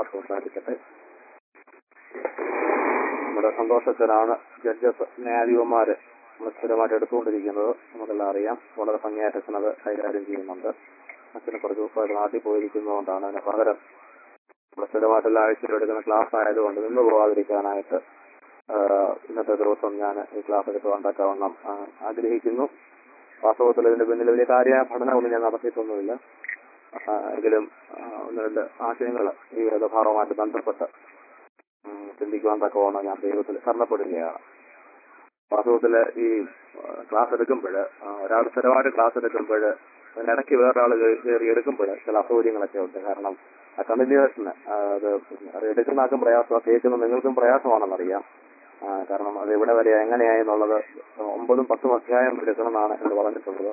സംസാരിക്കട്ടെ. നമ്മുടെ സന്തോഷത്തിലാണ് ജഡ്ജസ് ന്യായാധിപന്മാര് നമ്മൾ സ്ഥിരമായിട്ട് എടുത്തുകൊണ്ടിരിക്കുന്നത്. നമുക്കെല്ലാം അറിയാം. വളരെ ഭംഗിയായിട്ട് അച്ഛനത് കൈകാര്യം ചെയ്യുന്നുണ്ട്. അച്ഛന് കുറച്ച് ദിവസമായിട്ട് നാട്ടിൽ പോയിരിക്കുന്നതുകൊണ്ടാണ് അതിന് പകരം നമ്മൾ സ്ഥിരമായിട്ട് എല്ലാ ആഴ്ചയിലും എടുക്കുന്ന ക്ലാസ് ആയതുകൊണ്ട് നിന്ന് പോകാതിരിക്കാനായിട്ട് ഇന്നത്തെ ദിവസം ഞാൻ ഈ ക്ലാസ് എടുത്ത് കൊണ്ടാക്കാവണ്ണം ആഗ്രഹിക്കുന്നു. വാസ്തവത്തിൽ ഇതിന്റെ പിന്നിൽ വലിയ കാര്യ പഠനമൊന്നും ഞാൻ നടത്തിയിട്ടൊന്നുമില്ല. എങ്കിലും ഒന്ന് രണ്ട് ആശയങ്ങൾ ഈ വേദഭാഗവുമായിട്ട് ബന്ധപ്പെട്ട് ചിന്തിക്കുവാൻ തക്കവണ്ണം ഞാൻ ദൈവത്തിൽ ശരണപ്പെടുകയാണ്. വാസ്തവത്തില് ഈ ക്ലാസ് എടുക്കുമ്പോൾ ഒരാൾ സ്ഥിരമായിട്ട് ക്ലാസ് എടുക്കുമ്പോൾ അതിനിടയ്ക്ക് വേറൊരാൾ കയറി എടുക്കുമ്പോൾ ചില അസൗകര്യങ്ങളൊക്കെ ഉണ്ട്. കാരണം ആ കണ്ടിന്യൂവേഷന് അത് എടുക്കുന്ന ആർക്കും പ്രയാസം, കേൾക്കുന്ന നിങ്ങൾക്കും പ്രയാസമാണെന്നറിയാം. കാരണം അത് എവിടെ വരെ എങ്ങനെയായി എന്നുള്ളത് 9 ഉം 10 അധ്യായം എടുക്കണമെന്നാണ് എന്ന് പറഞ്ഞിട്ടുള്ളത്.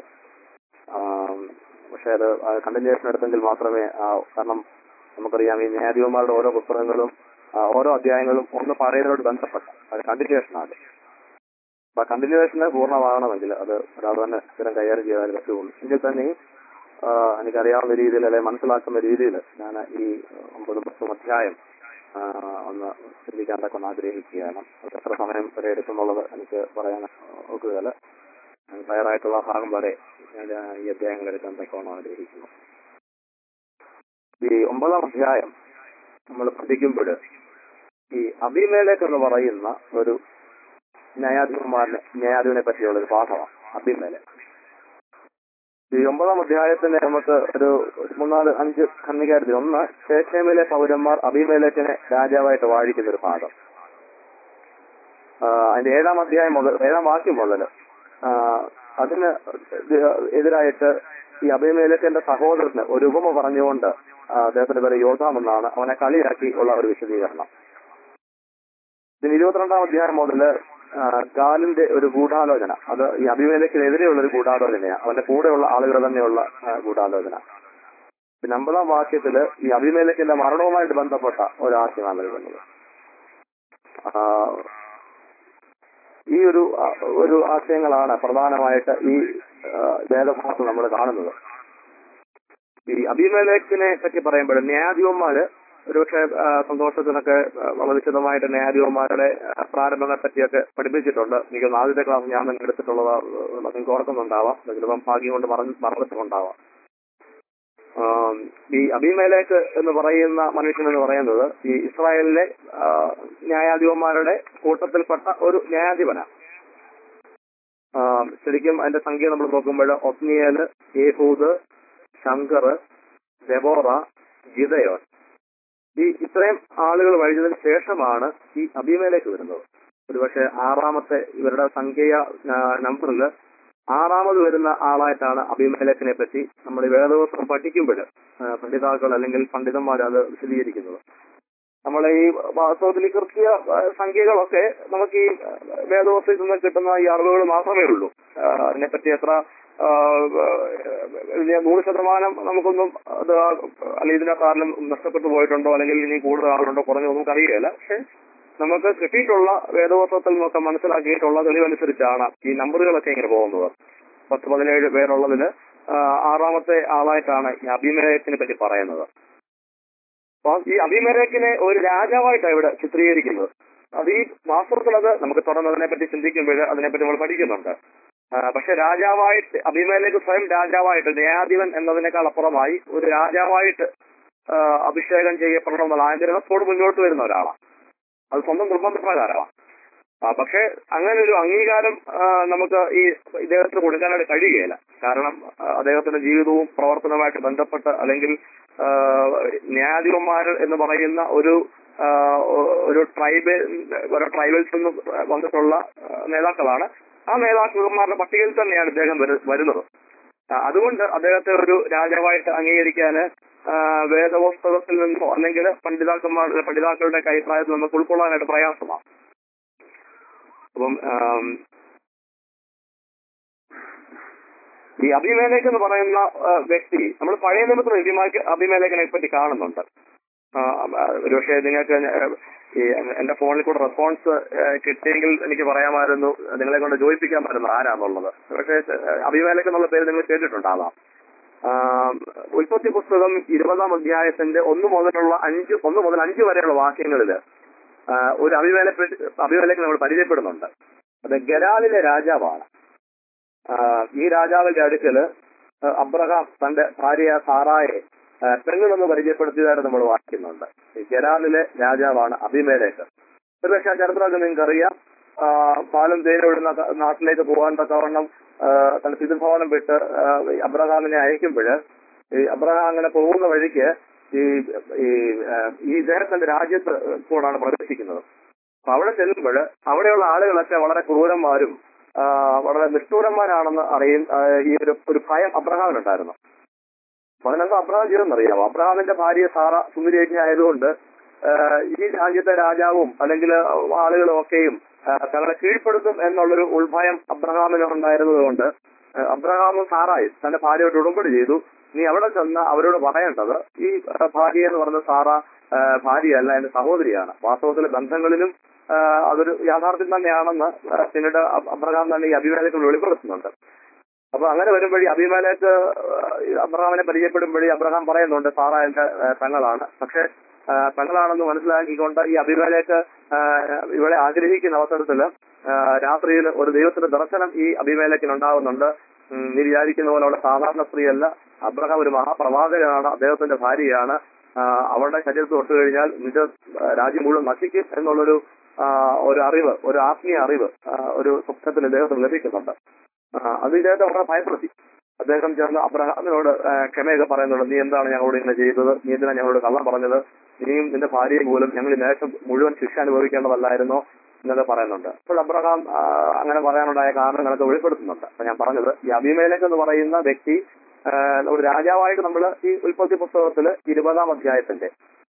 പക്ഷെ അത് കണ്ടിന്യൂവേഷൻ എടുത്തെങ്കിൽ മാത്രമേ, കാരണം നമുക്കറിയാം ഈ ന്യായാധിപന്മാരുടെ ഓരോ പുസ്തകങ്ങളും ഓരോ അധ്യായങ്ങളും ഒന്ന് പറയുന്നതിനോട് ബന്ധപ്പെട്ട അത് കണ്ടിന്യൂവേഷനാണ്. അപ്പൊ കണ്ടിന്യൂവേഷന് പൂർണ്ണമാകണമെങ്കിൽ അത് ഒരാൾ തന്നെ സ്ഥിരം കൈകാര്യം ചെയ്താൽ പറ്റുള്ളൂ. എങ്കിൽ തന്നെ എനിക്കറിയാവുന്ന രീതിയിൽ അല്ലെങ്കിൽ മനസ്സിലാക്കുന്ന രീതിയിൽ ഞാൻ ഈ 9 ഉം 10 അധ്യായം ഒന്ന് ചിന്തിക്കാൻ തക്കൊണ്ട് ആഗ്രഹിക്കുകയാണ്. അത് എത്ര സമയം വരെ എടുക്കുന്നുള്ളത് എനിക്ക് പറയാൻ ഒക്കുകയല്ല. ക്ലിയറായിട്ടുള്ള ഭാഗം വരെ ഞാൻ ഈ അധ്യായങ്ങൾ എടുക്കാൻ തക്കവണ്ണം ആഗ്രഹിക്കുന്നു. ഈ 9-ാം അധ്യായം നമ്മൾ പഠിക്കുമ്പോൾ ഈ അബീമേലെക്ക് എന്ന് പറയുന്ന ഒരു ന്യായാധിപനെ പറ്റിയുള്ള ഒരു പാഠമാണ് അബീമേലെക്ക്. ഈ 9-ാം അധ്യായത്തിന് നമുക്ക് ഒരു 3-4-5 ഖണ്ഡികാരത്തിൽ. ഒന്ന്, ശേഖേമിലെ പൗരന്മാർ അബീമേലെക്കിനെ രാജാവായിട്ട് വാഴിക്കുന്ന ഒരു ഭാഗം. അതിന്റെ 7-ാം അധ്യായം മുതൽ 7-ാം വാക്യം മുതൽ അതിന് എതിരായിട്ട് ഈ അബീമേലെക്കിന്റെ സഹോദരന് ഒരു ഉപമ പറഞ്ഞുകൊണ്ട് അദ്ദേഹത്തിന്റെ പേര് യോഥാം എന്നാണ്, അവനെ കളിയാക്കി ഉള്ള ഒരു വിശദീകരണം. ഇതിന് 22-ാം അധ്യായം മുതൽ ഗാലിന്റെ ഒരു ഗൂഢാലോചന, അത് ഈ അബീമേലെക്കിനെതിരെയുള്ള ഒരു ഗൂഢാലോചനയാണ്, അവന്റെ കൂടെയുള്ള ആളുകൾ തന്നെയുള്ള ഗൂഢാലോചന. പിന്നെ 50-ാം വാക്യത്തില് ഈ അബീമേലെക്കിന്റെ മരണവുമായിട്ട് ബന്ധപ്പെട്ട ഒരാശയമാണ് നൽകുന്നത്. ഈ ഒരു ആശയങ്ങളാണ് പ്രധാനമായിട്ട് ഈ വേദഭാഗത്ത് നമ്മൾ കാണുന്നത്. ഈ അബീമേലെക്കിനെ പറ്റി പറയുമ്പോൾ ന്യായാധിപന്മാര് ഒരുപക്ഷെ സന്തോഷത്തിനൊക്കെ വളരെ വിശദമായിട്ട് ന്യായാധിപന്മാരുടെ പ്രാരംഭങ്ങളെ പറ്റിയൊക്കെ പഠിപ്പിച്ചിട്ടുണ്ട്. എനിക്ക് ആദ്യത്തെ ക്ലാസ് ഞാൻ തന്നെ എടുത്തിട്ടുള്ളത് നിങ്ങൾക്ക് ഓർക്കുന്നുണ്ടാവാം, ചിലപ്പം ഭാഗ്യം കൊണ്ട് മറന്നിട്ടുണ്ടാവാം. ഈ അബീമേലെക്ക് എന്ന് പറയുന്ന മനുഷ്യൻ എന്ന് പറയുന്നത് ഈ ഇസ്രായേലിലെ ന്യായാധിപന്മാരുടെ കൂട്ടത്തിൽപ്പെട്ട ഒരു ന്യായാധിപനാണ്. ശരിക്കും അതിന്റെ സംഖ്യ നമ്മൾ നോക്കുമ്പോൾ Othniel, Ehud, Shankar, Deborah, Gideon, ഈ ഇത്രയും ആളുകൾ വഴിഞ്ഞതിന് ശേഷമാണ് ഈ അബീമേലെക്ക് വരുന്നത്. ഒരുപക്ഷെ 6-ാമത്തെ ഇവരുടെ സംഖ്യ നമ്പറിൽ 6-ാമത് വരുന്ന ആളായിട്ടാണ് അബീമേലെക്കിനെ പറ്റി നമ്മൾ ഈ വേദപുസ്തകം പഠിക്കുമ്പോൾ പണ്ഡിതാക്കൾ അല്ലെങ്കിൽ പണ്ഡിതന്മാർ അത് വിശദീകരിക്കുന്നത്. നമ്മളെ ഈ വാസ്തവത്തിൽ ഈ കൃത്യ സംഖ്യകളൊക്കെ നമുക്ക് ഈ വേദപുസ്തകത്തിൽ നിന്ന് കിട്ടുന്ന ഈ അറിവുകൾ മാത്രമേ ഉള്ളൂ. അതിനെപ്പറ്റി എത്ര 100% നമുക്കൊന്നും അത് അല്ലെങ്കിൽ ഇതിനെക്കാരണം നഷ്ടപ്പെട്ടു പോയിട്ടുണ്ടോ അല്ലെങ്കിൽ ഇനി കൂടുതൽ ആളുണ്ടോ കുറഞ്ഞോ നമുക്കറിയില്ല. പക്ഷെ നമുക്ക് കിട്ടിയിട്ടുള്ള വേദപുസ്തകത്തിൽ നിന്നൊക്കെ മനസ്സിലാക്കിയിട്ടുള്ള തെളിവനുസരിച്ചാണ് ഈ നമ്പറുകളൊക്കെ ഇങ്ങനെ പോകുന്നത്. 10-17 പേരുള്ളതിന് 6-ാമത്തെ ആളായിട്ടാണ് ഈ അബീമേലെക്കിനെ പറ്റി പറയുന്നത്. അപ്പൊ ഈ അബീമേലെക്കിനെ ഒരു രാജാവായിട്ടാണ് ഇവിടെ ചിത്രീകരിക്കുന്നത്. അത് ഈ വാസ്തവത്തിൽ അത് നമുക്ക് തുറന്നതിനെ പറ്റി ചിന്തിക്കുമ്പോൾ അതിനെപ്പറ്റി നമ്മൾ പഠിക്കുന്നുണ്ട്. പക്ഷെ രാജാവായിട്ട് അബീമേലെക്ക് സ്വയം രാജാവായിട്ട്, ന്യായാധിപൻ എന്നതിനേക്കാൾ അപ്പുറമായി ഒരു രാജാവായിട്ട് അഭിഷേകം ചെയ്യപ്പെടണമെന്നുള്ള ആഗ്രഹത്തോട് മുന്നോട്ട് വരുന്ന ഒരാളാണ്. അത് സ്വന്തം നിർബന്ധപ്രകാരമാണ്. പക്ഷെ അങ്ങനെ ഒരു അംഗീകാരം നമുക്ക് ഈ ഇദ്ദേഹത്തിന് കൊടുക്കാനായിട്ട് കഴിയുകയില്ല. കാരണം അദ്ദേഹത്തിന്റെ ജീവിതവും പ്രവർത്തനവുമായിട്ട് ബന്ധപ്പെട്ട് അല്ലെങ്കിൽ ന്യായാധിപന്മാർ എന്ന് പറയുന്ന ഒരു ട്രൈബൽസിൽ നിന്ന് വന്നിട്ടുള്ള നേതാക്കളാണ്. ആ നേതാക്കന്മാരുടെ പട്ടികയിൽ തന്നെയാണ് ഇദ്ദേഹം വരുന്നത്. അതുകൊണ്ട് അദ്ദേഹത്തെ ഒരു രാജാവായിട്ട് അംഗീകരിക്കാൻ വേദപുസ്തകത്തിൽ നിന്നോ അല്ലെങ്കിൽ പണ്ഡിതാക്കളുടെ അഭിപ്രായത്തിൽ നമുക്ക് ഉൾക്കൊള്ളാനായിട്ട് പ്രയാസമാണ്. അപ്പം ഈ അബീമേലെക്ക് എന്ന് പറയുന്ന വ്യക്തി നമ്മൾ പഴയ നിയമത്തിൽ അബീമേലെക്കിനെ പറ്റി കാണുന്നുണ്ട്. ഒരുപക്ഷെ നിങ്ങൾക്ക് ഈ എന്റെ ഫോണിൽ കൂടെ റെസ്പോൺസ് കിട്ടിയെങ്കിൽ എനിക്ക് പറയാമായിരുന്നു, നിങ്ങളെ കൊണ്ട് ജോയിപ്പിക്കാൻ പറ്റുന്നത് ആരാന്നുള്ളത്. പക്ഷേ അബീമേലെക്ക് എന്നുള്ള പേര് നിങ്ങൾ കേട്ടിട്ടുണ്ടാവാം. ഉൽപ്പത്തി പുസ്തകം 20-ാം അധ്യായത്തിന്റെ 1 മുതൽ 5 വരെയുള്ള വാക്യങ്ങളില് ഒരു അബീമേലെക്ക് നമ്മൾ പരിചയപ്പെടുന്നുണ്ട്. അത് ഗെരാലിലെ രാജാവാണ്. ഈ രാജാവിന്റെ അടുക്കല് അബ്രഹാം തന്റെ ഭാര്യ സാറായെ പെങ്ങളെന്ന് പരിചയപ്പെടുത്തിയതായിട്ട് നമ്മൾ വായിക്കുന്നുണ്ട്. ഈ ഗെരാലിലെ രാജാവാണ് അബീമേലെക്ക്. ഒരുപക്ഷെ ആ ചരിത്രമൊക്കെ നിങ്ങൾക്കറിയാം. പാലും തേനും ഇടുന്ന നാട്ടിലേക്ക് പോകാൻ തക്കവണ്ണം തന്റെ പിതൃഭവനം വിട്ട് അബ്രഹാമിനെ അയക്കുമ്പോൾ ഈ അബ്രഹാം അങ്ങനെ പോകുന്ന വഴിക്ക് ഈ ഇദ്ദേഹത്തിന്റെ രാജ്യത്ത് കൂടാണ് പ്രവേശിക്കുന്നത്. അപ്പൊ അവിടെ ചെല്ലുമ്പോൾ അവിടെയുള്ള ആളുകളൊക്കെ വളരെ ക്രൂരന്മാരും വളരെ നിഷ്ഠൂരന്മാരാണെന്ന് അറിയും. ഈ ഒരു ഭയം അബ്രഹാമിനുണ്ടായിരുന്നു. അപ്പൊ അതിനകത്ത് അബ്രഹാം ചെയ്തെന്നറിയാമോ? അബ്രഹാമിന്റെ ഭാര്യ സാറ സുന്ദരിയജ്ഞ ആയതുകൊണ്ട് ഈ രാജ്യത്തെ രാജാവും അല്ലെങ്കിൽ ആളുകളും ഒക്കെയും തങ്ങളെ കീഴ്പ്പെടുത്തും എന്നുള്ളൊരു ഉൾഭയം അബ്രഹാമിന് ഉണ്ടായിരുന്നത് കൊണ്ട് അബ്രഹാമും സാറായി തന്റെ ഭാര്യയോട് ഉടമ്പടി ചെയ്തു. നീ അവിടെ ചെന്ന് അവരോട് പറയേണ്ടത് ഈ ഭാര്യ എന്ന് പറഞ്ഞ സാറ ഭാര്യയല്ല, എന്റെ സഹോദരിയാണ്. വാസ്തവത്തിലെ ബന്ധങ്ങളിലും അതൊരു യാഥാർത്ഥ്യം തന്നെയാണെന്ന് പിന്നീട് അബ്രഹാം തന്നെ ഈ അബീമേലെക്ക് വെളിപ്പെടുത്തുന്നുണ്ട്. അപ്പൊ അങ്ങനെ വരുമ്പോഴേ അബീമേലെക്ക് അബ്രഹാമിനെ പരിചയപ്പെടുമ്പോഴേ അബ്രഹാം പറയുന്നുണ്ട് സാറ എന്റെ പെങ്ങളാണ്. പക്ഷെ പെങ്ങളാണെന്ന് മനസ്സിലാക്കിക്കൊണ്ട് ഈ അബീമേലെക്ക് ഇവളെ ആഗ്രഹിക്കുന്ന അവസരത്തില് രാത്രിയിൽ ഒരു ദൈവത്തിന്റെ ദർശനം ഈ അബീമേലെക്കിന് ഉണ്ടാകുന്നുണ്ട്. നീ വിചാരിക്കുന്ന പോലെ അവളുടെ സാധാരണ സ്ത്രീയല്ല. അബ്രഹാം ഒരു മഹാപ്രവാചകനാണ്, അദ്ദേഹത്തിന്റെ ഭാര്യയാണ്. അവളുടെ ശരീരത്തിൽ തൊട്ട് കഴിഞ്ഞാൽ നിന്റെ രാജ്യം മുഴുവൻ നശിക്കും എന്നുള്ളൊരു അറിവ്, ഒരു ആത്മീയ അറിവ് ഒരു സ്വപ്നത്തിൽ ഇദ്ദേഹത്തിന് ലഭിക്കുന്നുണ്ട്. അത് ഇദ്ദേഹത്തെ വളരെ ഭയപ്പെടുത്തി. അദ്ദേഹം ചേർന്ന് അബ്രഹാമിനോട് ക്ഷമയൊക്കെ പറയുന്നുണ്ട്. നീ എന്താണ് ഞങ്ങളോട് ഇങ്ങനെ ചെയ്തത്? നീ എന്തിനാണ് ഞങ്ങളോട് കള്ളം പറഞ്ഞത്? നീയും നിന്റെ ഭാര്യയും പോലും ഞങ്ങൾ ഈ നേരം മുഴുവൻ ശിക്ഷ അനുഭവിക്കേണ്ടതല്ലായിരുന്നോ എന്നൊക്കെ പറയുന്നുണ്ട്. അപ്പോൾ അബ്രഹാം അങ്ങനെ പറയാനുണ്ടായ കാരണങ്ങളൊക്കെ വെളിപ്പെടുത്തുന്നുണ്ട്. അപ്പൊ ഞാൻ പറഞ്ഞത് ഈ അബീമേലെക്ക് എന്ന് പറയുന്ന വ്യക്തി ഒരു രാജാവായിട്ട് നമ്മൾ ഈ ഉൽപ്പത്തി പുസ്തകത്തില് 20-ാം അധ്യായത്തിന്റെ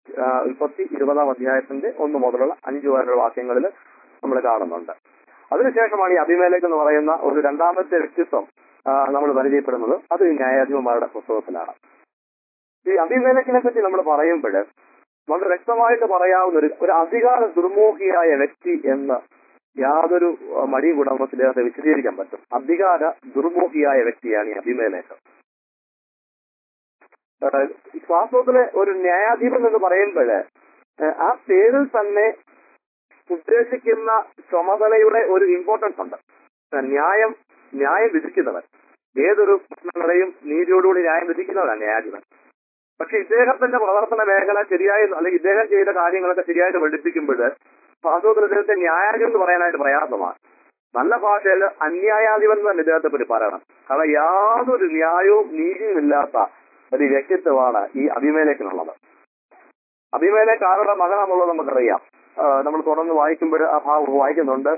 1 മുതലുള്ള 5 വരെയുള്ള വാക്യങ്ങളിൽ നമ്മൾ കാണുന്നുണ്ട്. അതിനുശേഷമാണ് ഈ അബീമേലെക്ക് എന്ന് പറയുന്ന ഒരു രണ്ടാമത്തെ വ്യക്തിത്വം നമ്മൾ പരിചയപ്പെടുന്നത്. അത് ഈ ന്യായാധിപന്മാരുടെ പുസ്തകത്തിലാണ്. ഈ അബീമേലെക്കിനെ പറ്റി നമ്മൾ പറയുമ്പോൾ വളരെ വ്യക്തമായിട്ട് പറയാവുന്ന ഒരു അധികാര ദുർമോഹിയായ വ്യക്തി എന്ന് യാതൊരു മടിയും കൂടെ നമുക്ക് ഇദ്ദേഹത്തെ വിശദീകരിക്കാൻ പറ്റും. അധികാര ദുർമോഹിയായ വ്യക്തിയാണ് ഈ അബീമേലെക്ക്. വാസ്തവത്തിലെ ഒരു ന്യായാധിപൻ എന്ന് പറയുമ്പോൾ ആ പേരിൽ തന്നെ ഉദ്ദേശിക്കുന്ന ചുമതലയുടെ ഒരു ഇമ്പോർട്ടൻസ് ഉണ്ട്. ന്യായം വിധിക്കുന്നവൻ, ഏതൊരു പ്രശ്നങ്ങളെയും നീതിയോടുകൂടി ന്യായം വിധിക്കുന്നവരാണ് ന്യായാധിപൻ. പക്ഷെ ഇദ്ദേഹത്തിന്റെ പ്രവർത്തന മേഖല ശരിയായി, അല്ലെങ്കിൽ ഇദ്ദേഹം ചെയ്ത കാര്യങ്ങളൊക്കെ ശരിയായിട്ട് പഠിപ്പിക്കുമ്പോൾ വാസ്തവത്തിൽ ഇദ്ദേഹത്തെ ന്യായാധിപൻ എന്ന് പറയാനായിട്ട് പ്രയാസമാണ്. നല്ല ഭാഷയിൽ അന്യായാധിപൻ തന്നെ ഇദ്ദേഹത്തെ പറ്റി പറയണം. കാരണം യാതൊരു ന്യായവും നീതിയും ഇല്ലാത്ത ഒരു വ്യക്തിത്വമാണ് ഈ അബീമേലെക്കിനുള്ളത്. അബീമേലെക്ക് ആരുടെ മകനാണെന്നുള്ളത് നമുക്കറിയാം. നമ്മൾ തുടർന്ന് വായിക്കുമ്പോൾ ആ ഭാഗം വായിക്കുന്നുണ്ട്.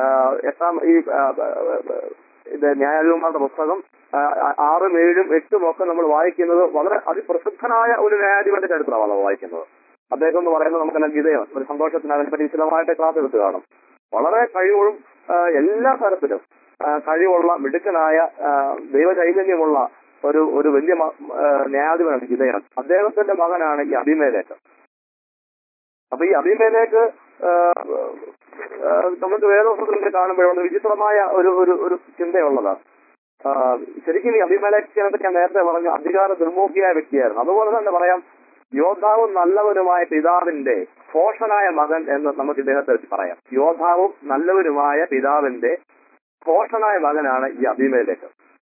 ഇത് ന്യായാധിപന്മാരുടെ പുസ്തകം 6, 7, 8 ഒക്കെ നമ്മൾ വായിക്കുന്നത് വളരെ അതിപ്രസിദ്ധനായ ഒരു ന്യായാധിപന്റെ ചരിത്രമാണ് വായിക്കുന്നത്. അദ്ദേഹം എന്ന് പറയുന്നത് നമുക്കെല്ലാം ഗീതയാണ്. ഒരു സന്തോഷത്തിന് അതിനെപ്പറ്റി വിശദമായിട്ട് ക്ലാസ് എടുത്ത് കാണും. വളരെ കഴിവും എല്ലാ തരത്തിലും കഴിവുള്ള മിടുക്കനായ ദൈവചൈതന്യമുള്ള ഒരു വലിയ ന്യായാധിപനാണ് ഗിദെയോൻ. അദ്ദേഹത്തിന്റെ മകനാണ് ഈ അബീമേലെക്ക്. അപ്പൊ ഈ അബീമേലെക്ക് നമുക്ക് വേദപുസ്തകത്തിൽ കാണുമ്പോൾ വളരെ വിചിത്രമായ ഒരു ചിന്തയുള്ളതാണ്. ശരിക്കും ഈ അബീമേലെക്കിനെ പറ്റി ഞാൻ നേരത്തെ പറഞ്ഞു അധികാര ദുർമോഹിയായ വ്യക്തിയായിരുന്നു. അതുപോലെ തന്നെ പറയാം യോദ്ധാവും നല്ലവരുമായ പിതാവിന്റെ ഭോഷനായ മകൻ എന്ന് നമുക്ക് ഇദ്ദേഹത്തെ വെച്ച് പറയാം. യോദ്ധാവും നല്ലവരുമായ പിതാവിന്റെ ഭോഷനായ മകനാണ് ഈ അബീമേലെക്ക്.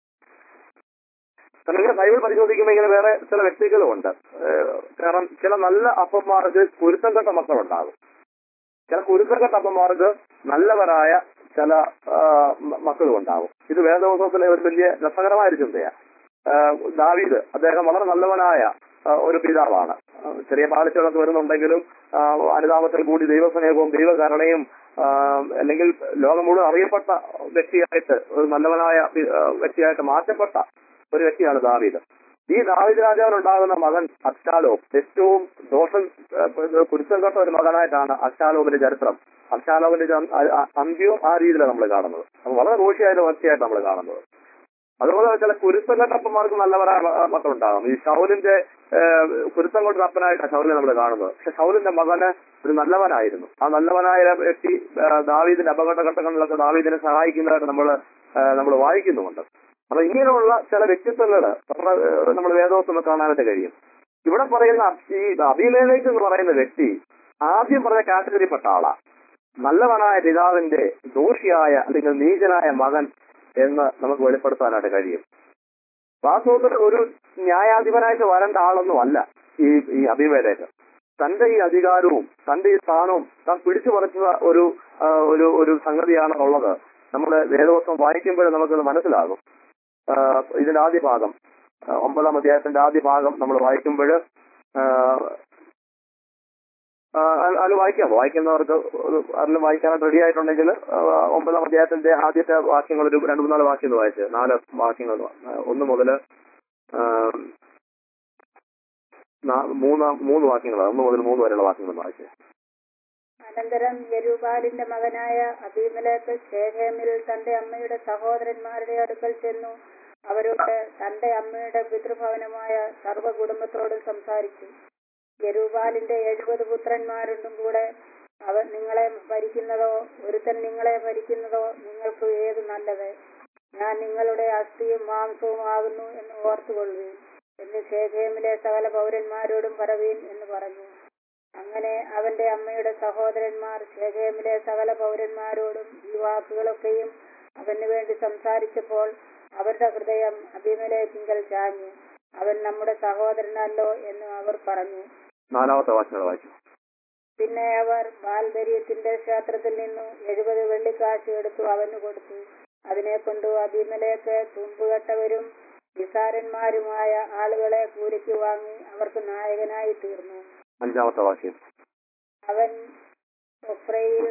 നിങ്ങൾ ബൈബിൾ പരിശോധിക്കുമ്പോൾ ഇങ്ങനെ വേറെ ചില വ്യക്തികളും ഉണ്ട്. കാരണം ചില നല്ല അപ്പന്മാർക്ക് കുരുത്തം കെട്ട മക്കളുണ്ടാകും. ചില കുരുത്തം കെട്ട അപ്പന്മാർക്ക് നല്ലവരായ ചില മക്കളും ഉണ്ടാകും. ഇത് വേദപുസ്തകത്തിലെ ഒരു വലിയ രസകരമായ ഒരു ചിന്തയാണ്. ദാവീദ് അദ്ദേഹം വളരെ നല്ലവനായ ഒരു പിതാവാണ്. ചെറിയ പാളിച്ചകളൊക്കെ വരുന്നുണ്ടെങ്കിലും അനുതാപത്തിൽ കൂടി ദൈവസ്നേഹവും ദൈവകരുണയും അല്ലെങ്കിൽ ലോകം മുഴുവൻ അറിയപ്പെട്ട വ്യക്തിയായിട്ട് ഒരു നല്ലവനായ വ്യക്തിയായിട്ട് മാറ്റപ്പെട്ട ഒരു വ്യക്തിയാണ് ദാവീദ്. ഈ ദാവീദ് രാജാവിനുണ്ടാകുന്ന മകൻ അബ്ശാലോം ഏറ്റവും കുരുത്തം കെട്ട ഒരു മകനായിട്ടാണ് അബ്ശാലോമിന്റെ ചരിത്രം. അബ്ശാലോമിന്റെ അന്ത്യവും ആ രീതിയിലാണ് നമ്മൾ കാണുന്നത്. അപ്പൊ വളരെ ദോഷിയായ വ്യക്തിയായിട്ട് നമ്മൾ കാണുന്നത്. അതുപോലെ ചില കുരുത്തം കെട്ടപ്പന്മാർക്ക് നല്ലവരായ മക്കളുണ്ടാകും. ഈ ശൗലിന്റെ കുരുത്തം കൊണ്ട അപ്പനായിട്ടാണ് ശൗലിനെ നമ്മൾ കാണുന്നത്. പക്ഷെ ശൗലിന്റെ മകന് ഒരു നല്ലവനായിരുന്നു. ആ നല്ലവനായ വ്യക്തി ദാവീദിന്റെ അപകടഘട്ടങ്ങളിലൊക്കെ ദാവീദിനെ സഹായിക്കുന്നതായിട്ട് നമ്മൾ വായിക്കുന്നുമുണ്ട്. അപ്പൊ ഇങ്ങനെയുള്ള ചില വ്യക്തിത്വങ്ങൾ നമ്മുടെ വേദോത്സവം കാണാനായിട്ട് കഴിയും. ഇവിടെ പറയുന്ന ഈ അബീമേലെക്ക് എന്ന് പറയുന്ന വ്യക്തി ആദ്യം പറഞ്ഞ കാറ്റഗറിപ്പെട്ട ആളാ. നല്ലവനായ പിതാവിന്റെ ദോഷിയായ അല്ലെങ്കിൽ നീചനായ മകൻ എന്ന് നമുക്ക് വെളിപ്പെടുത്താനായിട്ട് കഴിയും. വാസ്തവത്തിൽ ഒരു ന്യായാധിപനായിട്ട് വരേണ്ട ആളൊന്നും അല്ല ഈ അബീമേലെക്ക്. തന്റെ ഈ അധികാരവും തന്റെ ഈ സ്ഥാനവും താൻ പിടിച്ചു പറിച്ച ഒരു സംഗതിയാണെന്നുള്ളത് നമ്മുടെ വേദോത്സവം വായിക്കുമ്പോൾ നമുക്കത് മനസ്സിലാകും. ഇതിന്റെ ആദ്യ ഭാഗം 9-ാം അധ്യായത്തിന്റെ ആദ്യ ഭാഗം നമ്മൾ വായിക്കുമ്പോൾ അത് വായിക്കുന്നവർക്ക് അതിലും വായിക്കാനായിട്ട് റെഡി ആയിട്ടുണ്ടെങ്കിൽ 9-ാം അധ്യായത്തിന്റെ ആദ്യത്തെ വാക്യങ്ങൾ ഒരു 2-3 വാക്യം വായിച്ച് 4 വാക്യങ്ങൾ 1 മുതൽ 3 വാക്യങ്ങളാണ് 1 മുതൽ 3 വരെയുള്ള വാക്യങ്ങൾ വായിച്ച്. അനന്തരം യെരുബാലിന്റെ മകനായ അബീമേലെക്ക് ശേഖേമിൽ തന്റെ അമ്മയുടെ സഹോദരന്മാരുടെ അടുക്കൽ ചെന്നു അവരോട് തന്റെ അമ്മയുടെ പിതൃഭവനമായ സർവ്വ കുടുംബത്തോടും സംസാരിച്ചു. യെരുബാലിന്റെ 70 പുത്രന്മാരുണ്ടും കൂടെ അവർ നിങ്ങളെ ഭരിക്കുന്നതോ ഒരുത്തൻ നിങ്ങളെ ഭരിക്കുന്നതോ നിങ്ങൾക്ക് ഏത് നല്ലത്? ഞാൻ നിങ്ങളുടെ അസ്ഥിയും മാംസവും ആകുന്നു എന്ന് ഓർത്തുകൊള്ളുവീൻ എന്ന് ശേഖേമിലെ സകല പൗരന്മാരോടും പറവീൻ എന്ന് പറഞ്ഞു. അങ്ങനെ അവന്റെ അമ്മയുടെ സഹോദരന്മാർ ശേഖേമിലെ സകല പൗരന്മാരോടും ഈ വാക്കുകളൊക്കെയും അവന് വേണ്ടി സംസാരിച്ചപ്പോൾ അവരുടെ ഹൃദയം അബീമേലെക്കിങ്കൽ ചാഞ്ഞു. അവൻ നമ്മുടെ സഹോദരനല്ലോ എന്ന് അവർ പറഞ്ഞു. 4-ാമത്തെ വാക്യം വായിച്ചു. പിന്നെ അവർ ബാൽബെരീത്തിന്റെ ക്ഷേത്രത്തിൽ നിന്നു 70 വെള്ളിക്കാശ് എടുത്തു അവന് കൊടുത്തു. അതിനെ കൊണ്ട് അബീമേലെക്ക് തുമ്പുകെട്ടവരും നിസാരന്മാരുമായ ആളുകളെ കൂലിക്ക് വാങ്ങി അവർക്ക് നായകനായി തീർന്നു. 5-ാമത്തെ വാക്യം. അവൻ ഒഫ്രയിൽ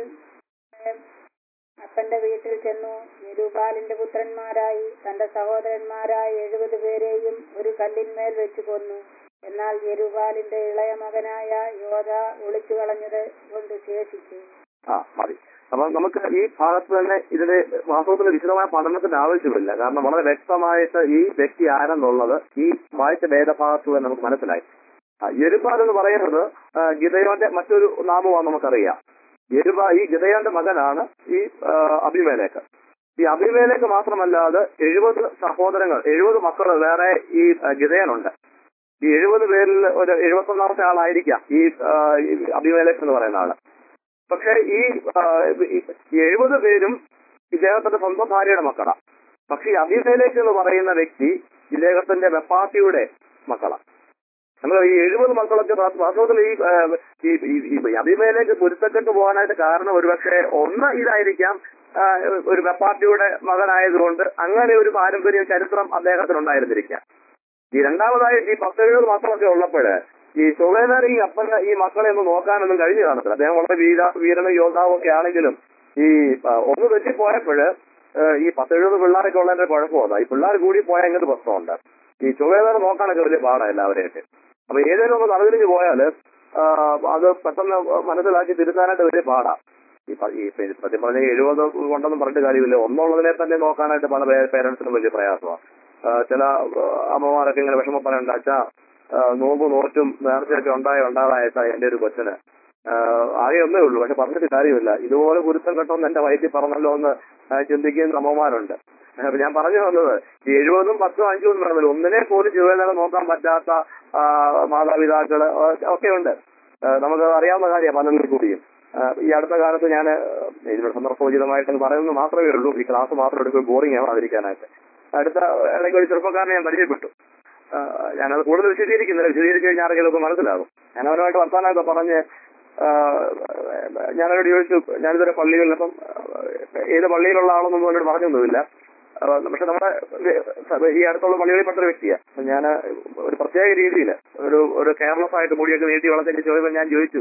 അപ്പന്റെ വീട്ടിൽ ചെന്നു യെരുബാലിന്റെ പുത്രന്മാരായി തന്റെ സഹോദരന്മാരായ 70 പേരെയും ഒരു കല്ലിന്മേൽ വെച്ച് കൊന്നു. എന്നാൽ യെരുബാലിന്റെ ഇളയ മകനായ യോദ ഒളിച്ചു കളഞ്ഞത് കൊണ്ട് ശേഷിച്ചു. മതി. അപ്പൊ നമുക്ക് ഈ ഭാഗത്ത് തന്നെ ഇതിന്റെ വാസ്തവത്തിന് വിശദമായ പഠനത്തിന്റെ ആവശ്യമില്ല. കാരണം വളരെ വ്യക്തമായിട്ട് ഈ വ്യക്തി ആരെന്നുള്ളത് ഈ വായിച്ച വേദഭാഗത്ത് തന്നെ നമുക്ക് മനസ്സിലായി. യെരുബാൽ എന്ന് പറയുന്നത് ഗിദയോന്റെ മറ്റൊരു നാമമാണ് നമുക്കറിയാം. ഈ ഗിദയോന്റെ മകനാണ് ഈ അബീമേലെക്ക്. ഈ അബീമേലെക്ക് മാത്രമല്ലാതെ 70 സഹോദരങ്ങൾ 70 മക്കൾ വേറെ ഈ ഗിദയനുണ്ട്. ഈ 70 പേരിൽ ഒരു 71-ാമത്തെ ആളായിരിക്കാം ഈ അബീമേലെക്ക് എന്ന് പറയുന്ന ആള്. പക്ഷെ ഈ 70 പേരും ഇദ്ദേഹത്തിന്റെ സ്വന്തം ഭാര്യയുടെ മക്കളാണ്. പക്ഷെ ഈ അബീമേലെക്ക് എന്ന് പറയുന്ന വ്യക്തി ഇദ്ദേഹത്തിന്റെ വെപ്പാട്ടിയുടെ മക്കളാണ്. നമ്മൾ ഈ 70 മക്കളൊക്കെ വാസ്തവത്തിൽ ഈ അബീമേലെക്ക് പൊരുത്തക്കെട്ട് പോകാനായിട്ട് കാരണം ഒരുപക്ഷെ ഒന്ന് ഇതായിരിക്കാം, ഒരു വെപ്പാട്ടിയുടെ മകനായതുകൊണ്ട് അങ്ങനെ ഒരു പാരമ്പര്യ ചരിത്രം അദ്ദേഹത്തിനുണ്ടായിരുന്നിരിക്കാം. ഈ രണ്ടാമതായി ഈ 10-70 മക്കളൊക്കെ ഉള്ളപ്പോഴ് ഈ സുഖേനർ ഈ അപ്പന് ഈ മക്കളെ ഒന്ന് നോക്കാനൊന്നും കഴിഞ്ഞു കാണത്തില്ല. അദ്ദേഹം വളരെ വീരനും യോദ്ധാവും ഒക്കെ ആണെങ്കിലും ഈ ഒന്ന് തെറ്റിപ്പോയപ്പോഴ് ഈ 10-70 പിള്ളേരൊക്കെ ഉള്ളതിന്റെ കുഴപ്പമാണ്. ഈ പിള്ളേർ കൂടി പോയാൽ ഇങ്ങനത്തെ പ്രശ്നമുണ്ട്. ഈ സുഖേനർ നോക്കാനൊക്കെ വലിയ പാടാണ് എല്ലാവരെയൊക്കെ. അപ്പൊ ഏതെങ്കിലും ഒന്ന് തലതിരിഞ്ഞ് പോയാല് അത് പെട്ടെന്ന് മനസ്സിലാക്കി തിരുത്താനായിട്ട് വലിയ പാടാ. ഈ സത്യം പറഞ്ഞ 70 കൊണ്ടൊന്നും പറഞ്ഞിട്ട് കാര്യമില്ല. ഒന്നുള്ളതിനെ തന്നെ നോക്കാനായിട്ട് പല പേരൻസിനും വലിയ പ്രയാസമാണ്. ചില അമ്മമാരൊക്കെ ഇങ്ങനെ വിഷമം പറയണ്ട, അച്ഛാ നോമ്പ് നോറ്റും നേർച്ചയൊക്കെ ഉണ്ടാകാനായിട്ടാ എന്റെ ഒരു കൊച്ചിന് ആകെ ഒന്നേ ഉള്ളൂ. പക്ഷെ പറഞ്ഞിട്ട് കാര്യമില്ല. ഇതുപോലെ കുരുത്തം കെട്ടോന്ന് എന്റെ വയറ്റിൽ പറഞ്ഞല്ലോ എന്ന് ചിന്തിക്കുന്ന അമ്മമാരുണ്ട്. അപ്പൊ ഞാൻ പറഞ്ഞു വന്നത് ഈ 70-ഉം 10-ഉം 5-ഉം എന്ന് പറഞ്ഞാൽ ഒന്നിനെ പോലും ചുവനേരം നോക്കാൻ പറ്റാത്ത മാതാപിതാക്കള് ഒക്കെ ഉണ്ട്. നമുക്ക് അറിയാവുന്ന കാര്യമാണ് പലരിൽ കൂടിയും. ഈ അടുത്ത കാലത്ത് ഞാൻ ഇതിന്റെ സന്ദർഭോചിതമായിട്ട് പറയുന്നത് മാത്രമേ ഉള്ളൂ. ഈ ക്ലാസ് മാത്രം എടുക്കുമ്പോൾ ബോറിംഗ് ആവാതിരിക്കാനായിട്ട് അടുത്ത ഇടയ്ക്ക് ഒരു ചെറുപ്പക്കാരനെ ഞാൻ പരിചയപ്പെട്ടു. ഞാനത് കൂടുതൽ വിശദീകരിക്കുന്നില്ല. വിശദീകരിച്ച് കഴിഞ്ഞാൽ ആരെങ്കിലുമൊക്കെ മനസ്സിലാകും. ഞാൻ അവനുമായിട്ട് വർത്താനമൊക്കെ പറഞ്ഞ് ഞാനവരോട് ചോദിച്ചു, ഞാനിതുവരെ പള്ളികളിൽ, അപ്പം ഏത് പള്ളിയിലുള്ള ആളൊന്നും എന്നോട് പറഞ്ഞൊന്നുമില്ല. പക്ഷെ നമ്മുടെ ഈ അടുത്തുള്ള പള്ളികളിൽ പെട്ടൊരു വ്യക്തിയാണ്. ഞാൻ ഒരു പ്രത്യേക രീതിയിൽ ഒരു കെയർലെസ് ആയിട്ട് മുടിയൊക്കെ നീട്ടി വളർത്തിട്ട് ചോദിച്ചപ്പോൾ ഞാൻ ചോദിച്ചു,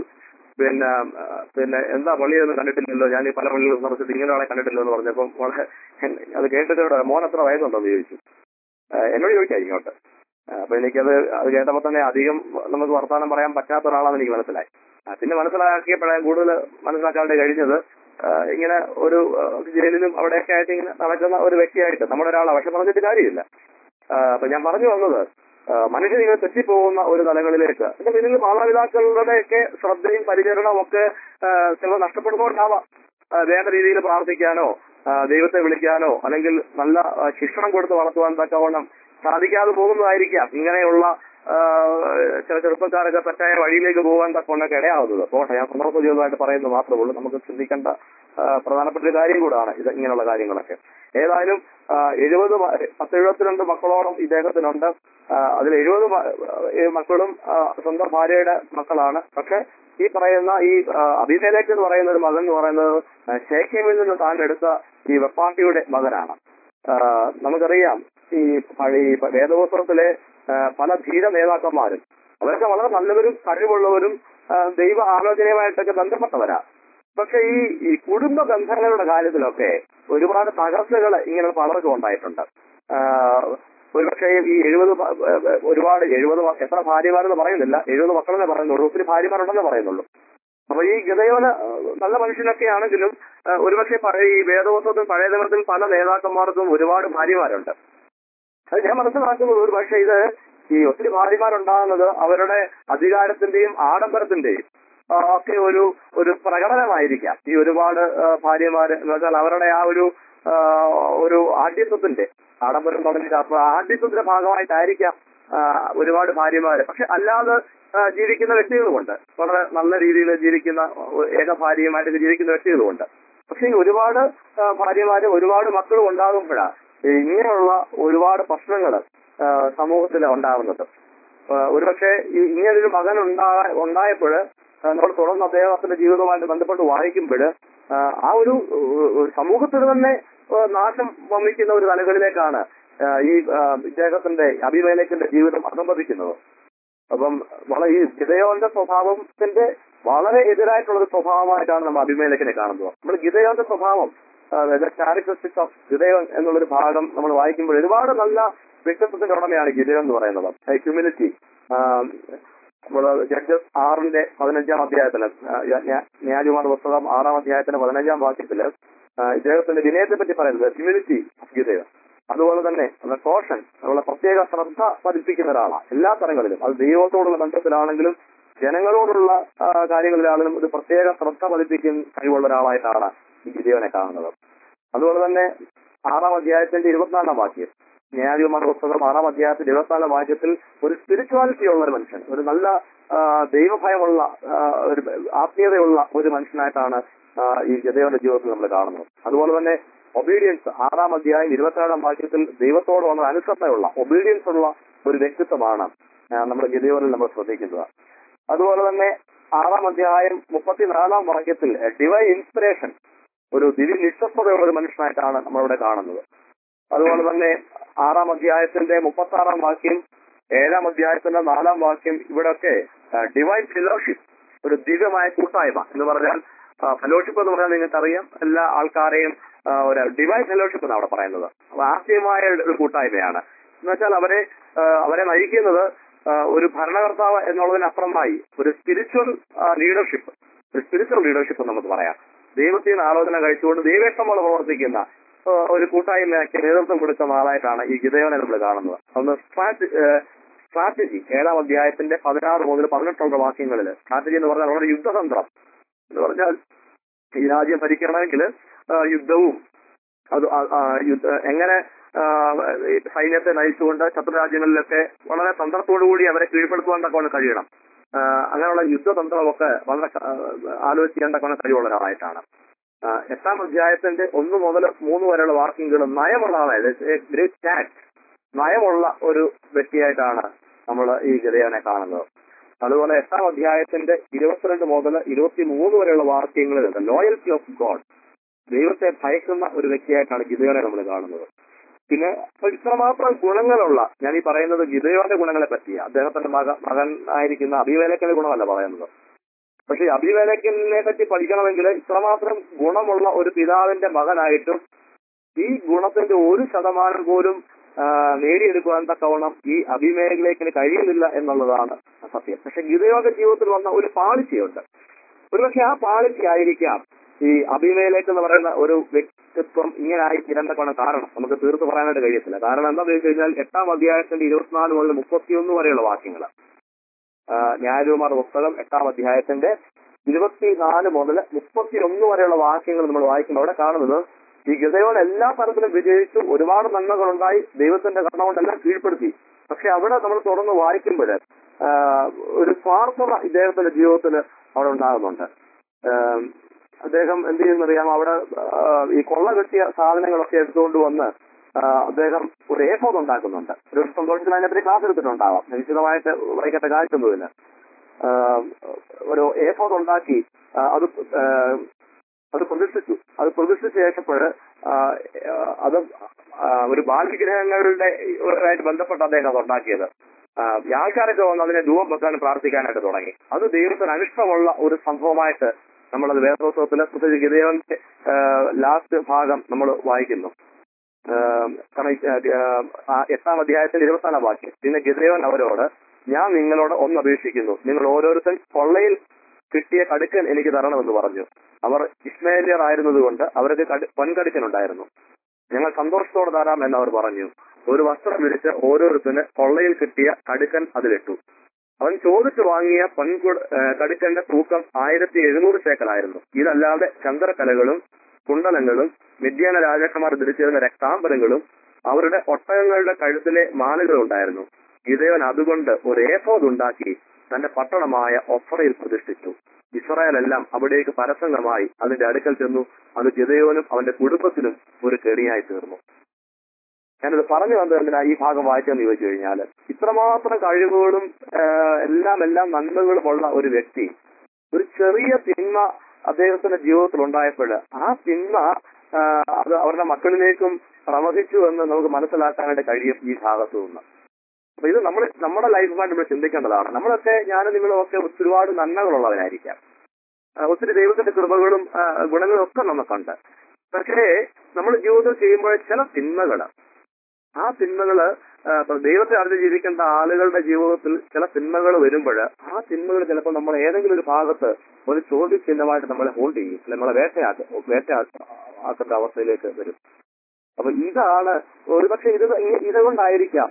പിന്നെ എന്താ പള്ളിയൊന്നും കണ്ടിട്ടില്ലല്ലോ, ഞാൻ ഈ പല പള്ളികളും സന്ദർശിച്ചിട്ട് ഇങ്ങനെ ആളെ കണ്ടിട്ടില്ലോ എന്ന് പറഞ്ഞപ്പം വളരെ അത് കേട്ടിട്ട് മോൻ എത്ര വയസ്സുണ്ടെന്ന് ചോദിച്ചു. എന്നോട് ചോദിക്കാം ഇങ്ങോട്ട്. അപ്പൊ അത് കേട്ടപ്പോ തന്നെ അധികം നമുക്ക് വർത്തമാനം പറയാൻ പറ്റാത്ത ഒരാളാണെന്ന് എനിക്ക് മനസ്സിലായി. പിന്നെ മനസ്സിലാക്കിയപ്പോഴാണ് കൂടുതൽ മനസ്സിലാക്കാണ്ട് കഴിഞ്ഞത് ഇങ്ങനെ ഒരു ജയിലിലും അവിടെയൊക്കെ ആയിട്ട് ഇങ്ങനെ നടക്കുന്ന ഒരു വ്യക്തിയായിട്ട് നമ്മുടെ ഒരാളാണ്. പക്ഷെ പറഞ്ഞിട്ട് കാര്യമില്ല. അപ്പൊ ഞാൻ പറഞ്ഞു വന്നത് മനുഷ്യൻ ഇങ്ങനെ തെറ്റിപ്പോകുന്ന ഒരു തലങ്ങളിലേക്ക് പിന്നെ പിന്നീട് മാതാപിതാക്കളുടെയൊക്കെ ശ്രദ്ധയും പരിചരണവും ഒക്കെ ചിലപ്പോൾ നഷ്ടപ്പെടുന്നതുകൊണ്ടാവാം വേണ്ട രീതിയിൽ പ്രാർത്ഥിക്കാനോ ദൈവത്തെ വിളിക്കാനോ അല്ലെങ്കിൽ നല്ല ശിക്ഷണം കൊടുത്ത് വളർത്തുവാൻ തക്കവണ്ണം സാധിക്കാതെ പോകുന്നതായിരിക്കാം ഇങ്ങനെയുള്ള ചില ചെറുപ്പക്കാരൊക്കെ തെറ്റായ വഴിയിലേക്ക് പോകാൻ തക്കവണ്ണൊക്കെ ഇടയാവുന്നത്. പോട്ടെ, ഞാൻ സന്ദർഭോചിതമായിട്ട് പറയുന്നത് മാത്രമേ ഉള്ളൂ. നമുക്ക് ചിന്തിക്കേണ്ട പ്രധാനപ്പെട്ട ഒരു കാര്യം കൂടാണ് ഇത്, ഇങ്ങനെയുള്ള കാര്യങ്ങളൊക്കെ. ഏതായാലും 72 മക്കളോളം ഇദ്ദേഹത്തിനുണ്ട്. അതിൽ 70 മക്കളും സ്വന്തം ഭാര്യയുടെ മക്കളാണ്. പക്ഷെ ഈ പറയുന്ന ഈ അബീമേലെക്ക് എന്ന് പറയുന്ന ഒരു മകൻ എന്ന് പറയുന്നത് ശേഖേമിൽ നിന്ന് താൻ എടുത്ത ഈ വെപ്പാട്ടിയുടെ മകനാണ്. നമുക്കറിയാം ഈ വേദപുസ്തകത്തിലെ പല ധീര നേതാക്കന്മാരും അവരൊക്കെ വളരെ നല്ലവരും കഴിവുള്ളവരും ദൈവ ആലോചനയുമായിട്ടൊക്കെ ബന്ധപ്പെട്ടവരാ. പക്ഷെ ഈ കുടുംബ ബന്ധങ്ങളുടെ കാര്യത്തിലൊക്കെ ഒരുപാട് തകർച്ചകൾ ഇങ്ങനെ പലർക്കും ഉണ്ടായിട്ടുണ്ട്. ഒരുപക്ഷെ ഈ 70 എത്ര ഭാര്യമാരെന്ന് പറയുന്നില്ല, 70 മക്കളെന്നേ പറയുന്നുള്ളൂ. ഒത്തിരി ഭാര്യമാരുണ്ടെന്ന് പറയുന്നുള്ളൂ. അപ്പൊ ഈ ഗിദെയോന് നല്ല മനുഷ്യനൊക്കെ ആണെങ്കിലും ഒരുപക്ഷെ ഈ വേദപുസ്തകത്തിൽ പഴയ നിയമത്തിൽ പല നേതാക്കന്മാർക്കും ഒരുപാട് ഭാര്യമാരുണ്ട്. അത് ഞാൻ മനസ്സിലാക്കുന്നത് ഒരുപക്ഷെ ഇത് ഈ ഒത്തിരി ഭാര്യമാരുണ്ടാകുന്നത് അവരുടെ അധികാരത്തിന്റെയും ആഡംബരത്തിന്റെയും ഒക്കെ ഒരു പ്രകടനമായിരിക്കാം. ഈ ഒരുപാട് ഭാര്യമാര് എന്ന് വെച്ചാൽ അവരുടെ ആ ഒരു ആഢ്യത്വത്തിന്റെ ആഡംബരം തുടങ്ങിയിട്ട് അപ്പൊ ആഢ്യത്വത്തിന്റെ ഭാഗമായിട്ടായിരിക്കാം ഒരുപാട് ഭാര്യമാര്. പക്ഷെ അല്ലാതെ ജീവിക്കുന്ന വ്യക്തികളുമുണ്ട്, വളരെ നല്ല രീതിയിൽ ജീവിക്കുന്ന ഏക ഭാര്യയുമായിട്ട് ജീവിക്കുന്ന വ്യക്തികളുമുണ്ട്. പക്ഷെ ഈ ഒരുപാട് ഭാര്യമാരും ഒരുപാട് മക്കളും ഉണ്ടാകുമ്പോഴാണ് ഇങ്ങനെയുള്ള ഒരുപാട് പ്രശ്നങ്ങൾ സമൂഹത്തിൽ ഉണ്ടാകുന്നത്. ഒരുപക്ഷെ ഇങ്ങനൊരു മകൻ ഉണ്ടായപ്പോൾ നമ്മൾ തുടർന്ന് അദ്ദേഹത്തിന്റെ ജീവിതവുമായിട്ട് ബന്ധപ്പെട്ട് വായിക്കുമ്പോൾ ആ ഒരു സമൂഹത്തിൽ തന്നെ നാശം വമിക്കുന്ന ഒരു തലങ്ങളിലേക്കാണ് ഈ ഇദ്ദേഹത്തിന്റെ അബീമേലെക്കിന്റെ ജീവിതം അധംപതിക്കുന്നത്. അപ്പം ഈ ഗിദെയോന്റെ സ്വഭാവത്തിന്റെ വളരെ എതിരായിട്ടുള്ളൊരു സ്വഭാവമായിട്ടാണ് നമ്മൾ അബീമേലെക്കിനെ കാണുന്നത്. നമ്മൾ ഗിദെയോന്റെ സ്വഭാവം ക്യാരക്ടറിസ്റ്റിക്സ് ഓഫ് ഗിദെയോൻ എന്നുള്ളൊരു ഭാഗം നമ്മൾ വായിക്കുമ്പോൾ ഒരുപാട് നല്ല വ്യക്തിത്വത്തിന്റെ ഉടമയാണ് ഗിദെയോൻ എന്ന് പറയുന്നത്. ഹ്യൂമിലിറ്റി. ജഡ്ജസ് 6:15 അധ്യായത്തില് ന്യായാധിപന്മാരുടെ പുസ്തകം 6-ാം അധ്യായത്തിന്റെ 15-ാം വാക്യത്തില് ഇദ്ദേഹത്തിന്റെ വിനയത്തെ പറ്റി പറയുന്നത് ഹ്യൂമിലിറ്റി ഓഫ് ഗിദെയോൻ. അതുപോലെ തന്നെ കോഷൻ, നമ്മളെ പ്രത്യേക ശ്രദ്ധ പതിപ്പിക്കുന്ന ഒരാളാണ് എല്ലാ തരങ്ങളിലും. അത് ദൈവത്തോടുള്ള ബന്ധത്തിലാണെങ്കിലും ജനങ്ങളോടുള്ള കാര്യങ്ങളിലാണെങ്കിലും ഒരു പ്രത്യേക ശ്രദ്ധ പതിപ്പിക്കുന്ന കഴിവുള്ള ഒരാളായിട്ടാണ് ഈ ഗിദെയോനെ കാണുന്നത്. അതുപോലെ തന്നെ 6-ാം അധ്യായത്തിന്റെ 24-ാം വാക്യം, ന്യായാധിപന്മാരുടെ പുസ്തകം 6-ാം അധ്യായത്തിന്റെ 24-ാം വാക്യത്തിൽ ഒരു സ്പിരിച്വാലിറ്റി ഉള്ള ഒരു മനുഷ്യൻ, ഒരു നല്ല ദൈവഭയമുള്ള ഒരു ആത്മീയതയുള്ള ഒരു മനുഷ്യനായിട്ടാണ് ഈ ഗിദെയോന്റെ ജീവിതത്തിൽ നമ്മൾ കാണുന്നത്. അതുപോലെ തന്നെ ഒബീഡിയൻസ്, 6-ാം അധ്യായം 22-ാം വാക്യത്തിൽ ദൈവത്തോട് വന്ന അനുസരണയുള്ള ഒബീഡിയൻസ് ഉള്ള ഒരു വ്യക്തിത്വമാണ് നമ്മുടെ ഗിദെയോനിൽ നമ്മൾ ശ്രദ്ധിക്കുന്നത്. അതുപോലെ തന്നെ 6-ാം അധ്യായം 34-ാം വാക്യത്തിൽ ഡിവൈൻ ഇൻസ്പിറേഷൻ, ഒരു ദിവ്യ നിശ്ചസ്തതയുള്ള ഒരു മനുഷ്യനായിട്ടാണ് നമ്മളിവിടെ കാണുന്നത്. അതുപോലെ തന്നെ 6-ാം അധ്യായത്തിന്റെ 36-ാം വാക്യം, 7-ാം അധ്യായത്തിന്റെ 4-ാം വാക്യം, ഇവിടെയൊക്കെ ഡിവൈൻ ഫെലോഷിപ്പ്, ഒരു ദിവ്യമായ കൂട്ടായ്മ എന്ന് പറഞ്ഞാൽ ഫെലോഷിപ്പ് എന്ന് പറഞ്ഞാൽ നിങ്ങൾക്കറിയാം എല്ലാ ആൾക്കാരെയും ഒരു ഡിവൈൻ ഫെലോഷിപ്പ് എന്നാണ് അവിടെ പറയുന്നത്. ആശയമായ ഒരു കൂട്ടായ്മയാണ്. എന്ന് വെച്ചാൽ അവരെ നയിക്കുന്നത് ഒരു ഭരണകർത്താവ് എന്നുള്ളതിനപ്പുറമായി ഒരു സ്പിരിച്വൽ ലീഡർഷിപ്പ് നമുക്ക് പറയാം. ദൈവത്തിന് ആലോചന കഴിച്ചുകൊണ്ട് ദൈവേഷ്ടമുള്ള പ്രവർത്തിക്കുന്ന ഒരു കൂട്ടായ്മയ്ക്ക് നേതൃത്വം കൊടുക്കുന്ന ആളായിട്ടാണ് ഈ ഗിദെയോനെ നമ്മൾ കാണുന്നത്. ഒന്ന് സ്ട്രാറ്റജി, 7-ാം അധ്യായത്തിന്റെ 16 മുതൽ 18 വാക്യങ്ങളിൽ സ്ട്രാറ്റജി എന്ന് പറഞ്ഞാൽ വളരെ യുദ്ധതന്ത്രം എന്ന് പറഞ്ഞാൽ ഈ രാജ്യം ഭരിക്കണമെങ്കിൽ യുദ്ധവും അത് എങ്ങനെ സൈന്യത്തെ നയിച്ചുകൊണ്ട് ശത്രുരാജ്യങ്ങളിലൊക്കെ വളരെ തന്ത്രത്തോടുകൂടി അവരെ കീഴ്പ്പെടുത്തുവാൻ കഴിയണം. അങ്ങനെയുള്ള യുദ്ധതന്ത്രമൊക്കെ വളരെ ആലോചിക്കേണ്ട കഴിവുള്ള ഒരാളായിട്ടാണ്. 8-ാം അധ്യായത്തിന്റെ 1 മുതൽ 3 വരെയുള്ള വാക്യങ്ങൾ നയമുള്ള നയമുള്ള ഒരു വ്യക്തിയായിട്ടാണ് നമ്മൾ ഈ ഗിദെയോനെ കാണുന്നത്. അതുപോലെ 8-ാം അധ്യായത്തിന്റെ 22 മുതൽ 23 വരെയുള്ള വാക്യങ്ങളിൽ ലോയൽറ്റി ഓഫ് ഗോഡ്, ദൈവത്തെ ഭയക്കുന്ന ഒരു വ്യക്തിയായിട്ടാണ് ഗിദെയോനെ നമ്മൾ കാണുന്നത്. പിന്നെ ഇത്രമാത്രം ഗുണങ്ങളുള്ള, ഞാൻ ഈ പറയുന്നത് ഗിദെയോന്റെ ഗുണങ്ങളെ പറ്റിയാണ്. അദ്ദേഹത്തിന്റെ മകൻ ആയിരിക്കുന്ന അബീമേലെക്കിന്റെ ഗുണമല്ല പറയുന്നത്. പക്ഷെ അബീമേലെക്കിനെ പറ്റി പഠിക്കണമെങ്കിൽ ഇത്രമാത്രം ഗുണമുള്ള ഒരു പിതാവിന്റെ മകനായിട്ടും ഈ ഗുണത്തിന്റെ 1% പോലും നേടിയെടുക്കുവാൻ തക്കവണ്ണം ഈ അബീമേലെക്കിന് കഴിയുന്നില്ല എന്നുള്ളതാണ് സത്യം. പക്ഷെ ഗിദെയോന്റെ ജീവിതത്തിൽ വന്ന ഒരു പാളിച്ചയുണ്ട്. ഒരുപക്ഷെ ആ പാളിച്ചയായിരിക്കാം ഈ അബീമേലെക്ക് എന്ന് പറയുന്ന ഒരു വ്യക്തിത്വം ഇങ്ങനെ ആയി തീരേണ്ടതാണ് കാരണം. നമുക്ക് തീർത്ത് പറയാനായിട്ട് കഴിയത്തില്ല. കാരണം എന്താണെന്ന് വെച്ച് കഴിഞ്ഞാൽ 8-ാം അധ്യായത്തിന്റെ 24 മുതൽ 31 വരെയുള്ള വാക്യങ്ങൾ, ന്യായാധിപന്മാരുടെ പുസ്തകം 8-ാം അധ്യായത്തിന്റെ 24 മുതൽ 31 വരെയുള്ള വാക്യങ്ങൾ നമ്മൾ വായിക്കുമ്പോൾ അവിടെ കാണുന്നത് ഈ ഗിദെയോൻ എല്ലാ തരത്തിലും വിജയിച്ചു, ഒരുപാട് നന്മകളുണ്ടായി, ദൈവത്തിന്റെ കരുണ കൊണ്ടെല്ലാം കീഴ്പ്പെടുത്തി. പക്ഷെ അവിടെ നമ്മൾ തുടർന്ന് വായിക്കുമ്പോൾ ഒരു സ്വാർത്ഥത ഇദ്ദേഹത്തിന്റെ ജീവിതത്തിൽ അവിടെ ഉണ്ടാകുന്നുണ്ട്. അദ്ദേഹം എന്ത് ചെയ്യുന്നറിയാം, അവിടെ ഈ കൊള്ള കെട്ടിയ സാധനങ്ങളൊക്കെ എടുത്തുകൊണ്ട് വന്ന് അദ്ദേഹം ഒരു ഏഫോദ് ഉണ്ടാക്കുന്നുണ്ട്. ഒരു സന്തോഷത്തിന് അതിനെപ്പറ്റി ക്ലാസ് എടുത്തിട്ടുണ്ടാവാം, വിശദമായിട്ട് വായിക്കേണ്ട കാര്യമൊന്നുമില്ല. ഒരു ഏഫോദ് ഉണ്ടാക്കി അത് പ്രതിഷ്ഠിച്ചു. അത് പ്രതിഷ്ഠിച്ച ശേഷപ്പോൾ അത് ഒരു ബാലവിഗ്രഹങ്ങളുടെ ആയിട്ട് ബന്ധപ്പെട്ട് അദ്ദേഹം അത് ഉണ്ടാക്കിയത്. ആൾക്കാരൊക്കെ വന്ന് അതിനെ ധൂപം വെക്കാനും പ്രാർത്ഥിക്കാനായിട്ട് തുടങ്ങി. അത് ദൈവത്തിന് അനിഷ്ടമുള്ള ഒരു സംഭവമായിട്ട് നമ്മളത് വേദപുസ്തകത്തിലെ പ്രത്യേകിച്ച് ഗിദെയോന്റെ ലാസ്റ്റ് ഭാഗം നമ്മൾ വായിക്കുന്നു. കാരണം 8-ാം അധ്യായത്തിൽ 24-ാം വാക്യം, പിന്നെ ഗിദെയോൻ അവരോട്, ഞാൻ നിങ്ങളോട് ഒന്ന് അപേക്ഷിക്കുന്നു, നിങ്ങൾ ഓരോരുത്തർ കൊള്ളയിൽ കിട്ടിയ കടുക്കൻ എനിക്ക് തരണമെന്ന് പറഞ്ഞു. അവർ ഇസ്മായേലിയർ ആയിരുന്നതുകൊണ്ട് അവർക്ക് പൊൻകടുക്കനുണ്ടായിരുന്നു. ഞങ്ങൾ സന്തോഷത്തോടെ തരാം എന്നവർ പറഞ്ഞു. ഒരു വസ്ത്രം വിരിച്ച് ഓരോരുത്തന് കൊള്ളയിൽ കിട്ടിയ കടുക്കൻ അതിലിട്ടു. അവൻ ചോദിച്ചു വാങ്ങിയ കടുക്കന്റെ തൂക്കം 1700 ശേക്കലായിരുന്നു. ഇതല്ലാതെ ചന്ദ്രക്കലകളും കുണ്ടലങ്ങളും മിദ്യാന രാജാക്കന്മാർ ധരിച്ചിരുന്ന രക്താംബരങ്ങളും അവരുടെ ഒട്ടകങ്ങളുടെ കഴുത്തിലെ മാലകളും ഉണ്ടായിരുന്നു. ഗിദെയോൻ അതുകൊണ്ട് ഒരു ഏഫോദ് ഉണ്ടാക്കി തന്റെ പട്ടണമായ ഒഫ്രയിൽ പ്രതിഷ്ഠിച്ചു. ഇസ്രായേലെല്ലാം അവിടേക്ക് പരസംഗമായി അതിന്റെ അടുക്കൽ ചെന്നു. അത് ഗിദെയോനും അവന്റെ കുടുംബത്തിനും ഒരു കെണിയായി തീർന്നു. ഞാനത് പറഞ്ഞു വന്നതിനാ ഈ ഭാഗം വായിച്ചെന്ന് ചോദിച്ചു കഴിഞ്ഞാൽ, ഇത്രമാത്രം കഴിവുകളും എല്ലാം നന്മകളുമുള്ള ഒരു വ്യക്തി ഒരു ചെറിയ തിന്മ അദ്ദേഹത്തിന്റെ ജീവിതത്തിൽ ഉണ്ടായപ്പോൾ ആ തിന്മ അത് അവരുടെ മക്കളിലേക്കും പ്രവഹിച്ചു എന്ന് നമുക്ക് മനസ്സിലാക്കാനായിട്ട് കഴിയും ഈ ഭാഗത്തു നിന്ന്. അപ്പൊ ഇത് നമ്മുടെ ലൈഫുമായിട്ട് നമ്മൾ ചിന്തിക്കേണ്ടതാണ്. നമ്മളൊക്കെ, ഞാനും നിങ്ങളും ഒക്കെ ഒരുപാട് നന്മകളുള്ളവരായിരിക്കാം, ഒത്തിരി ദൈവത്തിന്റെ കൃപകളും ഗുണങ്ങളും ഒക്കെ നമുക്കുണ്ട്. പക്ഷേ നമ്മൾ ജീവിതത്തിൽ ചെയ്യുമ്പോൾ ചില തിന്മകള്, ആ തിന്മകള് ദൈവത്തെ അറിഞ്ഞ് ജീവിക്കേണ്ട ആളുകളുടെ ജീവിതത്തിൽ ചില തിന്മകൾ വരുമ്പോൾ ആ തിന്മകൾ ചിലപ്പോൾ നമ്മൾ ഏതെങ്കിലും ഒരു ഭാഗത്ത് ഒരു ചോദ്യചിഹ്നമായിട്ട് നമ്മളെ ഹോൾഡ് ചെയ്യും, നമ്മളെ വേട്ടയാക്കേണ്ട അവസ്ഥയിലേക്ക് വരും. അപ്പൊ ഇതാണ് ഒരുപക്ഷെ ഇതുകൊണ്ടായിരിക്കാം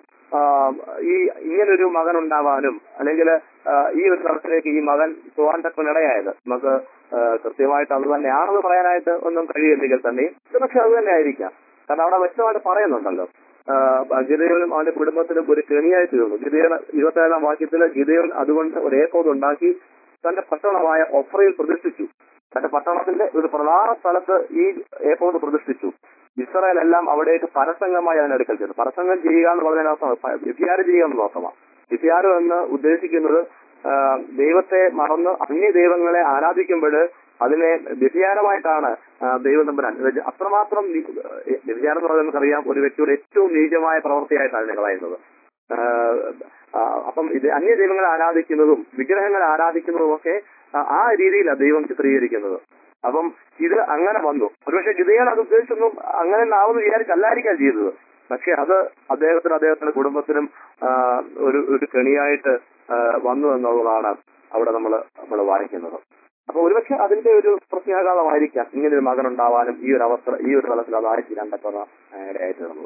ഈ ഇങ്ങനൊരു മകൻ ഉണ്ടാവാനും അല്ലെങ്കിൽ ഈ ഒരു തലത്തിലേക്ക് ഈ മകൻ പോകാൻ തക്കനിടയായത്. നമുക്ക് കൃത്യമായിട്ട് അത് തന്നെയാണെന്ന് പറയാനായിട്ട് ഒന്നും കഴിയുമെങ്കിൽ തന്നെയും പക്ഷെ അത് തന്നെ ആയിരിക്കാം. കാരണം അവിടെ വ്യക്തമായിട്ട് പറയുന്നുണ്ടല്ലോ, ഗിദെയോനും അവന്റെ കുടുംബത്തിനും ഒരു കെണിയായി തീർന്നു. ഗിദെയോൻ 27-ാം വാക്യത്തിൽ ഗിദെയോൻ അതുകൊണ്ട് ഒരു ഏഫോദ് ഉണ്ടാക്കി തന്റെ പട്ടണമായ ഒഫ്രയിൽ പ്രതിഷ്ഠിച്ചു. തന്റെ പട്ടണത്തിന്റെ ഒരു പ്രധാന സ്ഥലത്ത് ഈ ഏഫോദ് പ്രതിഷ്ഠിച്ചു. ഇസ്രായേലെല്ലാം അവിടേക്ക് പരസംഗമായി അതിനടുക്കൽ ചെന്നു. പരസംഗം ചെയ്യുക എന്ന് പറഞ്ഞതിനർത്ഥം വ്യഭിചാരം ചെയ്യുക എന്നുള്ള അർത്ഥമാണ്. വ്യഭിചാരം എന്ന് ഉദ്ദേശിക്കുന്നത് ദൈവത്തെ മറന്ന് അന്യ ദൈവങ്ങളെ ആരാധിക്കുമ്പോൾ അതിനെ വ്യഭിചാരമായിട്ടാണ് ദൈവം തമ്പുരാൻ അത്രമാത്രം. വ്യഭിചാരം എന്ന് പറഞ്ഞാൽ നമുക്കറിയാം ഒരു വ്യക്തിയുടെ ഏറ്റവും നീചമായ പ്രവൃത്തിയായിട്ടാണ് അതിനെ കളയുന്നത്. അപ്പം ഇത് അന്യ ദൈവങ്ങളെ ആരാധിക്കുന്നതും വിഗ്രഹങ്ങളെ ആരാധിക്കുന്നതും ഒക്കെ ആ രീതിയിലാണ് ദൈവം ചിത്രീകരിക്കുന്നത്. അപ്പം ഇത് അങ്ങനെ വന്നു. ഒരുപക്ഷെ ഗിദെയോൻ അത് ഉദ്ദേശിച്ചൊന്നും അങ്ങനെ ആവുമെന്ന് വിചാരിച്ചല്ലായിരിക്കാം ചെയ്തത്. പക്ഷെ അത് അദ്ദേഹത്തിന്റെ കുടുംബത്തിനും ഒരു കെണിയായിട്ട് വന്നു എന്നുള്ളതാണ് അവിടെ നമ്മൾ വായിക്കുന്നത്. അപ്പൊ ഒരുപക്ഷെ അതിന്റെ ഒരു പ്രത്യാഘാതമായിരിക്കാം ഇങ്ങനെ ഒരു മകൻ ഉണ്ടാവാനും ഈ ഒരു അവസ്ഥ ഈ ഒരു തലത്തിൽ അതായി തീരാണ്ടൊക്കെ ഇടയായി തീർന്നത്.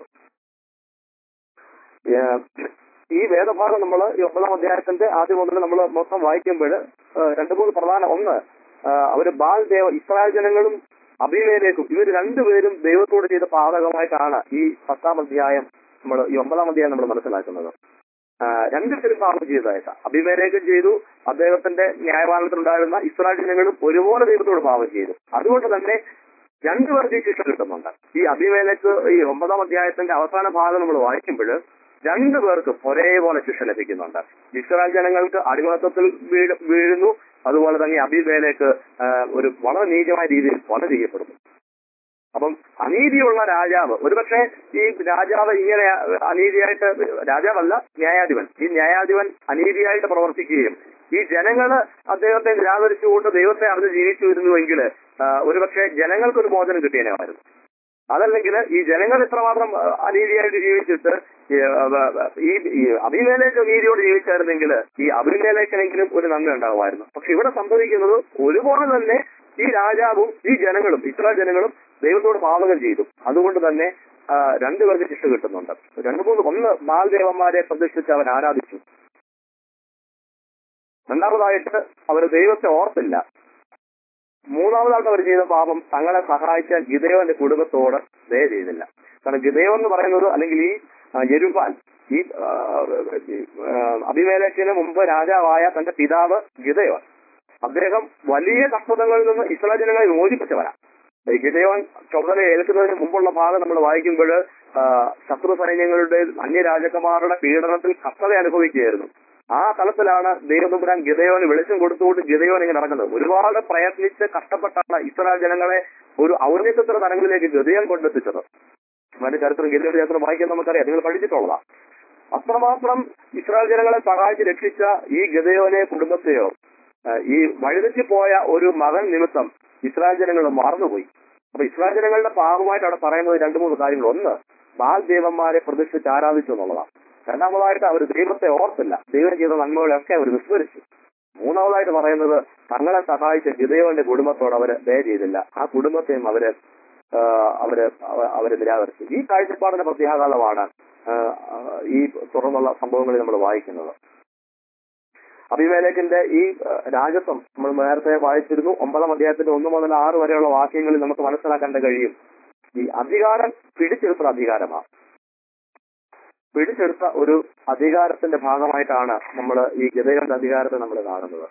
ഈ വേദഭാഗം നമ്മൾ ഈ 9-ാം അധ്യായത്തിന്റെ ആദ്യം മുതൽ നമ്മൾ മൊത്തം വായിക്കുമ്പോൾ 2-3 പ്രധാന, ഒന്ന് അവര് ഇസ്രായേൽ ജനങ്ങളും അബീമേലെക്കും ഇവർ രണ്ടുപേരും ദൈവത്തോട് ചെയ്ത പാതകമായിട്ടാണ് ഈ 10-ാം അധ്യായം ഈ 9-ാം അധ്യായം നമ്മൾ മനസ്സിലാക്കുന്നത്. രണ്ടുപേരും പാപം ചെയ്തതായിട്ടാണ്. അബീമേലെക്കും ചെയ്തു, അദ്ദേഹത്തിന്റെ ന്യായപാലനത്തിലുണ്ടായിരുന്ന ഇസ്രായേൽ ജനങ്ങളും ഒരുപോലെ ദൈവത്തോട് പാപം ചെയ്തു. അതുകൊണ്ട് തന്നെ രണ്ടുപേർക്ക് ശിക്ഷ കിട്ടുന്നുണ്ട്. ഈ അബീമേലെക്ക് ഈ 9-ാം അധ്യായത്തിന്റെ അവസാന ഭാഗം നമ്മൾ വായിക്കുമ്പോൾ രണ്ടുപേർക്കും ഒരേപോലെ ശിക്ഷ ലഭിക്കുന്നുണ്ട്. ഇസ്രായേൽ ജനങ്ങൾക്ക് അടിമത്തത്തിൽ വീഴുന്നു, അതുപോലെ തന്നെ അബീമേലെക്ക് ഒരു വളരെ നീചമായ രീതിയിൽ കൊല ചെയ്യപ്പെടുന്നു. അപ്പം അനീതിയുള്ള രാജാവ്, ഒരുപക്ഷെ ഈ രാജാവ് ഇങ്ങനെ അനീതിയായിട്ട്, രാജാവല്ല ന്യായാധിപൻ, ഈ ന്യായാധിപൻ അനീതിയായിട്ട് പ്രവർത്തിക്കുകയും ഈ ജനങ്ങള് അദ്ദേഹത്തെ നിരാകരിച്ചുകൊണ്ട് ദൈവത്തെ അറിഞ്ഞ് ജീവിച്ചിരുന്നുവെങ്കിൽ ഒരുപക്ഷെ ജനങ്ങൾക്കൊരു മോചനം കിട്ടിയേനെമായിരുന്നു. അതല്ലെങ്കിൽ ഈ ജനങ്ങൾ ഇത്രമാത്രം അനീതിയായിട്ട് ജീവിച്ചിട്ട് ഈ അബീമേലെക്ക് നീതിയോട് ജീവിച്ചായിരുന്നെങ്കിൽ ഈ അബീമേലെക്കിനെങ്കിലും ഒരു നന്മ ഉണ്ടാകുമായിരുന്നു. പക്ഷെ ഇവിടെ സംഭവിക്കുന്നത് ഒരുപോലെ തന്നെ ഈ രാജാവും ഈ ജനങ്ങളും ഇസ്രായേൽ ജനങ്ങളും ദൈവത്തോട് പാപകം ചെയ്തു. അതുകൊണ്ട് തന്നെ രണ്ടുപേർക്ക് ശിക്ഷ കിട്ടുന്നുണ്ട്. 2-3 ഒന്ന് ബാൽദേവന്മാരെ പ്രതിഷ്ഠിച്ച് അവൻ ആരാധിച്ചു. രണ്ടാമതായിട്ട് അവർ ദൈവത്തെ ഓർത്തില്ല. മൂന്നാമതായിട്ട് അവർ ചെയ്ത പാപം തങ്ങളെ സഹായിച്ച ഗിദെയോന്റെ കുടുംബത്തോട് ദയ ചെയ്തില്ല. കാരണം ഗിദെയോൻ എന്ന് പറയുന്നത്, അല്ലെങ്കിൽ ഈ യെരുബ്ബാൽ, ഈ അബീമേലെക്കിന് മുമ്പ് രാജാവായ തന്റെ പിതാവ് ഗിദെയോൻ, അദ്ദേഹം വലിയ കഷ്ടതകളിൽ നിന്ന് ഇസ്രായേൽ ജനങ്ങളെ മോചിപ്പിച്ചവരാണ്. ഈ ഗിദെയോൻ ചുമതല ഏൽക്കുന്നതിന് മുമ്പുള്ള ഭാഗം നമ്മൾ വായിക്കുമ്പോൾ ശത്രു സൈന്യങ്ങളുടെ അന്യരാജാക്കന്മാരുടെ പീഡനത്തിൽ കഷ്ടത അനുഭവിക്കുകയായിരുന്നു. ആ തലത്തിലാണ് ദൈവതമ്പുരാൻ ഗിദെയോന് വെളിച്ചം കൊടുത്തുകൊണ്ട് ഗിദെയോൻ ഇങ്ങനെ നടക്കുന്നത്. ഒരുപാട് പ്രയത്നിച്ച് കഷ്ടപ്പെട്ടാണ് ഇസ്രായേൽ ജനങ്ങളെ ഒരു ഔന്നത്യത്തിന്റെ തലങ്ങളിലേക്ക് ഗിദെയോൻ കൊണ്ടെത്തിച്ചത്. മറ്റു ചരിത്രം, ഗിദെയോന്റെ ചരിത്രം വായിക്കാൻ നമുക്കറിയാം, നിങ്ങൾ പഠിച്ചിട്ടുള്ളതാ. അത്രമാത്രം ഇസ്രായേൽ ജനങ്ങളെ സഹായിച്ച് രക്ഷിച്ച ഈ ഗിദെയോനെ കുടുംബത്തെയോ ഈ വഴിതെറ്റിപ്പോയ ഒരു മകൻ നിമിത്തം ഇസ്രായേൽ ജനങ്ങൾ മറന്നുപോയി. അപ്പൊ ഇസ്രായേൽ ജനങ്ങളുടെ പാപമായിട്ട് അവിടെ പറയുന്നത് 2-3 കാര്യങ്ങൾ. ഒന്ന്, ബാൽ ദേവന്മാരെ പ്രതിഷ്ഠിച്ച് ആരാധിച്ചു എന്നുള്ളതാണ്. രണ്ടാമതായിട്ട് അവർ ദൈവത്തെ ഓർത്തില്ല, ദൈവം ചെയ്ത നന്മകളെയൊക്കെ അവർ വിസ്മരിച്ചു. മൂന്നാമതായിട്ട് പറയുന്നത്, തങ്ങളെ സഹായിച്ച ഗിദെയോന്റെ കുടുംബത്തോട് അവര് ദയ ചെയ്തില്ല, ആ കുടുംബത്തെയും അവര് നിരാകരിച്ചു. ഈ കാഴ്ചപ്പാടിന്റെ പ്രത്യാഘാതമാണ് ഈ തുടർന്നുള്ള സംഭവങ്ങളിൽ നമ്മൾ വായിക്കുന്നത്. അബീമേലെക്കിന്റെ ഈ രാജത്വം നമ്മൾ നേരത്തെ വായിച്ചിരുന്നു. 9-ാം അധ്യായത്തിന്റെ 1 മുതൽ 6 വരെയുള്ള വാക്യങ്ങളിൽ നമുക്ക് മനസ്സിലാക്കാൻ കഴിയും. ഈ അധികാരം പിടിച്ചെടുത്ത അധികാരമാണ്. പിടിച്ചെടുത്ത ഒരു അധികാരത്തിന്റെ ഭാഗമായിട്ടാണ് നമ്മൾ ഈ ഗിദെയോന്റെ അധികാരത്തെ നമ്മൾ കാണുന്നത്.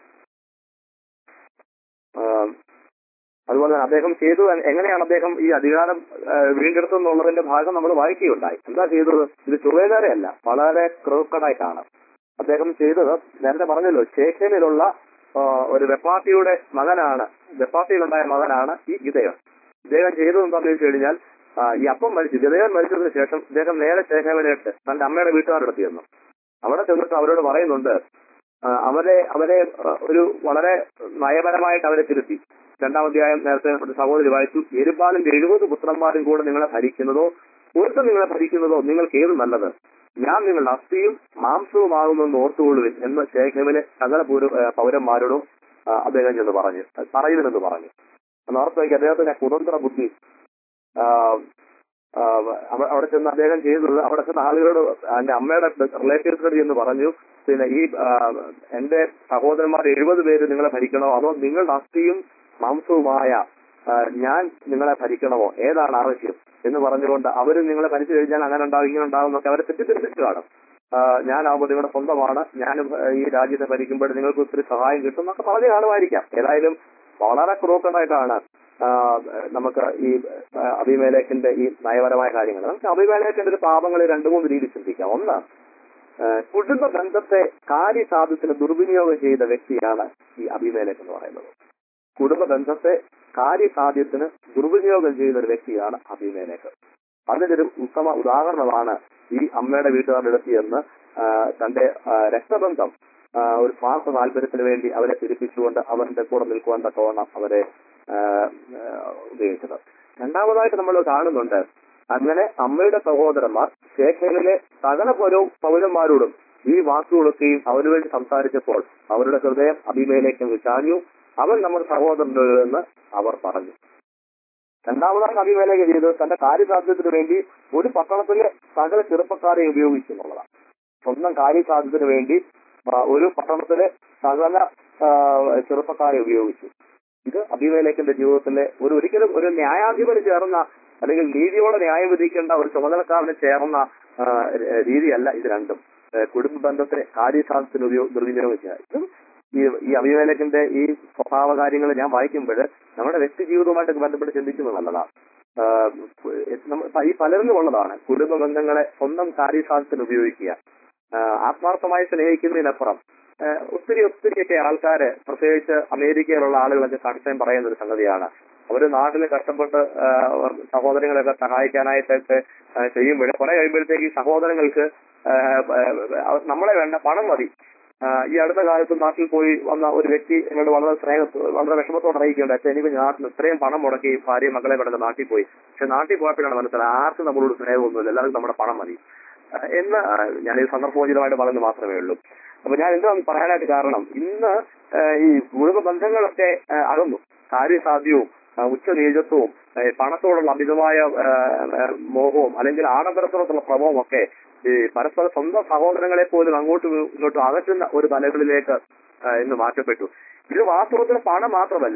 അതുപോലെ തന്നെ അദ്ദേഹം ചെയ്തു, എങ്ങനെയാണ് അദ്ദേഹം ഈ അധികാരം വീണ്ടെടുത്തെന്നുള്ളതിന്റെ ഭാഗം നമ്മൾ വായിക്കുകയുണ്ടായി. എന്താ ചെയ്തത്? ഇത് ചുവേകാരെയല്ല, വളരെ ക്രൂക്കഡായിട്ടാണ് അദ്ദേഹം ചെയ്തത്. നേരത്തെ പറഞ്ഞല്ലോ, ശേഖേമിലുള്ള ഒരു വെപ്പാട്ടിയുടെ മകനാണ്, വെപ്പാട്ടിയിലുണ്ടായ മകനാണ് ഈ ഗിദെയോൻ. ഇദ്ദേഹം ചെയ്തത് എന്താണെന്ന് ചോദിച്ചു കഴിഞ്ഞാൽ, ഈ അപ്പം മരിച്ചു, ഗിദെയോൻ മരിച്ചതിന് ശേഷം ഇദ്ദേഹം നേരെ ശേഖേമിലേക്ക് തന്റെ അമ്മയുടെ വീട്ടുകാരെടുത്ത് ചെന്നു. അവിടെ ചെന്നിട്ട് അവരോട് പറയുന്നുണ്ട്, അവരെ ഒരു വളരെ നയപരമായിട്ട് അവരെ തിരുത്തി. 2-ാം അധ്യായം നേരത്തെ ഒരു സഹോദരി വായിച്ചു. യെരുബ്ബാലിന്റെ 70 പുത്രന്മാരും കൂടെ നിങ്ങളെ ഭരിക്കുന്നതോ ഒരുത്തം നിങ്ങളെ ഭരിക്കുന്നതോ നിങ്ങൾക്ക് ഏത് നല്ലത്? ഞാൻ നിങ്ങളുടെ അസ്ഥിയും മാംസവുമാകുമെന്ന് ഓർത്തുകൊള്ളുവിൻ എന്ന് ശേഖേമിലെ സകല പൗരന്മാരോടും അദ്ദേഹം പറയുമെന്ന് പറഞ്ഞു. എന്നോർത്തേക്ക് അദ്ദേഹത്തിന്റെ കുതന്ത്ര ബുദ്ധി. അവിടെ ചെന്ന് അദ്ദേഹം ചെയ്തത്, അവിടെ ചെന്ന ആളുകളോട്, എന്റെ അമ്മയുടെ റിലേറ്റീവ്സിനോട് എന്ന് പറഞ്ഞു, പിന്നെ ഈ എന്റെ സഹോദരന്മാർ 70 പേര് നിങ്ങളെ ഭരിക്കണോ, അതോ നിങ്ങളുടെ അസ്ഥിയും മാംസവുമായ ഞാൻ നിങ്ങളെ ഭരിക്കണമോ, ഏതാണ് ആവശ്യം എന്ന് പറഞ്ഞുകൊണ്ട് അവര് നിങ്ങളെ ഭരിച്ചു കഴിഞ്ഞാൽ അങ്ങനെ ഉണ്ടാവും ഇങ്ങനെ ഉണ്ടാവും എന്നൊക്കെ അവരെ തെറ്റിദ്ധരിച്ചു കാണും. ഞാനാവുമ്പോൾ നിങ്ങളുടെ സ്വന്തമാണ്, ഞാനും ഈ രാജ്യത്തെ ഭരിക്കുമ്പോൾ നിങ്ങൾക്ക് ഒത്തിരി സഹായം കിട്ടും എന്നൊക്കെ പറഞ്ഞു കാണുമായിരിക്കാം. ഏതായാലും വളരെ ക്രൂക്കഡായിട്ടാണ് നമുക്ക് ഈ അബീമേലെക്കിന്റെ ഈ നയപരമായ കാര്യങ്ങൾ. നമുക്ക് അബീമേലെക്കിന്റെ ഒരു പാപങ്ങളെ 2-3 രീതി ചിന്തിക്കാം. ഒന്ന്, കുടുംബ ബന്ധത്തെ കാര്യസാധ്യത്തിന് ദുർവിനിയോഗം ചെയ്ത വ്യക്തിയാണ് ഈ അബീമേലെക്ക് എന്ന് പറയുന്നത്. കുടുംബ ബന്ധത്തെ കാര്യസാധ്യത്തിന് ദുർവിനിയോഗം ചെയ്യുന്ന ഒരു വ്യക്തിയാണ് അബീമേലെക്ക്. അതിന്റെ ഒരു ഉത്തമ ഉദാഹരണമാണ് ഈ അമ്മയുടെ വീട്ടുകാരെടുത്തിയെന്ന് തന്റെ രക്തബന്ധം ഒരു സ്വാർത്ഥ താല്പര്യത്തിന് വേണ്ടി അവരെ തിരിപ്പിച്ചുകൊണ്ട് അവരുടെ കൂടെ നിൽക്കുവാൻ തക്കവണ്ണം അവരെ ഉപയോഗിച്ചത്. രണ്ടാമതായിട്ട് നമ്മൾ കാണുന്നുണ്ട്, അങ്ങനെ അമ്മയുടെ സഹോദരന്മാർ ശേഖേമിലെ സകല പൗരന്മാരോടും ഈ വാക്കുകളൊക്കെയും അവന് വേണ്ടി സംസാരിച്ചപ്പോൾ അവരുടെ ഹൃദയം അബീമേലെക്കിൽ ചാഞ്ഞു. അവൻ നമ്മുടെ സഹോദരനെന്ന് അവർ പറഞ്ഞു. രണ്ടാമതാണ് അബീമേലെക്ക് ചെയ്തത്, തന്റെ കാര്യസാധ്യത്തിന് വേണ്ടി ഒരു പട്ടണത്തിലെ സകല ചെറുപ്പക്കാരെ ഉപയോഗിച്ചു എന്നുള്ളതാണ്. സ്വന്തം കാര്യസാധ്യത്തിന് വേണ്ടി ഒരു പട്ടണത്തിലെ സകല ചെറുപ്പക്കാരെ ഉപയോഗിച്ചു. ഇത് അബീമേലെക്കിന്റെ ജീവിതത്തിലെ ഒരിക്കലും ഒരു ന്യായാധിപന് ചേർന്ന, അല്ലെങ്കിൽ നീതിയോടെ ന്യായം വിധിക്കേണ്ട ഒരു ചുമതലക്കാരന് ചേർന്ന രീതിയല്ല ഇത് രണ്ടും. കുടുംബ ബന്ധത്തെ കാര്യസാധ്യത്തിന് ദുർവിനിയോഗം ചെയ്യാം. ഈ അബീമേലെക്കിന്റെ ഈ സ്വഭാവ കാര്യങ്ങൾ ഞാൻ വായിക്കുമ്പോൾ നമ്മുടെ വ്യക്തി ജീവിതവുമായിട്ട് ബന്ധപ്പെട്ട് ചിന്തിക്കുന്നത് നല്ലതാണ്. ഈ പലരിലും ഉള്ളതാണ് കുടുംബ ബന്ധങ്ങളെ സ്വന്തം കാര്യസാധ്യത്തിന് ഉപയോഗിക്കുക. ആത്മാർത്ഥമായി സ്നേഹിക്കുന്നതിനപ്പുറം ഒത്തിരിയൊക്കെ ആൾക്കാര്, പ്രത്യേകിച്ച് അമേരിക്കയിലുള്ള ആളുകളൊക്കെ സാക്ഷ്യം പറയുന്ന ഒരു സംഗതിയാണ്. അവര് നാട്ടിൽ കഷ്ടപ്പെട്ട് സഹോദരങ്ങളെയൊക്കെ സഹായിക്കാനായിട്ടൊക്കെ ചെയ്യുമ്പോൾ കുറെ കഴിയുമ്പോഴത്തേക്ക് ഈ സഹോദരങ്ങൾക്ക് നമ്മളെ വേണ്ട, പണം മതി. ഈ അടുത്ത കാലത്ത് നാട്ടിൽ പോയി വന്ന ഒരു വ്യക്തി എന്നോട് വളരെ വിഷമത്തോടെ അറിയിക്കേണ്ട, എനിക്ക് നാട്ടിൽ ഇത്രയും പണം മുടക്കി ഭാര്യ മക്കളെ കടന്ന് നാട്ടിൽ പോയി, പക്ഷെ നാട്ടിൽ പോയപ്പോഴാണ് മനസ്സിലായത് ആർക്കും നമ്മളോട് സ്നേഹമൊന്നുമില്ല, എല്ലാവർക്കും നമ്മുടെ പണം മതി എന്ന് ഞാൻ ഈ സന്ദർഭോചിതമായിട്ട് പറയുന്നത് മാത്രമേ ഉള്ളൂ. അപ്പൊ ഞാൻ എന്താണ് പറയാനായിട്ട് കാരണം, ഇന്ന് ഈ കുടുംബ ബന്ധങ്ങളൊക്കെ അകന്നു. കാര്യസാധ്യവും ഉച്ചനീചത്വവും പണത്തോടുള്ള അമിതമായ മോഹവും അല്ലെങ്കിൽ ആഡംബരത്തോടുള്ള പ്രഭവവും ഒക്കെ ഈ പരസ്പര സ്വന്തം സഹോദരങ്ങളെ പോലും അങ്ങോട്ടും ഇങ്ങോട്ടും അകറ്റുന്ന ഒരു തലങ്ങളിലേക്ക് ഇന്ന് മാറ്റപ്പെട്ടു. ഇത് വാസ്തവത്തിൽ പണം മാത്രമല്ല,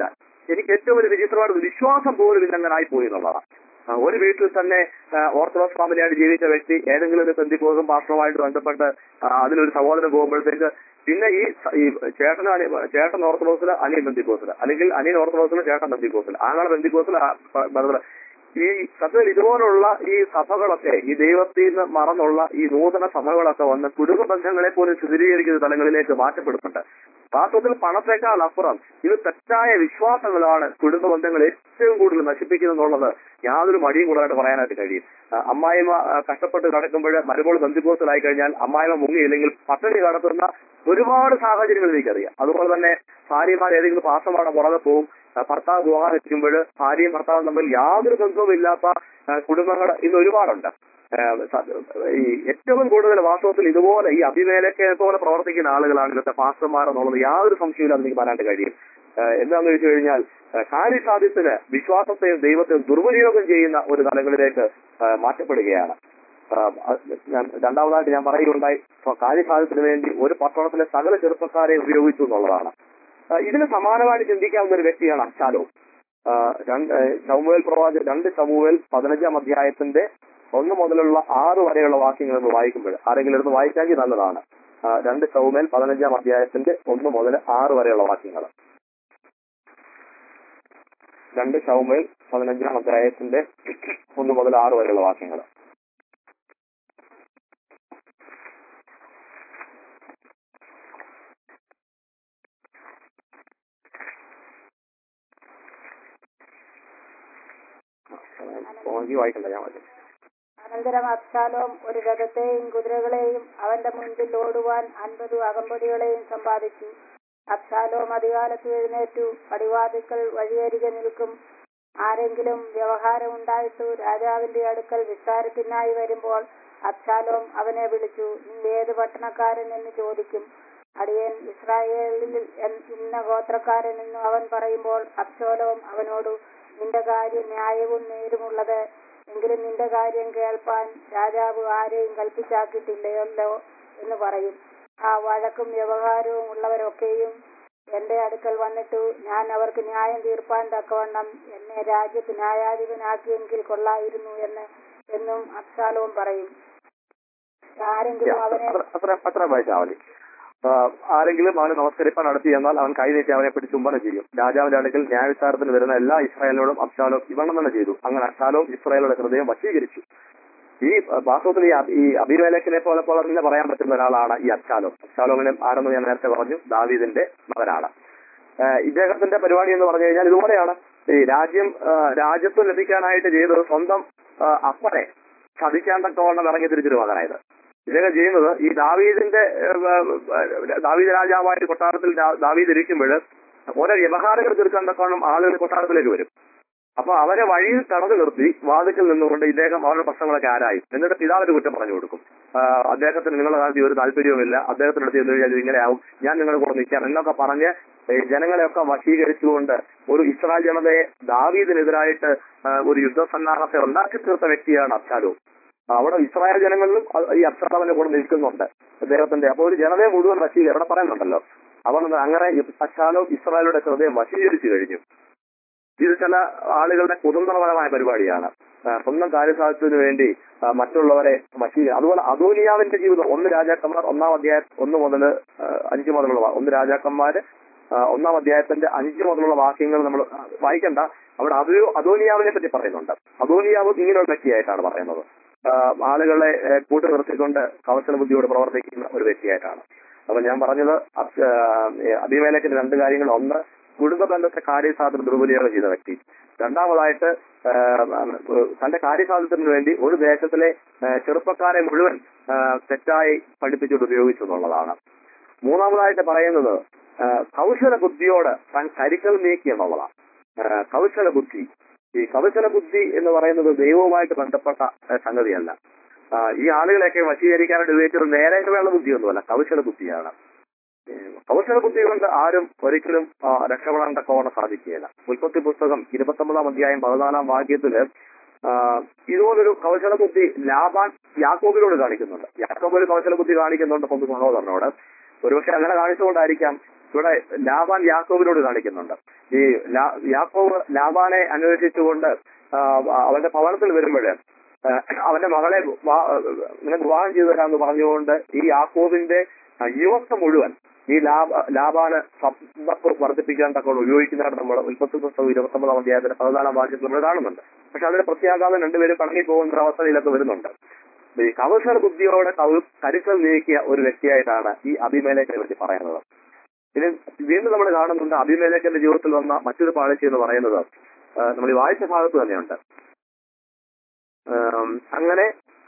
എനിക്ക് ഏറ്റവും വലിയ വിചിത്രമായിട്ട് വിശ്വാസം പോലും ഇന്നങ്ങനായി പോയി എന്നുള്ളതാണ്. ഒരു വീട്ടിൽ തന്നെ ഓർത്തഡോക്സ് ഫാമിലിയായിട്ട് ജീവിച്ച വ്യക്തി ഏതെങ്കിലും ഒരു പെന്തിക്കോസും പാസ്റ്ററുമായിട്ട് ബന്ധപ്പെട്ട് അതിലൊരു സഹോദരൻ പോകുമ്പോഴത്തേക്ക് പിന്നെ ഈ ചേട്ടൻ ഓർത്തഡോക്സില് അനിയൻ പെന്തിക്കോസില്, അല്ലെങ്കിൽ അനിയൻ ഓർത്തഡോക്സില് ചേട്ടൻ പെന്തിക്കോസില്, ആങ്ങളെ പെന്തിക്കോസില് ഈ സത്യത്തിൽ ഇതുപോലുള്ള ഈ സഭകളൊക്കെ ഈ ദൈവത്തിൽ നിന്ന് മറന്നുള്ള ഈ നൂതന സഭകളൊക്കെ വന്ന് കുടുംബ ബന്ധങ്ങളെ പോലും ചിത്രീകരിക്കുന്ന തലങ്ങളിലേക്ക് മാറ്റപ്പെടുന്നുണ്ട്. വാസ്തവത്തിൽ പണത്തെക്കാൾ അപ്പുറം ഇത് തെറ്റായ വിശ്വാസങ്ങളാണ് കുടുംബ ബന്ധങ്ങൾ ഏറ്റവും കൂടുതൽ നശിപ്പിക്കുന്നുള്ളത് യാതൊരു മടിയും കൂടായിട്ട് പറയാനായിട്ട് കഴിയും. അമ്മായിമ്മ കഷ്ടപ്പെട്ട് കിടക്കുമ്പോൾ മരുമോൾ ബന്ധുക്കോസിലായി കഴിഞ്ഞാൽ അമ്മായിമ്മ മുങ്ങിയില്ലെങ്കിൽ പട്ടിണി കടത്തുന്ന ഒരുപാട് സാഹചര്യങ്ങൾ എനിക്കറിയാം. അതുപോലെ തന്നെ ഭാര്യമാർ ഏതെങ്കിലും പാസമാണ് പുറകെ പോകും, ഭർത്താവ് പോകാൻ എത്തുമ്പോൾ ഭാര്യയും ഭർത്താവും തമ്മിൽ യാതൊരു ബന്ധവും ഇല്ലാത്ത കുടുംബങ്ങൾ ഇന്ന് ഒരുപാടുണ്ട്. ഈ ഏറ്റവും കൂടുതൽ വാസ്തവത്തിൽ ഇതുപോലെ ഈ അഭിമേലക്കെ പോലെ പ്രവർത്തിക്കുന്ന ആളുകളാണ് ഇന്നത്തെ പാസ്റ്റർമാർ എന്നുള്ളത് യാതൊരു സംശയമില്ലാതെ എനിക്ക് പറയാനായിട്ട് കഴിയും. എന്താണെന്ന് ചോദിച്ചു കഴിഞ്ഞാൽ കാര്യസാധ്യത്തിന് വിശ്വാസത്തെയും ദൈവത്തെയും ദുർവിനിയോഗം ചെയ്യുന്ന ഒരു തലങ്ങളിലേക്ക് മാറ്റപ്പെടുകയാണ്. രണ്ടാമതായിട്ട് ഞാൻ പറയുകയുണ്ടായി, കാര്യസാധ്യത്തിന് വേണ്ടി ഒരു പട്ടണത്തിലെ സകല ചെറുപ്പക്കാരെ ഉപയോഗിച്ചു എന്നുള്ളതാണ്. ഇതിന് സമാനമായിട്ട് ചിന്തിക്കാവുന്ന ഒരു വ്യക്തിയാണ് അബ്ശാലോം. ശമൂവേൽ പ്രവാചകൻ 2 ശമൂവേൽ 15-ാം അധ്യായത്തിന്റെ 1 മുതലുള്ള 6 വരെയുള്ള വാക്യങ്ങൾ എന്ന് വായിക്കുമ്പോൾ ആരെങ്കിലും എടുത്ത് വായിക്കാമെങ്കിൽ നല്ലതാണ്. 2 ശമൂവേൽ 15-ാം അധ്യായത്തിന്റെ 1 മുതൽ 6 വരെയുള്ള വാക്യങ്ങൾ. 2 ശമൂവേൽ 15-ാം അധ്യായത്തിന്റെ 1 മുതൽ 6 വരെയുള്ള വാക്യങ്ങൾ. അനന്തരം അബ്ശാലോം ഒരു രഥത്തെയും കുതിരകളെയും അവന്റെ മുൻപിൽ ഓടുവാൻ 50 അകമ്പടികളെയും സമ്പാദിച്ചു. അബ്ശാലോം അധികാലത്ത് എഴുന്നേറ്റു പടിവാതിൽക്കൽ വഴിയരികെ നിൽക്കും. ആരെങ്കിലും വ്യവഹാരം ഉണ്ടായിട്ടു രാജാവിന്റെ അടുക്കൽ വിസ്താരത്തിനായി വരുമ്പോൾ അബ്ശാലോം അവനെ വിളിച്ചു, നീ ഏത് പട്ടണക്കാരൻ എന്ന് ചോദിക്കും. അടിയൻ ഇസ്രായേലിൽ ഇന്ന ഗോത്രക്കാരൻ എന്ന് അവൻ പറയുമ്പോൾ അബ്ശാലോം അവനോട്, നിന്റെ കാര്യം ന്യായവും നേരുമുള്ളത്, എങ്കിലും നിന്റെ കാര്യം കേൾപ്പാൻ രാജാവ് ആരെയും കൽപ്പിച്ചാക്കിയിട്ടില്ലല്ലോ എന്ന് പറയും. ആ വഴക്കും വ്യവഹാരവും ഉള്ളവരൊക്കെയും എന്റെ അടുക്കൽ വന്നിട്ടു ഞാൻ അവർക്ക് ന്യായം തീർപ്പാൻ തക്കവണ്ണം എന്നെ രാജ്യത്ത് ന്യായാധിപനാക്കിയെങ്കിൽ കൊള്ളായിരുന്നു എന്നും അബ്ശാലോം പറയും. ആരെങ്കിലും ആരെങ്കിലും അവന് നമസ്കരിപ്പാൻ നടത്തി എന്നാൽ അവൻ കൈനീട്ടി അവനെ പിടിച്ച് ചുംബനം ചെയ്യും. രാജാവിന്റെ അടുക്കൽ ന്യായവിസ്താരത്തിന് വരുന്ന എല്ലാ ഇസ്രായേലിനോടും അബ്ശാലോം ഇവണ്ണം തന്നെ ചെയ്തു. അങ്ങനെ അബ്ശാലോം ഇസ്രായേലുടെ ഹൃദയം വശീകരിച്ചു. ഈ വാസ്തവത്തിൽ ഈ അബീമേലെക്കിനെ പോലെ തന്നെ പറയാൻ പറ്റുന്ന ഒരാളാണ് ഈ അബ്ശാലോം. അബ്ശാലോമിനെ ആരെന്ന് ഞാൻ നേരത്തെ പറഞ്ഞു, ദാവീദിന്റെ മകനാണ്. ഇദ്ദേഹത്തിന്റെ പരിപാടി എന്ന് പറഞ്ഞു കഴിഞ്ഞാൽ ഇതുപോലെയാണ്. ഈ രാജ്യത്വം ലഭിക്കാനായിട്ട് ചെയ്തത് സ്വന്തം അപ്പനെ ചതിക്കാൻ തക്കവണ്ണം ഇറങ്ങി തിരിച്ചൊരു മകനായത്. ഇദ്ദേഹം ചെയ്യുന്നത് ഈ ദാവീദ് രാജാവായ കൊട്ടാരത്തിൽ ദാവീദ് ഇരിക്കുമ്പോൾ ഓരോ വ്യവഹാരങ്ങൾ തീർക്കാൻ തക്കവണ്ണം ആളുകൾ കൊട്ടാരത്തിലേക്ക് വരും. അപ്പൊ അവരെ വഴിയിൽ തടഞ്ഞു നിർത്തി വാതിക്കൽ നിന്നുകൊണ്ട് ഇദ്ദേഹം അവരുടെ പ്രശ്നങ്ങളൊക്കെ ആരായും. എന്നിട്ട് പിതാവിന് കുറ്റം പറഞ്ഞു കൊടുക്കും. അദ്ദേഹത്തിന് നിങ്ങളുടെ കാര്യത്തിൽ ഒരു താല്പര്യവുമില്ല, അദ്ദേഹത്തിന്റെ അടുത്ത് ചെന്ന് കഴിഞ്ഞാൽ ഇങ്ങനെ ആവും, ഞാൻ നിങ്ങളുടെ കൂടെ നിൽക്കാം എന്നൊക്കെ പറഞ്ഞ് ജനങ്ങളെയൊക്കെ വശീകരിച്ചുകൊണ്ട് ഒരു ഇസ്രായേൽ ജനതയെ ദാവീദിനെതിരായിട്ട് ഒരു യുദ്ധസന്നാഹത്തെ ഉണ്ടാക്കി തീർത്ത വ്യക്തിയാണ് അബ്ശാലോം. അവിടെ ഇസ്രായേൽ ജനങ്ങളിലും ഈ അബ്ശാലോമിന്റെ കൂടെ നിൽക്കുന്നുണ്ട് അദ്ദേഹത്തിന്റെ. അപ്പൊ ഒരു ജനതയെ മുഴുവൻ വശീകരണം ഇവിടെ പറയുന്നുണ്ടല്ലോ. അവൻ അങ്ങനെ അബ്ശാലോം ഇസ്രായേലുടെ ഹൃദയം വശീകരിച്ചു കഴിഞ്ഞു. ഇത് ചില ആളുകളുടെ കുതന്ത്രപരമായ പരിപാടിയാണ്. സ്വന്തം കാര്യസാധ്യത്തിന് വേണ്ടി മറ്റുള്ളവരെ വശീകരിക്കുക. അതുപോലെ അദോനിയാവിന്റെ ജീവിതം 1 രാജാക്കന്മാർ 1-ാം അധ്യായം 1 മുതൽ 5 മുതലുള്ള 1 രാജാക്കന്മാര് 1-ാം അധ്യായത്തിന്റെ 5 മുതലുള്ള വാക്യങ്ങൾ നമ്മൾ വായിക്കണ്ട. അവിടെ അദോനിയാവിനെ പറ്റി പറയുന്നുണ്ട്. അദോനിയാവ് ഇങ്ങനെയുള്ള വ്യക്തിയായിട്ടാണ് പറയുന്നത്. ആളുകളെ കൂട്ടി നിർത്തിക്കൊണ്ട് കൗശല ബുദ്ധിയോട് പ്രവർത്തിക്കുന്ന ഒരു വ്യക്തിയായിട്ടാണ്. അപ്പൊ ഞാൻ പറഞ്ഞത് അബീമേലെക്കിന്റെ 2 കാര്യങ്ങൾ. ഒന്ന്, കുടുംബ ബന്ധത്തെ കാര്യസാധ്യത ദുർവിനിയോഗം ചെയ്ത വ്യക്തി. രണ്ടാമതായിട്ട് തന്റെ കാര്യസാധ്യത്തിന് വേണ്ടി ഒരു ദേശത്തിലെ ചെറുപ്പക്കാരെ മുഴുവൻ തെറ്റായി പഠിപ്പിച്ചുകൊണ്ട് ഉപയോഗിച്ചു എന്നുള്ളതാണ്. മൂന്നാമതായിട്ട് പറയുന്നത് കൗശല ബുദ്ധിയോട് താൻ കരുക്കൾ നീക്കി എന്നുള്ളതാണ്. കൗശല ബുദ്ധി. ഈ കൗശല ബുദ്ധി എന്ന് പറയുന്നത് ദൈവവുമായിട്ട് ബന്ധപ്പെട്ട സംഗതിയല്ല. ഈ ആളുകളെയൊക്കെ വശീകരിക്കാനായിട്ട് ഉപയോഗിച്ചത് നേരെയുള്ള ബുദ്ധിയൊന്നുമല്ല, കൗശല ബുദ്ധിയാണ്. കൗശല ബുദ്ധി കൊണ്ട് ആരും ഒരിക്കലും രക്ഷപ്പെടാൻ തക്കവണ്ണം സാധിക്കുകയില്ല. ഉൽപ്പത്തി പുസ്തകം 29-ാം അധ്യായം 14-ാം വാക്യത്തില് ഇതുപോലൊരു കൗശല ബുദ്ധി ലാബാൻ യാക്കോബിനോട് കാണിക്കുന്നുണ്ട്. യാക്കോബ് ഒരു കൗശല ബുദ്ധി കാണിക്കുന്നുണ്ട് സ്വന്തം സഹോദരനോട്. ഒരുപക്ഷെ അങ്ങനെ കാണിച്ചുകൊണ്ടായിരിക്കാം ഇവിടെ ലാബാൻ യാക്കോബിനോട് കാണിക്കുന്നുണ്ട്. ഈ യാക്കോബ് ലാബാനെ അന്വേഷിച്ചുകൊണ്ട് അവന്റെ ഭവനത്തിൽ വരുമ്പോഴ് അവന്റെ മകളെ നിനക്ക് വിവാഹം ചെയ്തു തരാമെന്ന് പറഞ്ഞുകൊണ്ട് ഈ യാക്കോബിന്റെ യുവത്വം മുഴുവൻ ഈ ലാബാന് സമ്പത്ത് വർദ്ധിപ്പിക്കാൻ തക്കോട് ഉപയോഗിക്കുന്നതാണ് നമ്മൾ ഉൽപ്പത്തി പുസ്തകം 29 അധ്യായത്തിന്റെ 14 വാക്യത്തിൽ നമ്മൾ കാണുന്നുണ്ട്. പക്ഷെ അതിന്റെ പ്രത്യാഘാതം രണ്ടുപേരും കടങ്ങി പോകുന്ന അവസ്ഥയിലൊക്കെ വരുന്നുണ്ട്. ഈ കൗശല ബുദ്ധിയോടെ കരുക്കൾ നീക്കിയ ഒരു വ്യക്തിയായിട്ടാണ് ഈ അബീമേലെക്കിനെ പറ്റി പറയുന്നത്. ഇനി വീണ്ടും നമ്മൾ കാണുന്നുണ്ട് അബീമേലെക്കിന്റെ ജീവിതത്തിൽ വന്ന മറ്റൊരു പാളിച്ച എന്ന് പറയുന്നത് നമ്മൾ ഈ വായിച്ച ഭാഗത്ത് തന്നെയുണ്ട്. അങ്ങനെ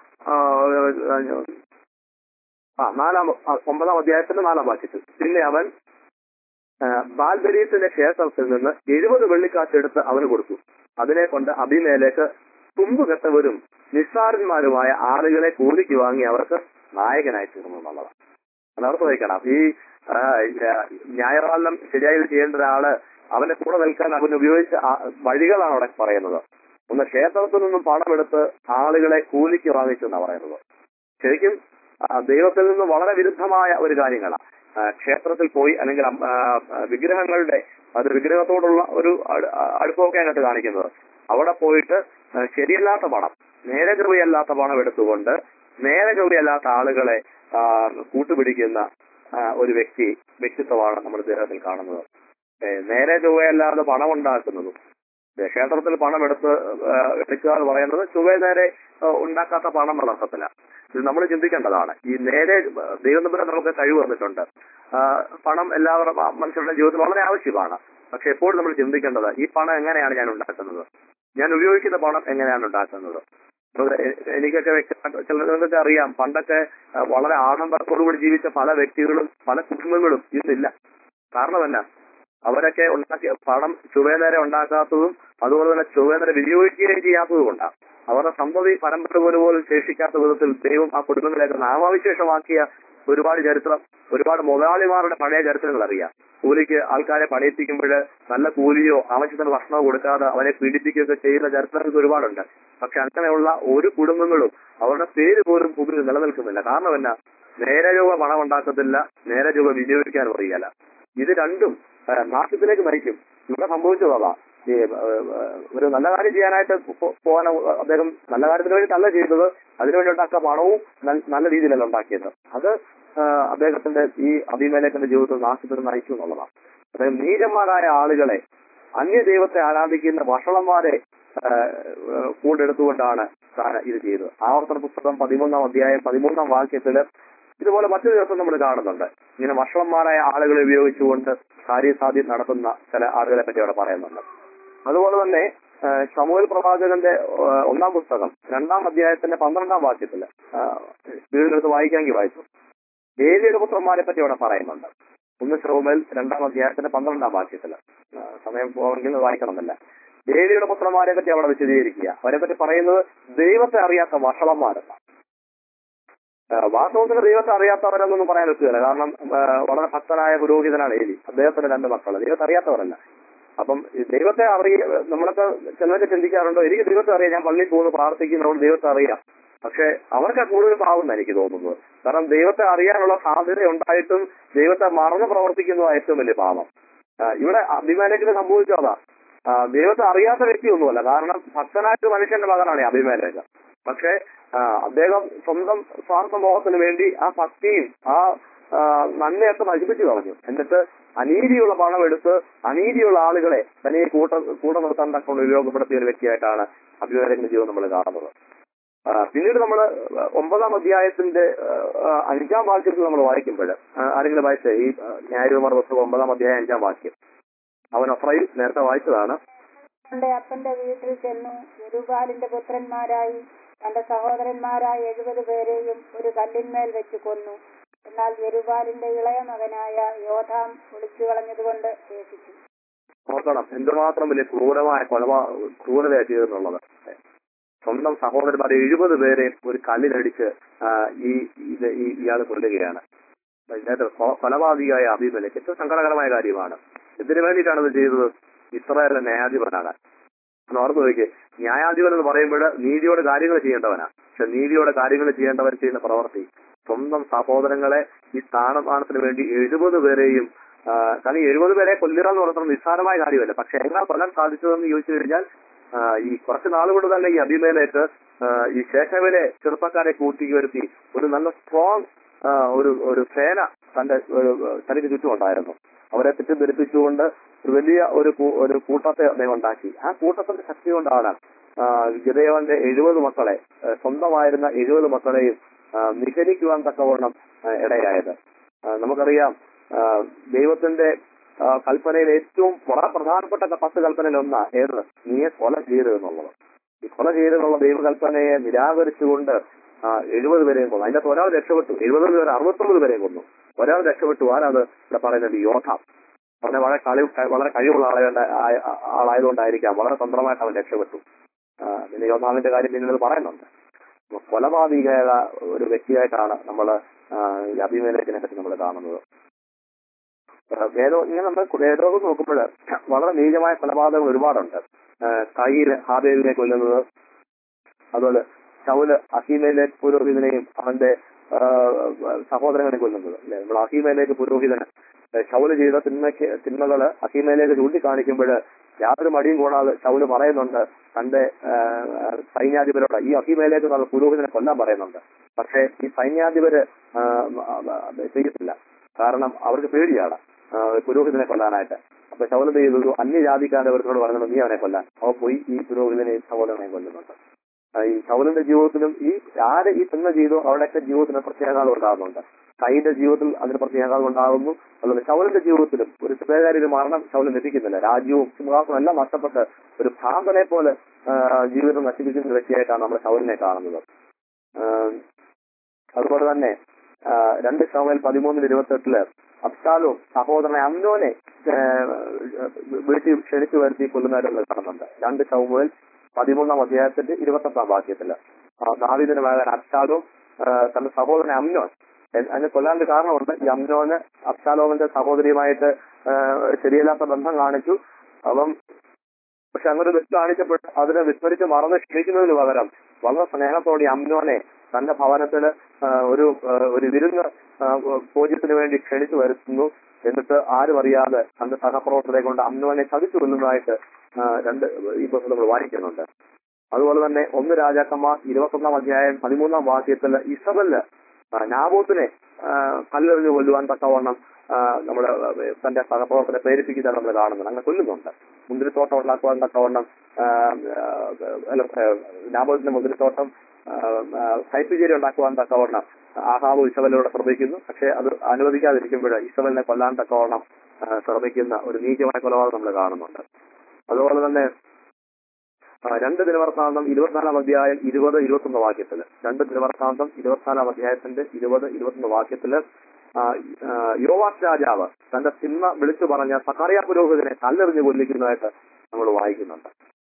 9 അധ്യായത്തിന്റെ 4 വാക്യത്തിൽ പിന്നെ അവൻ ബാൽബരീത്തിന്റെ ക്ഷേത്രത്തിൽ നിന്ന് 70 വെള്ളിക്കാശെടുത്ത് അവന് കൊടുത്തു. അതിനെ കൊണ്ട് അബീമേലെക്ക് തുമ്പുകെട്ടവരും നിസ്സാരന്മാരുമായ ആളുകളെ കൂലിക്ക് വാങ്ങി അവർക്ക് നായകനായി തീർന്നു എന്നുള്ളതാണ്. അതവർക്ക് വഹിക്കണം. ഈ ന്യായപാലനം ശരിയായി ചെയ്യേണ്ട ഒരാള് അവന്റെ കൂടെ നിൽക്കാൻ അവൻ ഉപയോഗിച്ച വഴികളാണ് അവിടെ പറയുന്നത്. ഒന്ന്, ക്ഷേത്രത്തിൽ നിന്നും പണമെടുത്ത് ആളുകളെ കൂലിക്ക് വാങ്ങിച്ചു എന്നാണ് പറയുന്നത്. ശരിക്കും ദൈവത്തിൽ നിന്ന് വളരെ വിരുദ്ധമായ ഒരു കാര്യങ്ങളാണ്. ക്ഷേത്രത്തിൽ പോയി അല്ലെങ്കിൽ വിഗ്രഹങ്ങളുടെ വിഗ്രഹത്തോടുള്ള ഒരു അടുപ്പമൊക്കെ അങ്ങോട്ട് കാണിക്കുന്നത്. അവിടെ പോയിട്ട് ശരിയല്ലാത്ത പണം, നേരെ കൃപയല്ലാത്ത പണം എടുത്തുകൊണ്ട് നേരെ കൃപയല്ലാത്ത ആളുകളെ കൂട്ടുപിടിക്കുന്ന ഒരു വ്യക്തിത്വമാണ് നമ്മൾ ദേഹത്തിൽ കാണുന്നത്. നേരെ ചൊവ്വയല്ലാതെ പണം ഉണ്ടാക്കുന്നതും ക്ഷേത്രത്തിൽ പണം എടുക്കുക എന്ന് പറയുന്നത് ചൊവ്വ നേരെ ഉണ്ടാക്കാത്ത പണം വളർത്തത്തില്ല. ഇത് നമ്മൾ ചിന്തിക്കേണ്ടതാണ്. ഈ നേരെ ദൈവം തമ്പുരാൻ നമുക്ക് കഴിവ് വന്നിട്ടുണ്ട്. പണം എല്ലാവരും മനുഷ്യരുടെ ജീവിതത്തിൽ വളരെ ആവശ്യമാണ്. പക്ഷെ എപ്പോഴും നമ്മൾ ചിന്തിക്കേണ്ടത് ഈ പണം എങ്ങനെയാണ് ഞാൻ ഉണ്ടാക്കുന്നത്, ഞാൻ ഉപയോഗിക്കുന്ന പണം എങ്ങനെയാണ് ഉണ്ടാക്കുന്നത്. എനിക്കൊക്കെ ചിലതൊക്കെ അറിയാം. പണ്ടൊക്കെ വളരെ ആഡംബരത്തോടുകൂടി ജീവിച്ച പല വ്യക്തികളും പല കുടുംബങ്ങളും ഇന്നില്ല. കാരണമല്ല, അവരൊക്കെ ഉണ്ടാക്കിയ പണം ചുവനേരെ ഉണ്ടാക്കാത്തതും അതുപോലെ തന്നെ ചുവനേരെ വിനിയോഗിക്കുകയും ചെയ്യാത്തതും കൊണ്ടാണ്. അവരുടെ സന്തതി പരമ്പര പോലും ശേഷിക്കാത്ത വിധത്തിൽ ദൈവം ആ കുടുംബങ്ങളെയൊക്കെ നാമാവിശേഷമാക്കിയ ഒരുപാട് ചരിത്രം, ഒരുപാട് മുതലാളിമാരുടെ പഴയ ചരിത്രങ്ങൾ അറിയാം. കൂലിക്ക് ആൾക്കാരെ പണിയിപ്പിക്കുമ്പോൾ നല്ല കൂലിയോ ആവശ്യത്തിന് ഭക്ഷണമോ കൊടുക്കാതെ അവരെ പീഡിപ്പിക്കുകയൊക്കെ ചെയ്യുന്ന ചരിത്രങ്ങൾക്ക് ഒരുപാടുണ്ട്. പക്ഷെ അങ്ങനെയുള്ള ഒരു കുടുംബങ്ങളും അവരുടെ പേര് പോലും ഭൂമിയിൽ നിലനിൽക്കുന്നില്ല. കാരണം എന്നാ? നേരെ രൂപ പണം ഉണ്ടാക്കത്തില്ല, നേരെ രൂപ വിനിയോഗിക്കാൻ അറിയില്ല. ഇത് രണ്ടും നാശത്തിലേക്ക് നയിക്കും. ഇവിടെ സംഭവിച്ചതാ. ഈ ഒരു നല്ല കാര്യം ചെയ്യാനായിട്ട് പോകാൻ അദ്ദേഹം നല്ല കാര്യത്തിന് വേണ്ടിയിട്ടല്ല ചെയ്തത്, അതിനുവേണ്ടി ഉണ്ടാക്കിയ പണവും നല്ല രീതിയിലല്ല ഉണ്ടാക്കിയത്. അത് അദ്ദേഹത്തിന്റെ ഈ അബീമേലെക്കിന്റെ ജീവിതത്തിൽ നാശത്തിന് നയിച്ചു എന്നുള്ളതാണ്. അതായത് നീചന്മാരായ ആളുകളെ, അന്യ ദൈവത്തെ ആരാധിക്കുന്ന വഷളന്മാരെ കൂടെടുത്തുകൊണ്ടാണ് ഇത് ചെയ്തത്. ആവർത്തന പുസ്തകം 13 അധ്യായം 13 വാക്യത്തില് ഇതുപോലെ മറ്റൊരു ദിവസം നമ്മൾ കാണുന്നുണ്ട്. ഇങ്ങനെ വഷളന്മാരായ ആളുകളെ ഉപയോഗിച്ചുകൊണ്ട് കാര്യസാധ്യം നടത്തുന്ന ചില ആളുകളെ പറ്റി അവിടെ പറയുന്നുണ്ട്. അതുപോലെ തന്നെ ശമൂവേൽ പ്രവാചകന്റെ 1 പുസ്തകം 2 അധ്യായത്തിന്റെ 12 വാക്യത്തില് വീടിനടുത്ത് വായിക്കാമെങ്കിൽ വായിച്ചു. ഏലിയുടെ പുത്രന്മാരെ പറ്റി അവിടെ പറയുന്നുണ്ട്. 1 ശമൂവേൽ 2 അധ്യായത്തിന്റെ 12 വാക്യത്തില്. സമയം പോകണമെങ്കിൽ വായിക്കണമെന്നില്ല. ഏലിയുടെ പുത്രന്മാരെ പറ്റി അവിടെ വിശദീകരിക്കുക. അവരെ പറ്റി പറയുന്നത് ദൈവത്തെ അറിയാത്ത വഷളന്മാരെന്ന. വാസ്തവത്തിൽ ദൈവത്തെ അറിയാത്തവരെന്നൊന്നും പറയാൻ പറ്റുകയില്ല. കാരണം വളരെ ഭക്തനായ പുരോഹിതനാണ് ഏലി. അദ്ദേഹത്തിന്റെ 2 മക്കൾ ദൈവത്തെ അറിയാത്തവരല്ല. അപ്പം ദൈവത്തെ നമ്മളൊക്കെ ചിലരൊക്കെ ചിന്തിക്കാറുണ്ടോ, എനിക്ക് ദൈവത്തെ അറിയാം, ഞാൻ പള്ളിയിൽ പോകുന്നു പ്രാർത്ഥിക്കുന്നതുകൊണ്ട് ദൈവത്തെ അറിയാം. പക്ഷെ അവർക്ക് കൂടുതൽ പാവെന്ന് എനിക്ക് തോന്നുന്നത്. കാരണം ദൈവത്തെ അറിയാനുള്ള സാധ്യത ഉണ്ടായിട്ടും ദൈവത്തെ മറന്ന് പ്രവർത്തിക്കുന്നതാണ് ഏറ്റവും വലിയ പാപം. ഇവിടെ അബീമേലെക്കിന് സംഭവിച്ചതാ. ദൈവത്തെ അറിയാത്ത വ്യക്തിയൊന്നുമല്ല. കാരണം ഭക്തനായിട്ട് മനുഷ്യന്റെ മകനാണ് അബീമേലെക്ക്. പക്ഷെ അദ്ദേഹം സ്വന്തം സ്വാർത്ഥ മോഹത്തിന് വേണ്ടി ആ ഭക്തിയും ആ നന്മയൊക്കെ നശിപ്പിച്ചു കളഞ്ഞു. എന്നിട്ട് അനീതിയുള്ള പണം എടുത്ത് അനീതിയുള്ള ആളുകളെ തനിയെ കൂടെ നിർത്താൻ തക്കൊണ്ട് ഉപയോഗപ്പെടുത്തിയ ഒരു വ്യക്തിയായിട്ടാണ് അബീമേലെക്കിന്റെ ജീവിതം നമ്മൾ കാണുന്നത്. പിന്നീട് നമ്മൾ 9 അധ്യായത്തിന്റെ 5 വാക്യത്തിൽ നമ്മൾ വായിക്കുമ്പോൾ, ആരെങ്കിലും വായിച്ചേ ഈ ന്യായാധിപന്മാരുടെ പുസ്തകം 9 അധ്യായം 5 വാക്യം. അവൻ എഫ്രയീം നേരത്തെ വായിച്ചതാണ്. തന്റെ അപ്പന്റെ വീട്ടിൽ ചെന്നു യെരുബ്ബാലിന്റെ പുത്രന്മാരായി തന്റെ സഹോദരന്മാരായ 70 പേരെയും ഒരു കല്ലിന്മേൽ വെച്ച് കൊന്നു. എന്നാൽ യെരുബ്ബാലിന്റെ ഇളയ മകനായ യോഥാം ഒളിച്ചു കളഞ്ഞതുകൊണ്ട് ശേഷിച്ചു. നോക്കണം എന്തുമാത്രം വലിയ ക്രൂരതയാണ് ചെയ്തെന്നുള്ളത്. സ്വന്തം സഹോദരന്മാരെ 70 പേരെ ഒരു കല്ലിനടിച്ച് ഇയാൾ കൊല്ലുകയാണ്. കൊലപാതകിയായ അബീമേലെക്ക് ഏറ്റവും സങ്കടകരമായ കാര്യമാണ്. ഇതിനു വേണ്ടിയിട്ടാണ് ഇത് ചെയ്തത്. ഇസ്രായേലിലെ ന്യായാധിപനാണ്. ഓർമ്മ വയ്ക്ക്, ന്യായാധിപൻ എന്ന് പറയുമ്പോൾ നീതിയോടെ കാര്യങ്ങൾ ചെയ്യേണ്ടവനാണ്. പക്ഷെ നീതിയോടെ കാര്യങ്ങൾ ചെയ്യേണ്ടവൻ ചെയ്യുന്ന പ്രവൃത്തി സ്വന്തം സഹോദരങ്ങളെ ഈ സ്ഥാനമാനത്തിന് വേണ്ടി 70 പേരെയും കാരണം 70 പേരെ കൊല്ലുക എന്ന് പറയുന്നത് നിസ്സാരമായ കാര്യമല്ല. പക്ഷെ എങ്ങനെ കൊല്ലാൻ സാധിച്ചതെന്ന് ചോദിച്ചു കഴിഞ്ഞാൽ ഈ കുറച്ച് നാളുകൊണ്ട് തന്നെ ഈ അബീമേലേക്ക് ഈ ശേഖവിലെ ചെറുപ്പക്കാരെ കൂട്ടി വരുത്തി ഒരു നല്ല സ്ട്രോങ് ഒരു സേന തനിക്ക് ചുറ്റുമുണ്ടായിരുന്നു. അവരെ തെറ്റിദ്ധരിപ്പിച്ചുകൊണ്ട് ഒരു വലിയ ഒരു കൂട്ടത്തെ അദ്ദേഹം ഉണ്ടാക്കി. ആ കൂട്ടത്തിന്റെ ശക്തി കൊണ്ടാണ് ഗിദെയോന്റെ 70 മക്കളെ, സ്വന്തമായിരുന്ന 70 മക്കളെയും നിഹനിക്കുവാൻ തക്കവണ്ണം ഇടയായത്. നമുക്കറിയാം ദൈവത്തിന്റെ കൽപ്പനയിൽ ഏറ്റവും വളരെ പ്രധാനപ്പെട്ട 10 കൽപ്പനയിൽ ഒന്നാ ഏത്? നീയെ കൊല ചെയ്തു എന്നുള്ളത്. ഈ കൊല ചെയ്തെന്നുള്ള ദൈവകൽപ്പനയെ നിരാകരിച്ചുകൊണ്ട് 70 പേരെയും കൊന്നു. അതിന്റെ ഒരാൾ രക്ഷപ്പെട്ടു. 70 പേർ 69 പേരെയും കൊന്നു. ഒരാൾ രക്ഷപ്പെട്ടു. ആരത്? ഇവിടെ പറയുന്നത് യോധാം. അവനെ വളരെ കഴിവുള്ള ആളായതുകൊണ്ടായിരിക്കാം വളരെ തന്ത്രമായിട്ട് അവൻ രക്ഷപ്പെട്ടു. പിന്നെ യോധാമിന്റെ കാര്യം പിന്നീട് പറയുന്നുണ്ട്. കൊലപാതകയായ ഒരു വ്യക്തിയായിട്ടാണ് നമ്മൾ അബീമേലെക്കിനെ പറ്റി നമ്മൾ കാണുന്നത്. ഇങ്ങനെ നമ്മൾ വേദോകം നോക്കുമ്പോൾ വളരെ നീചമായ കൊലപാതകങ്ങൾ ഒരുപാടുണ്ട്. കയ്യില് ഹാബേലിനെ കൊല്ലുന്നത്, അതുപോലെ ശൗല് അഹീമേലേക്ക് പുരോഹിതനെയും അവന്റെ സഹോദരങ്ങളെ കൊല്ലുന്നത്. അല്ലെ, നമ്മൾ അഹീമേലേക്ക് പുരോഹിതന് ശൗല് ചെയ്ത തിന്മകള് അഹീമേലേക്ക് ചൂണ്ടിക്കാണിക്കുമ്പോൾ യാതൊരു മടിയും കൂടാതെ ശൗല് പറയുന്നുണ്ട് തന്റെ സൈന്യാധിപരോട് ഈ അഹീമേലേക്ക് പുരോഹിതനെ കൊല്ലാൻ പറയുന്നുണ്ട്. പക്ഷെ ഈ സൈന്യാധിപര് ചെയ്യത്തില്ല. കാരണം അവർക്ക് പേടിയാണ് പുരോഹിതനെ കൊല്ലാനായിട്ട്. അപ്പൊ ശൗല് ചെയ്തൊരു അന്യജാതിക്കാരെ അവർക്കോട് പറയുന്നത് നീ അവനെ കൊല്ലാൻ. അവ പോയി ഈ പുരോഹിതനെയും സഹോദരനെയും കൊല്ലുന്നുണ്ട്. ഈ ശൗലിന്റെ ജീവിതത്തിലും ആര് ഈ തിന്മ ചെയ്തോ അവിടെയൊക്കെ ജീവിതത്തിന് പ്രത്യാഘാതം ഉണ്ടാകുന്നുണ്ട്. കൈന്റെ ജീവിതത്തിൽ അതിന് പ്രത്യാഘാതം ഉണ്ടാകുന്നു. അതുപോലെ ശൗലിന്റെ ജീവിതത്തിലും ഒരു സുഖകാരി മരണം ശൗലിന് ലഭിക്കുന്നില്ല. രാജ്യവും സിംഹാസനവും എല്ലാം നഷ്ടപ്പെട്ട് ഒരു ഭ്രാന്തനെ പോലെ ജീവിതം നശിപ്പിക്കുന്ന വ്യക്തിയായിട്ടാണ് നമ്മൾ ശൗലിനെ കാണുന്നത്. അതുപോലെ തന്നെ 2 ശമൂവേൽ 13:28 അബ്ശാലോം സഹോദരനെ അമ്നോനെ വീട്ടിൽ ക്ഷണിച്ചു വരുത്തി കൊല്ലുന്നതായിട്ട് കാണുന്നുണ്ട്. 2 ശമൂവേൽ 13 28 വാക്യത്തില് ദാവീദിന്റെ മകൻ അബ്ശാലോം തന്റെ സഹോദരനെ അമ്നോൻ, അതിന് കൊല്ലാനുള്ള കാരണമുണ്ട്. ഈ അമ്നോന് അബ്ശാലോമിന്റെ സഹോദരിയുമായിട്ട് ശരിയല്ലാത്ത ബന്ധം കാണിച്ചു. പക്ഷെ അങ്ങനെ വെച്ച് കാണിച്ചപ്പോൾ അതിനെ വിസ്മരിച്ച് മറന്ന് ക്ഷണിക്കുന്നതിന് പകരം വളരെ സ്നേഹത്തോടെ അമ്നോനെ തന്റെ ഭവനത്തിന് ഒരു വിരുന്ന് പൂജ്യത്തിന് വേണ്ടി ക്ഷണിച്ചു വരുത്തുന്നു. എന്നിട്ട് ആരും അറിയാതെ തന്റെ സഹപ്രവർത്തകരെ കൊണ്ട് അമ്നോനെ ചതിച്ചു കൊല്ലുന്നതായിട്ട് ഈ പുസ്തകം നമ്മൾ വായിക്കുന്നുണ്ട്. അതുപോലെ തന്നെ 1 രാജാക്കന്മാർ 21 13 വാക്യത്തിൽ ഇസബെല് നാബോത്തിനെ കല്ലെറിഞ്ഞു കൊല്ലുവാൻ തക്കവണ്ണം നമ്മുടെ തന്റെ സഹപ്രവർത്തകരെ പ്രേരിപ്പിക്കുന്നതാണ് നമ്മൾ കാണുന്നത്. അങ്ങനെ കൊല്ലുന്നുണ്ട്. മുന്തിരിത്തോട്ടം ഉണ്ടാക്കുവാൻ തക്കവണ്ണം നാബോത്തിന്റെ മുന്തിരിത്തോട്ടം സൈപ്പിജേരി ഉണ്ടാക്കുവാൻ തക്കവണ്ണം ആഹാബ് ഇസബലിലൂടെ ശ്രമിക്കുന്നു. പക്ഷെ അത് അനുവദിക്കാതിരിക്കുമ്പോൾ ഇസബലിനെ കൊല്ലാൻ തക്കവണ്ണം ശ്രമിക്കുന്ന ഒരു നീചമായ കൊലപാതകം നമ്മൾ കാണുന്നുണ്ട്. അതുപോലെ തന്നെ 2 ദിനവൃത്താന്തം 24 20-21 വാക്യത്തില് 2 ദിനവൃത്താന്തം 24 20-21 വാക്യത്തില് യോവാശ് രാജാവ് തന്റെ തിന്മ വിളിച്ചു പറഞ്ഞ സഖറിയ പുരോഹിതനെ കല്ലെറിഞ്ഞു കൊല്ലിക്കുന്നതായിട്ട് നമ്മൾ വായിക്കുന്നുണ്ട്.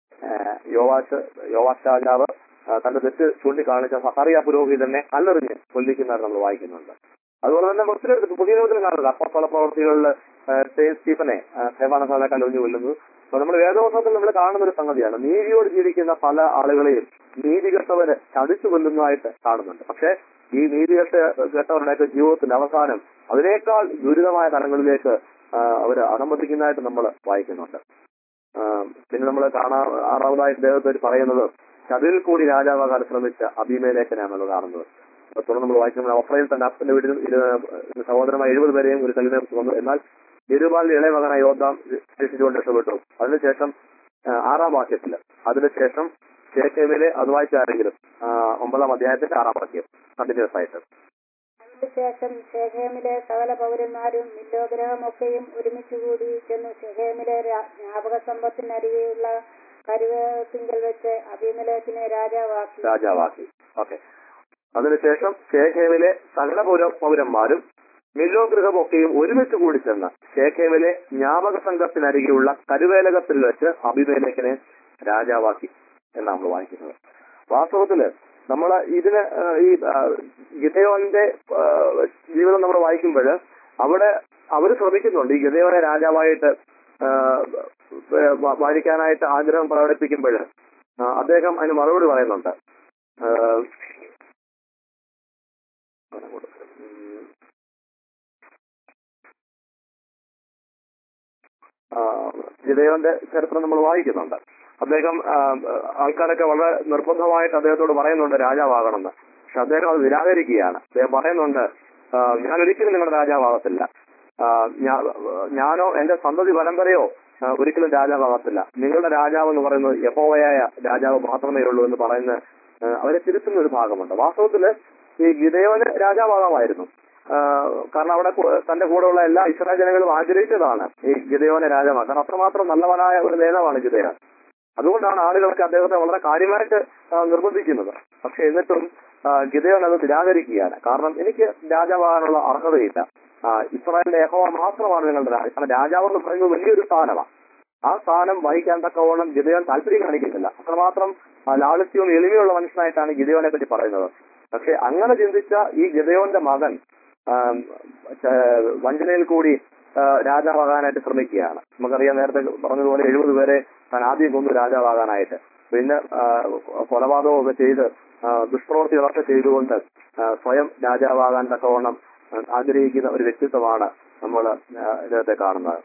യോവാശ് രാജാവ് തന്റെ തെറ്റ് ചൂണ്ടിക്കാണിച്ച സഖറിയ പുരോഹിതനെ കല്ലെറിഞ്ഞ് കൊല്ലിക്കുന്നതായിട്ട് നമ്മൾ വായിക്കുന്നുണ്ട്. അതുപോലെ തന്നെ പുതിയ നിയമത്തിൽ കാണുന്നത് അപ്പോസ്തല പ്രവൃത്തികളിൽ സ്റ്റീഫനെ സേവാനസാലെ കല്ലെറിഞ്ഞു കൊല്ലുന്നത്. അപ്പൊ നമ്മൾ വേദോത്സവത്തിൽ നമ്മൾ കാണുന്ന ഒരു സംഗതിയാണ്. നീതിയോട് ജീവിക്കുന്ന പല ആളുകളെയും നീതികെട്ടവര് ചതിച്ചു കൊല്ലുന്നതായിട്ട് കാണുന്നുണ്ട്. പക്ഷെ ഈ നീതികെട്ടവരുടെയൊക്കെ ജീവിതത്തിന്റെ അവസാനം അതിനേക്കാൾ ദുരിതമായ തലങ്ങളിലേക്ക് അവർ അധംപതിക്കുന്നതായിട്ട് നമ്മൾ വായിക്കുന്നുണ്ട്. പിന്നെ നമ്മൾ 6ാമതായി ഇദ്ദേഹത്തെ പറയുന്നത് ചതിൽ കൂടി രാജാവാകാൻ ശ്രമിച്ച അബീമേലെക്കിനെയാണല്ലോ കാണുന്നത്. തുടർന്ന് നമ്മൾ വായിക്കുമ്പോൾ ഒഫ്രയിൽ തന്റെ അപ്പന്റെ വീട്ടിൽ സഹോദരമായ 70 പേരെയും ഒരു കല്ലിനെ വന്നു. എന്നാൽ യെരുബാലിന്റെ ഇളയ മകനായ യോദ്ധാം രക്ഷിച്ചുകൊണ്ട് രക്ഷപ്പെട്ടു. അതിനുശേഷം 6ാം വാക്യത്തില് അതിനുശേഷം ശേഖേമിലെ അത് വായിച്ച ആരെങ്കിലും 9ാം അധ്യായത്തിന്റെ 6ാം വാക്യം കണ്ടിന്യൂസ് ആയിട്ട് അതിനുശേഷം ശേഖേമിലെ സകല പൗരന്മാരും മില്ലോഗ്രഹമൊക്കെയും ഒരുമിച്ചുകൂടി ചെന്നു ശേഖേമിലെ ജ്ഞാപക സമ്പത്തിനരികെയുള്ള കരുവേത്തിങ്കൽ വെച്ച് അബീമേലെക്കിനെ രാജാവാക്കി. ഓക്കെ. അതിനുശേഷം ശേഖേമിലെ സകല പൗരന്മാരും മില്ലോഗൃഹമൊക്കെയും ഒരുമിച്ച് കൂടി ചെന്ന് ശേഖേമിലെ ജ്ഞാപക സംഘത്തിനരികെയുള്ള കരുവേലകത്തിൽ വെച്ച് അബീമേലെക്കിനെ രാജാവാക്കി എന്നാണ് നമ്മൾ വായിക്കുന്നത്. വാസ്തവത്തില് നമ്മള് ഇതിന് ഈ ഗിദെയോന്റെ ജീവിതം നമ്മൾ വായിക്കുമ്പോൾ അവിടെ അവര് ശ്രമിക്കുന്നുണ്ട് ഈ ഗിദെയോനെ രാജാവായിട്ട് വാഴിക്കാനായിട്ട് ആഗ്രഹം പ്രകടിപ്പിക്കുമ്പോൾ അദ്ദേഹം അതിന് മറുപടി പറയുന്നുണ്ട്. ഗിദെയോന്റെ ചരിത്രം നമ്മൾ വായിക്കുന്നുണ്ട്. അദ്ദേഹം ആൾക്കാരൊക്കെ വളരെ നിർബന്ധമായിട്ട് അദ്ദേഹത്തോട് പറയുന്നുണ്ട് രാജാവാകണമെന്ന്. പക്ഷെ അദ്ദേഹം അത് നിരാകരിക്കുകയാണ്. അദ്ദേഹം പറയുന്നുണ്ട്, ഞാൻ ഒരിക്കലും നിങ്ങളുടെ രാജാവാകത്തില്ല, ഞാനോ എന്റെ സന്തതി പരമ്പരയോ ഒരിക്കലും രാജാവാകത്തില്ല. നിങ്ങളുടെ രാജാവ് എന്ന് പറയുന്നത് യഹോവയായ രാജാവ് മാത്രമേ ഉള്ളൂ എന്ന് പറയുന്ന അവരെ തിരുത്തുന്ന ഒരു ഭാഗമുണ്ട്. വാസ്തവത്തില് ഈ ഗിദെയോന് രാജാവാകാമായിരുന്നു. കാരണം അവിടെ തന്റെ കൂടെയുള്ള എല്ലാ ഇസ്രായേൽ ജനങ്ങളും ആഗ്രഹിച്ചതാണ് ഈ ഗിദെയോനെ രാജാവാക്കാൻ. കാരണം അത്രമാത്രം നല്ലവനായ ഒരു നേതാവാണ് ഗിദെയോൻ. അതുകൊണ്ടാണ് ആളുകളൊക്കെ അദ്ദേഹത്തെ വളരെ കാര്യമായിട്ട് നിർബന്ധിക്കുന്നത്. പക്ഷെ എന്നിട്ടും ഗിദെയോൻ അത് നിരാകരിക്കുകയാണ്. കാരണം എനിക്ക് രാജാവാകാനുള്ള അർഹതയില്ല, ഇസ്രായേലിന്റെ യഹോവ മാത്രമാണ് നിങ്ങളുടെ രാജാവ്. കാരണം രാജാവ് എന്ന് പറയുന്നത് വലിയൊരു സ്ഥാനമാണ്. ആ സ്ഥാനം വഹിക്കാൻ തക്കവണ്ണം ഗിദെയോൻ താല്പര്യം കാണിക്കുന്നില്ല. അത്രമാത്രം ലാളിത്യവും എളിമയുള്ള മനുഷ്യനായിട്ടാണ് ഗിദെയോനെ പറ്റി പറയുന്നത്. പക്ഷെ അങ്ങനെ ചിന്തിച്ച ഈ ഗിദെയോന്റെ മകൻ വഞ്ചനയിൽ കൂടി രാജാവാകാനായിട്ട് ശ്രമിക്കുകയാണ്. നമുക്കറിയാം, നേരത്തെ പറഞ്ഞതുപോലെ 70 പേരെ താൻ ആദ്യം കൊന്നു രാജാവാകാനായിട്ട്. പിന്നെ കൊലപാതകവും ഒക്കെ ചെയ്ത് ദുഷ്പ്രവൃത്തികളൊക്കെ ചെയ്തുകൊണ്ട് സ്വയം രാജാവാകാൻ തക്കവണ്ണം ആഗ്രഹിക്കുന്ന ഒരു വ്യക്തിത്വമാണ് നമ്മൾ ഇദ്ദേഹത്തെ കാണുന്നത്.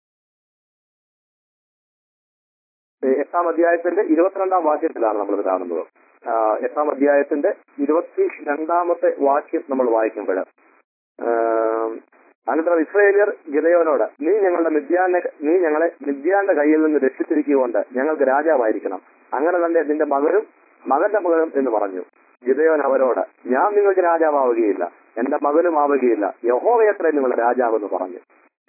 8-ാം അധ്യായത്തിന്റെ 22-ാം വാക്യത്തിലാണ് നമ്മളിത് കാണുന്നത്. 8-ാം അധ്യായത്തിന്റെ 22-ാമത്തെ വാക്യം നമ്മൾ വായിക്കുമ്പോൾ, അനന്തരം ഇസ്രായേലിയർ ഗിദെയോനോട്, നീ ഞങ്ങളെ മിദ്യാന്റെ കയ്യിൽ നിന്ന് രക്ഷിച്ചിരിക്കുകൊണ്ട് ഞങ്ങൾക്ക് രാജാവായിരിക്കണം. അങ്ങനെ തന്നെ നിന്റെ മകന്റെ മകനും എന്ന് പറഞ്ഞു. ഗിദെയോൻ അവരോട്, ഞാൻ നിങ്ങൾക്ക് രാജാവാവുകയില്ല, എന്റെ മകനും ആവുകയില്ല, യഹോവയത്രേ നിങ്ങളുടെ രാജാവെന്ന് പറഞ്ഞു.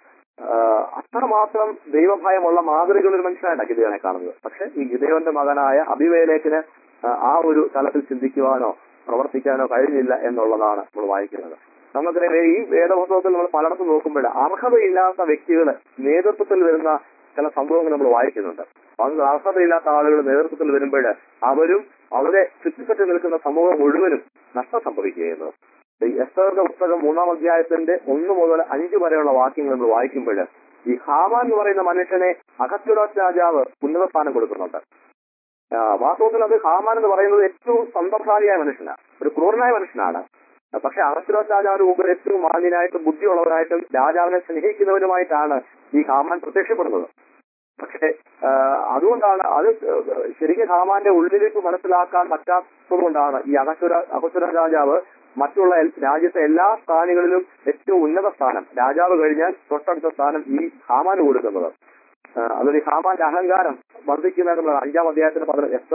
അത്രമാത്രം ദൈവഭയമുള്ള മാതൃകയുള്ള മനുഷ്യനായിട്ടാണ് ഗിദെയോനെ കാണുന്നത്. പക്ഷെ ഈ ഗിദെയോന്റെ മകനായ അബീമേലെക്കിന് ആ ഒരു തലത്തിൽ ചിന്തിക്കുവാനോ പ്രവർത്തിക്കാനോ കഴിഞ്ഞില്ല എന്നുള്ളതാണ് നമ്മൾ വായിക്കുന്നത്. നമുക്കറിയാം, ഈ വേദപുസ്തകത്തിൽ നമ്മൾ പലയിടത്തും നോക്കുമ്പോൾ അർഹതയില്ലാത്ത വ്യക്തികൾ നേതൃത്വത്തിൽ വരുന്ന ചില സംഭവങ്ങൾ നമ്മൾ വായിക്കുന്നുണ്ട്. അത് അർഹതയില്ലാത്ത ആളുകൾ നേതൃത്വത്തിൽ വരുമ്പോൾ അവരും അവരെ ചുറ്റിപ്പറ്റി നിൽക്കുന്ന സമൂഹം മുഴുവനും നഷ്ടം സംഭവിക്കുകയാണ്. എസ്തേറിന്റെ പുസ്തകം 3-ാം അധ്യായത്തിന്റെ 1 മുതൽ 5 വരെയുള്ള വാക്യങ്ങൾ നമ്മൾ വായിക്കുമ്പോൾ ഈ ഹാമാൻ എന്ന് പറയുന്ന മനുഷ്യനെ അഹശ്വേരോശ് രാജാവ് ഉന്നത സ്ഥാനം കൊടുക്കുന്നുണ്ട്. വാസ്തവത്തിൽ അത് ഹാമാൻ എന്ന് പറയുന്നത് ഏറ്റവും സന്തർശാലിയായ മനുഷ്യനാണ്, ഒരു ക്രൂരനായ മനുഷ്യനാണ്. പക്ഷെ അഹശ്വേരോശ് രാജാവിന് മുമ്പിൽ ഏറ്റവും മാന്യനായിട്ടും ബുദ്ധിയുള്ളവരായിട്ടും രാജാവിനെ സ്നേഹിക്കുന്നവരുമായിട്ടാണ് ഈ ഹാമാൻ പ്രത്യക്ഷപ്പെടുന്നത്. പക്ഷെ അതുകൊണ്ടാണ് അത് ശരിക്കും ഹാമാന്റെ ഉള്ളിലേക്ക് മനസ്സിലാക്കാൻ പറ്റാത്തതുകൊണ്ടാണ് ഈ അഹശ്വേരോശ് രാജാവ് മറ്റുള്ള രാജ്യത്തെ എല്ലാ സ്ഥാനങ്ങളിലും ഏറ്റവും ഉന്നത സ്ഥാനം, രാജാവ് കഴിഞ്ഞാൽ തൊട്ടടുത്ത സ്ഥാനം ഈ ഹാമാന് കൊടുക്കുന്നത്. അതൊരു ഹാമാന്റെ അഹങ്കാരം വർദ്ധിക്കുന്നതായിട്ട് 5-ാം അധ്യായത്തിന്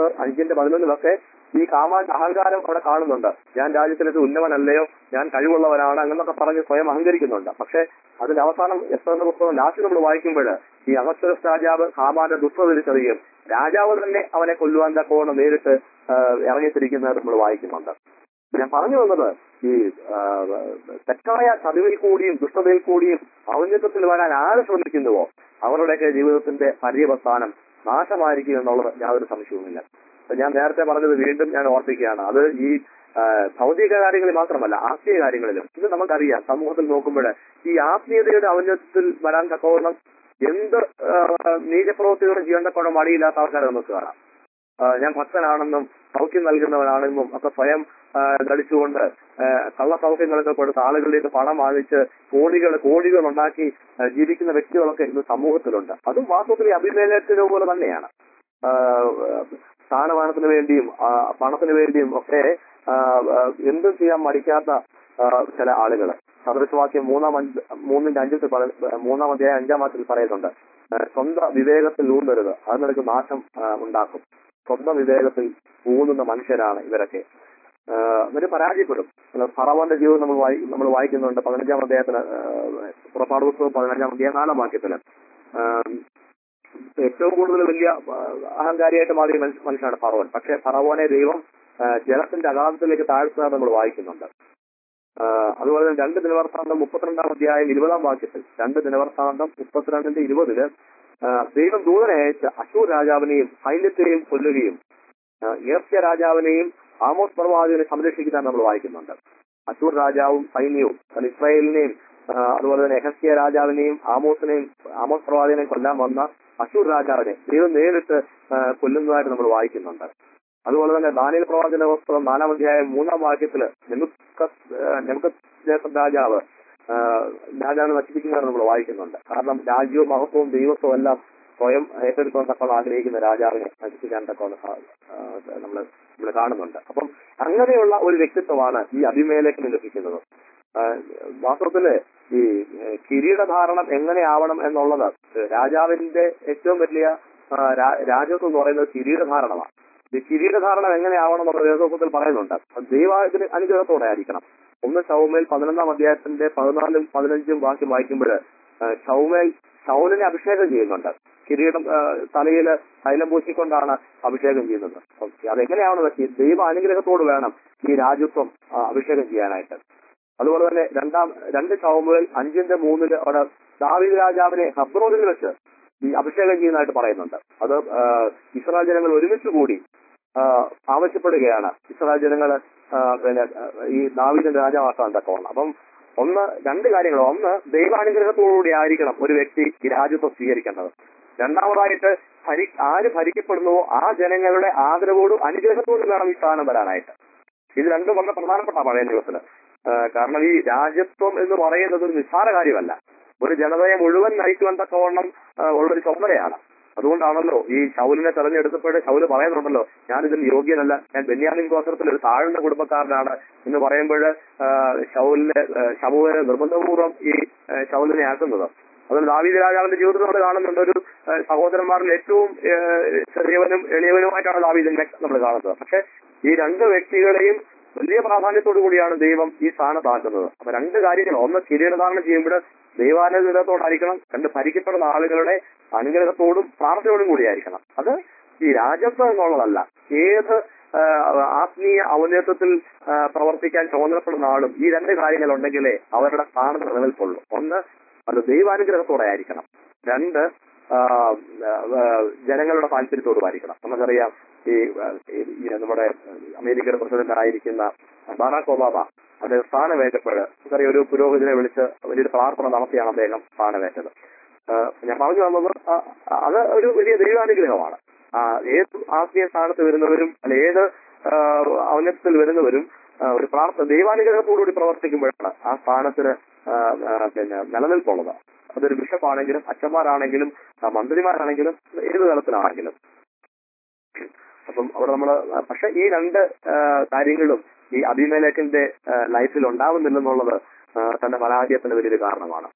5:11 ഈ ഹാമാന്റെ അഹങ്കാരം അവിടെ കാണുന്നുണ്ട്. ഞാൻ രാജ്യത്തിലേക്ക് ഉന്നതനല്ലയോ, ഞാൻ കഴിവുള്ളവനാണ് അങ്ങനൊക്കെ പറഞ്ഞ് സ്വയം അഹങ്കരിക്കുന്നുണ്ട്. പക്ഷെ അതിന്റെ അവസാനം എസ്തേറിന്റെ പുസ്തകം ലാസ്റ്റ് നമ്മൾ വായിക്കുമ്പോൾ ഈ അഹശ്വേരോശ് രാജാവ് ഹാമാന്റെ ദുഷ്ടത തിരിച്ചറിയും, രാജാവ് തന്നെ അവനെ കൊല്ലുവാൻ തക്കവണ്ണം നേരിട്ട് ഇറങ്ങിത്തിരിക്കുന്നത് നമ്മൾ വായിക്കുന്നുണ്ട്. ഞാൻ പറഞ്ഞു വന്നത്, ഈ തെറ്റായ ചതിവിൽ കൂടിയും ദുഷ്ടതയിൽ കൂടിയും ഔന്നത്യത്തിൽ വരാൻ ആര് ശ്രമിക്കുന്നുവോ അവരുടെയൊക്കെ ജീവിതത്തിന്റെ പര്യവസാനം നാശമായിരിക്കും എന്നുള്ളത് യാതൊരു സംശയവുമില്ല. ഞാൻ നേരത്തെ പറഞ്ഞത് വീണ്ടും ഞാൻ ഓർപ്പിക്കുകയാണ്. അത് ഈ ഭൗതിക കാര്യങ്ങളിൽ മാത്രമല്ല, ആത്മീയ കാര്യങ്ങളിലും. ഇത് നമുക്കറിയാം, സമൂഹത്തിൽ നോക്കുമ്പോൾ ഈ ആത്മീയതയുടെ ഔന്നത്യത്തിൽ വരാൻ തക്കവണ്ണം എന്ത് നീചപ്രവൃത്തികളും ചെയ്യാൻ തക്കവണ്ണം മടിയില്ലാത്ത ആൾക്കാരെ നമുക്ക് കാണാം. ഞാൻ ഭക്തനാണെന്നും സൗഖ്യം നൽകുന്നവനാണെന്നും ഒക്കെ സ്വയം ധരിച്ചുകൊണ്ട് കള്ള സൗഖ്യങ്ങളൊക്കെ കൊടുത്ത് ആളുകളിലേക്ക് പണം വാങ്ങിച്ച് കോടികൾ ഉണ്ടാക്കി ജീവിക്കുന്ന വ്യക്തികളൊക്കെ ഇന്ന് സമൂഹത്തിലുണ്ട്. അതും വാസ്തവത്തിൽ അഭിമേലത്തിന് പോലെ തന്നെയാണ്. സ്ഥാനമാനത്തിന് വേണ്ടിയും പണത്തിന് വേണ്ടിയും ഒക്കെ എന്തും ചെയ്യാൻ മടിക്കാത്ത ചില ആളുകൾ. സദൃശവാക്യം 3:5 അധ്യായം 5-ാം വാക്യത്തിൽ പറയുന്നുണ്ട്, സ്വന്തം വിവേകത്തിൽ ഊന്നരുത്, അത് നിനക്ക് നാശം ഉണ്ടാക്കും. സ്വന്തം വിവേകത്തിൽ ഊന്നുന്ന മനുഷ്യരാണ് ഇവരൊക്കെ. എന്നിട്ട് പരാജയപ്പെടും. ഫറവോന്റെ ജീവിതം നമ്മൾ വായിക്കുന്നുണ്ട് 15-ാം അധ്യായത്തിന്, പുറപ്പാട് പുസ്തകം 15-ാം അധ്യായം 4-ാം വാക്യത്തിന്. ഏറ്റവും കൂടുതൽ വലിയ അഹങ്കാരിയായിട്ട് മാറിയ മനുഷ്യനാണ് ഫറവോൻ. പക്ഷെ ഫറവോനെ ദൈവം ജലത്തിന്റെ അഗാധത്തിലേക്ക് താഴ്ത്തുക നമ്മൾ വായിക്കുന്നുണ്ട്. അതുപോലെ തന്നെ 2 ദിനവൃത്താന്തം 32-ാം അധ്യായം 20-ാം വാക്യത്തിൽ, 2 ദിനവൃത്താന്തം 32:20 ദൈവം ദൂതനെ അയച്ച് അശൂർ രാജാവിനെയും സൈന്യത്തെയും കൊല്ലുകയും ഏർഷ്യ രാജാവിനെയും ആമോസ് പ്രവാചകനെ സംരക്ഷിക്കാൻ നമ്മൾ വായിക്കുന്നുണ്ട്. അശൂർ രാജാവും സൈന്യവും ഇസ്രായേലിനെയും അതുപോലെ തന്നെ യഹസ്യ രാജാവിനെയും ആമോസ് പ്രവാചകനെയും കൊല്ലാൻ വന്ന അശൂർ രാജാവിനെ ദൈവം നേരിട്ട് കൊല്ലുന്നതായിട്ട് നമ്മൾ വായിക്കുന്നുണ്ട്. അതുപോലെ തന്നെ ദാനിയേൽ പ്രവാചകന്റെ പുസ്തകം 4-ാം അധ്യായം 3-ാം വാക്യത്തില് നെബൂഖദ്നേസർ രാജാവ് രാജാവിനെ നശിപ്പിക്കുന്നതാണ് നമ്മൾ വായിക്കുന്നുണ്ട്. കാരണം രാജ്യവും മഹത്വവും ദൈവത്വവും എല്ലാം സ്വയം ഏറ്റെടുക്കാൻ തക്കോളം ആഗ്രഹിക്കുന്ന രാജാവിനെ നശിപ്പിക്കാൻ തക്കോളം നമ്മൾ കാണുന്നുണ്ട്. അപ്പം അങ്ങനെയുള്ള ഒരു വ്യക്തിത്വമാണ് ഈ അബീമേലെക്കിന് ലഭിക്കുന്നത്. വാസ്തവത്തില് ഈ കിരീടധാരണം എങ്ങനെയാവണം എന്നുള്ളത് രാജാവിന്റെ ഏറ്റവും വലിയ രാജത്വം എന്ന് പറയുന്നത് കിരീടധാരണമാണ്. ഈ കിരീടധാരണം എങ്ങനെയാവണം എന്നുള്ള വേദപുസ്തകത്തിൽ പറയുന്നുണ്ട്. ദൈവത്തിന് അനുഗ്രഹത്തോടെ ആയിരിക്കണം. 1 ശമൂവേൽ 11-ാം അധ്യായത്തിന്റെ 14-ഉം 15-ഉം വാക്യം വായിക്കുമ്പോൾ ശൗലിനെ അഭിഷേകം ചെയ്യുന്നുണ്ട്. കിരീടം തലയിൽ തൈലം പൂശിക്കൊണ്ടാണ് അഭിഷേകം ചെയ്യുന്നത്. അതെങ്ങനെയാവണം ദൈവ അനുഗ്രഹത്തോട് വേണം ഈ രാജ്യത്വം അഭിഷേകം ചെയ്യാനായിട്ട്. അതുപോലെ തന്നെ 2 ശമൂവേൽ 5-3 അവിടെ ദാവീദ് രാജാവിനെ ഹെബ്രോനിൽ വെച്ച് ഈ അഭിഷേകം ചെയ്യുന്നതായിട്ട് പറയുന്നുണ്ട്. അത് ഇസ്രായേൽ ജനങ്ങൾ ഒരുമിച്ച് കൂടി ആവശ്യപ്പെടുകയാണ്. ഇസ്രായേൽ ജനങ്ങൾ പിന്നെ ഈ ദാവീദിന്റെ രാജാവാക്കാൻ തക്കവണ്ണം. അപ്പം 2 കാര്യങ്ങൾ. ഒന്ന്, ദൈവാനുഗ്രഹത്തോടുകൂടി ആയിരിക്കണം ഒരു വ്യക്തി ഈ രാജ്യത്വം സ്വീകരിക്കേണ്ടത്. രണ്ടാമതായിട്ട് ആര് ഭരിക്കപ്പെടുന്നുവോ ആ ജനങ്ങളുടെ ആദരവോടും അനുഗ്രഹത്തോടും വേണം ഈ സ്ഥാനം വരാനായിട്ട്. ഇത് രണ്ടും വളരെ പ്രധാനപ്പെട്ട പഴയ നിയമത്തില്. കാരണം ഈ രാജ്യത്വം എന്ന് പറയുന്നത് ഒരു നിസ്സാര കാര്യമല്ല. ഒരു ജനതയെ മുഴുവൻ നയിക്കുവാൻ തക്കവണ്ണം ഉള്ളൊരു ചുമതലയാണ്. അതുകൊണ്ടാണല്ലോ ഈ ശൗലിനെ തെരഞ്ഞെടുത്തപ്പോൾ ശൗല് പറയുന്നുണ്ടല്ലോ, ഞാനിതിൽ യോഗ്യനല്ല, ഞാൻ ബെന്യാമിൻ ഗോത്രത്തിൽ ഒരു താഴ്ന്ന കുടുംബക്കാരനാണ് എന്ന് പറയുമ്പോൾ ശമൂവേൽ നിർബന്ധപൂർവ്വം ഈ ശൗലിനെ ആക്കുന്നത്. അതുകൊണ്ട് ദാവീദ് രാജാവിന്റെ ജീവിതത്തിൽ നമ്മൾ കാണുന്നുണ്ട്, ഒരു സഹോദരന്മാരിൽ ഏറ്റവും ചെറിയവനും എളിയവനുമായിട്ടാണ് ദാവീദിനെ നമ്മൾ കാണുന്നത്. പക്ഷെ ഈ 2 വ്യക്തികളെയും വലിയ പ്രാധാന്യത്തോടു കൂടിയാണ് ദൈവം ഈ സ്ഥാനത്താക്കുന്നത്. അപ്പൊ 2 കാര്യങ്ങൾ. ഒന്ന്, കിരീടധാരണം ചെയ്യുമ്പോൾ ദൈവാനുഗ്രഹത്തോടായിരിക്കണം. 2, ഭരിക്കപ്പെടുന്ന ആളുകളുടെ അനുഗ്രഹത്തോടും പ്രാർത്ഥനയോടും കൂടിയായിരിക്കണം. അത് ഈ രാജത്വം എന്നുള്ളതല്ല, ഏത് ആത്മീയ ഔന്നത്യത്തിൽ പ്രവർത്തിക്കാൻ ചുമതലപ്പെടുന്ന ആളും ഈ 2 കാര്യങ്ങൾ ഉണ്ടെങ്കിലേ അവരുടെ സ്ഥാനത്ത് നിലനിൽപ്പുള്ളൂ. ഒന്ന്, അത് ദൈവാനുഗ്രഹത്തോടെ ആയിരിക്കണം. 2, ജനങ്ങളുടെ താല്പര്യത്തോടുമായിരിക്കണം. നമുക്കറിയാം ഈ നമ്മുടെ അമേരിക്കയുടെ പ്രസിഡന്റ് ആയിരിക്കുന്ന ബറാക് ഒബാമ അദ്ദേഹം സ്ഥാനമേറ്റപ്പോൾ നമുക്കറിയാം ഒരു പുരോഹിതനെ വിളിച്ച് വലിയൊരു പ്രാർത്ഥന നടത്തിയാണ് അദ്ദേഹം സ്ഥാനമേറ്റത്. ഞാൻ പറഞ്ഞു വന്നത് അത് ഒരു വലിയ ദൈവാനുഗ്രഹമാണ്. ഏത് ആത്മീയ സ്ഥാനത്ത് വരുന്നവരും അല്ലെ ഏത് ഔന്നത്യത്തിൽ വരുന്നവരും ഒരു ദൈവാനുഗ്രഹത്തോടുകൂടി പ്രവർത്തിക്കുമ്പോഴാണ് ആ സ്ഥാനത്തിന് നിലനിൽപ്പുള്ളത്. അതൊരു ബിഷപ്പാണെങ്കിലും അച്ഛന്മാരാണെങ്കിലും മന്ത്രിമാരാണെങ്കിലും ഏത് തലത്തിലാണെങ്കിലും. അപ്പം അവിടെ പക്ഷെ ഈ 2 കാര്യങ്ങളും ഈ അബീമേലെക്കിന്റെ ലൈഫിൽ ഉണ്ടാവുന്നില്ലെന്നുള്ളത് തന്റെ പരാജയത്തിന് വലിയൊരു കാരണമാണ്.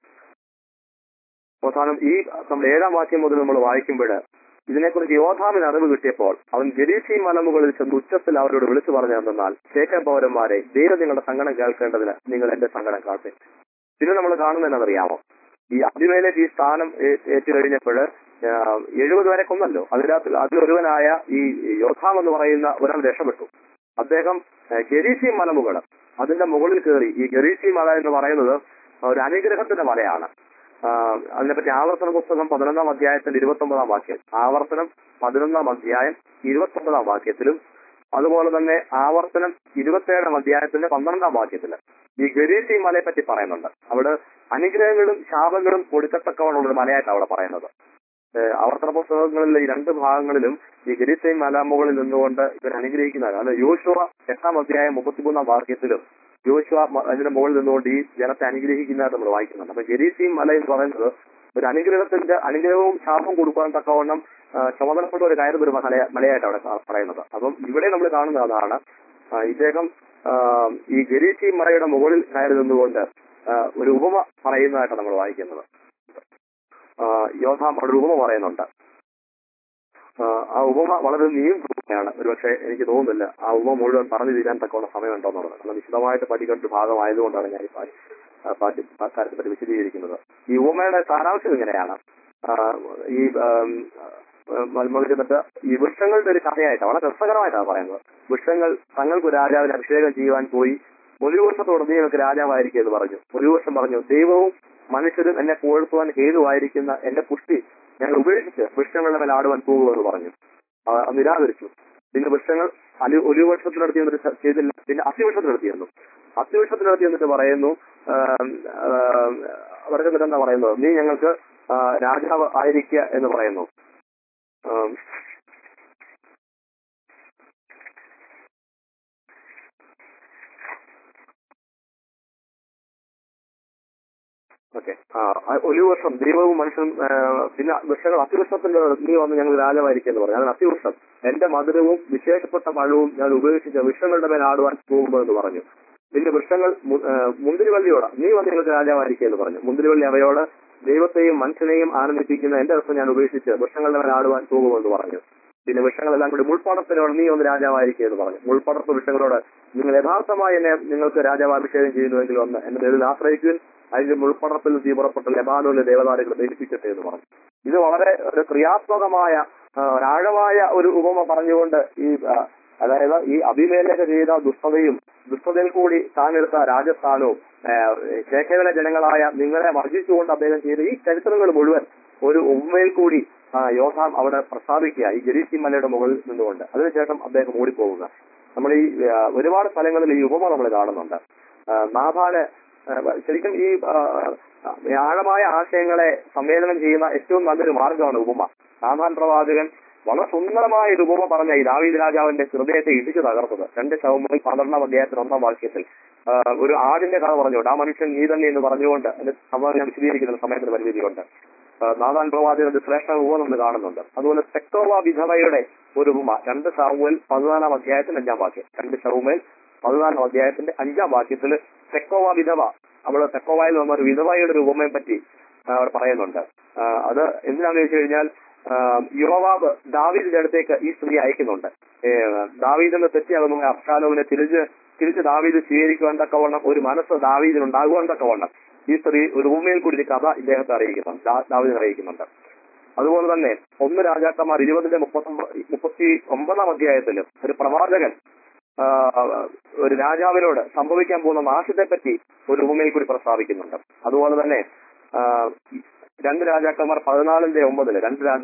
അവസാനം ഈ നമ്മൾ 7-ാം വാക്യം മുതൽ നമ്മൾ വായിക്കുമ്പോൾ ഇതിനെക്കുറിച്ച് യോഥാമിന് അറിവ് കിട്ടിയപ്പോൾ അവൻ ഗെരീസീം മലമുകളിൽ ചെന്ന് ഉച്ചത്തിൽ അവരോട് വിളിച്ചു പറഞ്ഞെന്നാൽ, ശേഖർ പൗരന്മാരെ, ദൈവം നിങ്ങളുടെ സങ്കടം കേൾക്കേണ്ടതിന് നിങ്ങൾ എന്റെ സങ്കടം കാട്ടെ. പിന്നെ നമ്മൾ കാണുന്നതെന്നറിയാമോ, ഈ അബീമേലെക്ക് ഈ സ്ഥാനം ഏറ്റുകഴിഞ്ഞപ്പോൾ 70 വരെ കൊന്നല്ലോ. അതിലൊരുവനായ ഈ യോഥാം എന്ന് പറയുന്ന ഒരാൾ രക്ഷപ്പെട്ടു. അദ്ദേഹം ഗെരീസീം മലമുകൾ അതിന്റെ മുകളിൽ കയറി. ഈ ഗെരീസീം മല എന്ന് പറയുന്നത് ഒരു അനുഗ്രഹത്തിന്റെ മലയാണ്. അതിനെപ്പറ്റി ആവർത്തന പുസ്തകം 11-ാം അധ്യായത്തിന്റെ 29-ാം വാക്യം, ആവർത്തനം 11-ാം അധ്യായം 29-ാം വാക്യത്തിലും അതുപോലെ തന്നെ ആവർത്തനം 27-ാം അധ്യായത്തിന്റെ 12-ാം വാക്യത്തില് ഈ ഗെരീസീം മലയെ പറ്റി പറയുന്നുണ്ട്. അവിടെ അനുഗ്രഹങ്ങളും ശാപങ്ങളും കൊടുക്കത്തക്കവണ്ണുള്ളൊരു മലയായിട്ടാണ് അവിടെ പറയുന്നത്. ആവർത്തന പുസ്തകങ്ങളിലെ ഈ 2 ഭാഗങ്ങളിലും ഈ ഗെരീസീം മലമുകളിൽ നിന്നുകൊണ്ട് ഇവർ അനുഗ്രഹിക്കുന്നതാണ്. അത് യോശുവ 8-ാം അധ്യായം 33-ാം വാക്യത്തിലും യോശുവ അതിന്റെ മുകളിൽ നിന്നുകൊണ്ട് ഈ ജനത്തെ അനുഗ്രഹിക്കുന്നതായിട്ട് നമ്മൾ വായിക്കുന്നുണ്ട്. അപ്പൊ ഗെരീസീം മല എന്ന് പറയുന്നത് ഒരു അനുഗ്രഹവും ശാപവും കൊടുക്കാൻ തക്കവണ്ണം ചുമതലപ്പെട്ട ഒരു കയറുന്ന ഒരു മലയായിട്ട് അവിടെ പറയുന്നത്. അപ്പം ഇവിടെ നമ്മൾ കാണുന്ന അതാണ്, ഇദ്ദേഹം ഈ ഗെരീസീം മലയുടെ മുകളിൽ കയറി നിന്നുകൊണ്ട് ഒരു ഉപമ പറയുന്നതായിട്ട് നമ്മൾ വായിക്കുന്നത്. യോഥാം അവിടെ ഉപമ പറയുന്നുണ്ട്. ആ ഉപമ വളരെ നീണ്ടയാണ്. ഒരുപക്ഷെ എനിക്ക് തോന്നുന്നില്ല ആ ഉപമ മുഴുവൻ പറഞ്ഞു തീരാൻ തക്കവണ്ണം സമയമുണ്ടോ എന്നുള്ളത്. കാരണം വിശദമായിട്ട് പഠിക്കേണ്ട ഒരു ഭാഗമായതുകൊണ്ടാണ് ഞാൻ കാര്യത്തെപ്പറ്റി വിശദീകരിക്കുന്നത്. ഈ ഉപമയുടെ സാരാംശം ഇങ്ങനെയാണ്. ഈ മത്സ്യത്തിട്ട് ഈ വൃക്ഷങ്ങളുടെ ഒരു കഥയായിട്ടാണ്, വളരെ രസകരമായിട്ടാണ് പറയുന്നത്. വൃക്ഷങ്ങൾ തങ്ങൾക്ക് രാജാവിനെ അഭിഷേകം ചെയ്യുവാൻ പോയി. ഒരു വർഷത്തോടെ നീ എനിക്ക് രാജാവായിരിക്കും എന്ന് പറഞ്ഞു. ഒരു വർഷം പറഞ്ഞു, ദൈവവും മനുഷ്യരും എന്നെ പുകഴ്ത്തുവാൻ ഹേതുവായിരിക്കുന്ന എന്റെ പുഷ്ടി ഞങ്ങൾ ഉപേക്ഷിച്ച് വൃക്ഷങ്ങളുടെ മേൽ ആടുവാൻ പോകുമെന്ന് പറഞ്ഞു. നിരാകരിച്ചു. പിന്നെ വൃക്ഷങ്ങൾ ഒലിവൃക്ഷത്തിനടുത്ത് എന്നിട്ട് ചെയ്തില്ല. പിന്നെ അത്തിവൃക്ഷത്തിനടുത്ത് ചെന്നു. അത്തിവൃക്ഷത്തിനടുത്ത് എന്നിട്ട് പറയുന്നു, അവർക്ക് എന്നിട്ട് എന്താ പറയുന്നത്, നീ ഞങ്ങൾക്ക് രാജാവ് ആയിരിക്കുക എന്ന് പറയുന്നു. ഓക്കെ. ഒലിവ് വൃക്ഷം ദൈവവും മനുഷ്യനും, പിന്നെ വൃക്ഷങ്ങൾ അത്തിവൃക്ഷത്തിന്റെ നീ വന്ന് ഞങ്ങൾ രാജാവായിരിക്കും എന്ന് പറഞ്ഞു. അതിന് അത്തിവൃക്ഷം എന്റെ മധുരവും വിശേഷപ്പെട്ട പഴവും ഞാൻ ഉപേക്ഷിച്ച വൃക്ഷങ്ങളുടെ മേൽ ആടുവാൻ പോകുമ്പോൾ എന്ന് പറഞ്ഞു. പിന്നെ വൃക്ഷങ്ങൾ മുന്തിരിവള്ളിയോട് നീ വന്ന് ഞങ്ങൾക്ക് രാജാവായിരിക്കും എന്ന് പറഞ്ഞു. മുന്തിരിവള്ളി അവയോട് ദൈവത്തെയും മനുഷ്യനെയും ആനന്ദിപ്പിക്കുന്ന എന്റെ രസം ഞാൻ ഉപേക്ഷിച്ച് വൃക്ഷങ്ങളുടെ മേൽ ആടുവാൻ പോകുമെന്ന് പറഞ്ഞു. പിന്നെ വൃക്ഷങ്ങളെല്ലാം കൂടി മുൾപ്പടർപ്പിനോട് നീ ഒന്ന് രാജാവായിരിക്കും എന്ന് പറഞ്ഞു. മുൾപ്പടർപ്പ് വൃക്ഷങ്ങളോട് നിങ്ങൾ യഥാർത്ഥമായി എന്നെ നിങ്ങൾക്ക് രാജാവാഭിഷേകം ചെയ്യുന്നുവെങ്കിൽ ഒന്ന് എന്റെ ദേവിൽ ആശ്രയിക്കുവാൻ, അതിന്റെ മുൾപ്പടർപ്പിൽ നിന്ന് തീ പുറപ്പെട്ട ലബാനോനിലെ ദേവദാരുകൾ ദഹിപ്പിക്കട്ടെ എന്ന് പറഞ്ഞു. ഇത് വളരെ ഒരു ക്രിയാത്മകമായ ആഴമായ ഒരു ഉപമ പറഞ്ഞുകൊണ്ട് അതായത് ഈ അബിമേലെക്ക് ചെയ്ത ദുഷ്ടതയിൽ കൂടി താനെടുത്ത രാജസ്ഥാനവും ശേഖരയിലെ ജനങ്ങളായ നിങ്ങളെ വർജിച്ചുകൊണ്ട് അദ്ദേഹം ചെയ്ത ഈ ചരിത്രങ്ങൾ മുഴുവൻ ഒരു ഉപമയിൽ കൂടി യോധാം അവിടെ പ്രസ്താവിക്കുക ഈ ഗരീസി മലയുടെ മുകളിൽ നിന്നുകൊണ്ട്. അതിനുശേഷം അദ്ദേഹം ഓടിപ്പോകുക. നമ്മൾ ഈ ഒരുപാട് സ്ഥലങ്ങളിൽ ഈ ഉപമ നമ്മൾ കാണുന്നുണ്ട്. നാഥാന് ശരിക്കും ഈ ആഴമായ ആശയങ്ങളെ സംവേദനം ചെയ്യുന്ന ഏറ്റവും നല്ലൊരു മാർഗമാണ് ഉപമ. നാഥാൻ പ്രവാചകൻ വളരെ സുന്ദരമായ ഒരു ഉപമ പറഞ്ഞ ഈ ദാവീദ് രാജാവിന്റെ ഹൃദയത്തെ ഇടിച്ചു തകർത്തത് 2 ശമൂവേൽ 12-ാം അധ്യായത്തിൽ 1-ാം വാക്യത്തിൽ ഒരു ആടിന്റെ കഥ പറഞ്ഞുകൊണ്ട് ആ മനുഷ്യൻ നീ തന്നെ എന്ന് പറഞ്ഞുകൊണ്ട് അതിന്റെ സംഭവം ഞാൻ വിശദീകരിക്കുന്ന സമയത്തിന് പരിമിതിയുണ്ട്. നാഥാൻ പ്രവാചകന്റെ ശ്രേഷ്ഠ ഉപമ നമ്മൾ കാണുന്നുണ്ട്. അതുപോലെ തെക്കോവ വിധവയുടെ ഒരു ഉപമ 2 ശമൂവേൽ 14-ാം അധ്യായത്തിന്റെ 5-ാം വാക്യം. 2 ശമൂവേൽ 14-ാം അധ്യായത്തിന്റെ 5-ാം വാക്യത്തിൽ തെക്കോവ വിധവ, അവള് തെക്കോവയിൽ വന്ന ഒരു വിധവയുടെ ഒരു ഉപമയെ പറ്റി അവർ പറയുന്നുണ്ട്. അത് എന്തിനാന്ന് ചോദിച്ചു കഴിഞ്ഞാൽ യോവാബ് ദാവീദിന്റെ അടുത്തേക്ക് ഈ സ്ത്രീ അയക്കുന്നുണ്ട്. ദാവീദിന്റെ തെറ്റിയാകുന്ന അബ്ശാലോമിനെ തിരിച്ച് ദാവീദ് സ്വീകരിക്കുവാൻ തക്കവണ്ണം ഒരു മനസ്സ് ദാവീദിന് ഉണ്ടാകുവാൻ തക്കവണ്ണം ഈ സ്ത്രീ ഒരു ഉപമയിൽ കൂടി ഒരു കഥ ഇദ്ദേഹത്തെ അറിയിക്കുന്നുണ്ട്, ദാവീദിനെ അറിയിക്കുന്നുണ്ട്. അതുപോലെ തന്നെ 1 രാജാക്കന്മാർ 20-ന്റെ 39-ാം അധ്യായത്തിൽ ഒരു പ്രവാചകൻ ഒരു രാജാവിനോട് സംഭവിക്കാൻ പോകുന്ന നാശത്തെ പറ്റി ഒരു ഉപമയിൽ കൂടി പ്രസ്താവിക്കുന്നുണ്ട്. അതുപോലെ തന്നെ 2 രാജാക്കന്മാർ 14-ന്റെ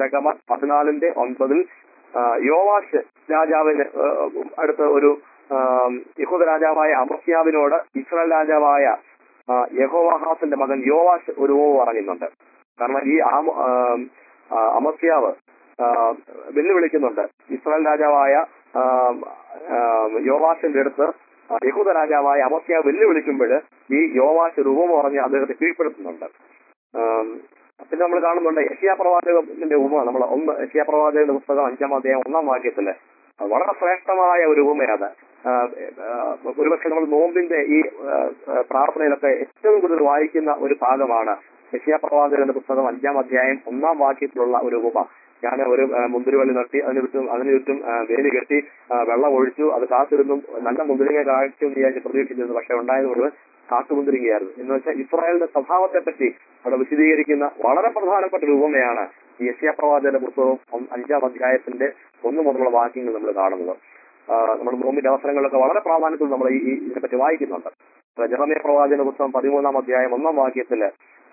9 യോവാശ് രാജാവിന് അടുത്ത ഒരു യഹൂദ രാജാവായ അമസ്യാവിനോട് ഇസ്രായേൽ രാജാവായ യഹോവാഹാസിന്റെ മകൻ യോവാശ് ഒരു ഉപമ പറയുന്നുണ്ട്. കാരണം ഈ അമസ്യാവ് വെല്ലുവിളിക്കുന്നുണ്ട്. ഇസ്രായേൽ രാജാവായ യോവാശിന്റെ അടുത്ത് യഹൂദ രാജാവായ അമസ്യാവ് വെല്ലുവിളിക്കുമ്പോൾ ഈ യോവാശ് ഒരു ഉപമ പറഞ്ഞ് അദ്ദേഹത്തെ കീഴ്പ്പെടുത്തുന്നുണ്ട്. പിന്നെ നമ്മൾ കാണുന്നുണ്ട് യെശയ്യാ പ്രവാചകന്റെ ഉപമ. നമ്മൾ യെശയ്യാ പ്രവാചകന്റെ പുസ്തകം 5-ാം അധ്യായം 1-ാം വാക്യത്തില് വളരെ ശ്രേഷ്ഠമായ ഒരു ഉപമയാണ്. ഒരുപക്ഷെ നമ്മൾ നോമ്പിന്റെ ഈ പ്രാർത്ഥനയിലൊക്കെ ഏറ്റവും കൂടുതൽ വായിക്കുന്ന ഒരു ഭാഗമാണ് യെശയ്യാ പ്രവാചകന്റെ പുസ്തകം 5-ാം അധ്യായം 1-ാം വാക്യത്തിലുള്ള ഒരു ഉപമ. ഞാൻ ഒരു മുന്തിരിവള്ളി നട്ടി അതിന് ചുറ്റും വേലി കെട്ടി വെള്ളം ഒഴിച്ചു, അത് കാത്തിരുന്നു നല്ല മുന്തിരിങ്ങ കാഴ്ച വിചാരിച്ച് പ്രതീക്ഷിച്ചിരുന്നു. പക്ഷെ ഉണ്ടായത് മുഴുവൻ കാട്ടുമുന്തിരിങ്ങയായിരുന്നു. എന്ന് വെച്ചാൽ ഇസ്രായേലിന്റെ സ്വഭാവത്തെ പറ്റി അവിടെ വിശദീകരിക്കുന്ന വളരെ പ്രധാനപ്പെട്ട ഒരു ഉപമയാണ് ഈ യെശയ്യാ പ്രവാചകന്റെ പുസ്തകം 5-ാം അധ്യായത്തിന്റെ 1 മുതലുള്ള വാക്യങ്ങൾ നമ്മൾ കാണുന്നത്. നമ്മൾ നോമ്പിന്റെ അവസരങ്ങളിലൊക്കെ വളരെ പ്രാധാന്യത്തിൽ നമ്മൾ ഇതിനെപ്പറ്റി വായിക്കുന്നുണ്ട്. ജെറമ്യാ പ്രവാചകന്റെ പുസ്തകം 13-ാം അധ്യായം 1-ാം വാക്യത്തില്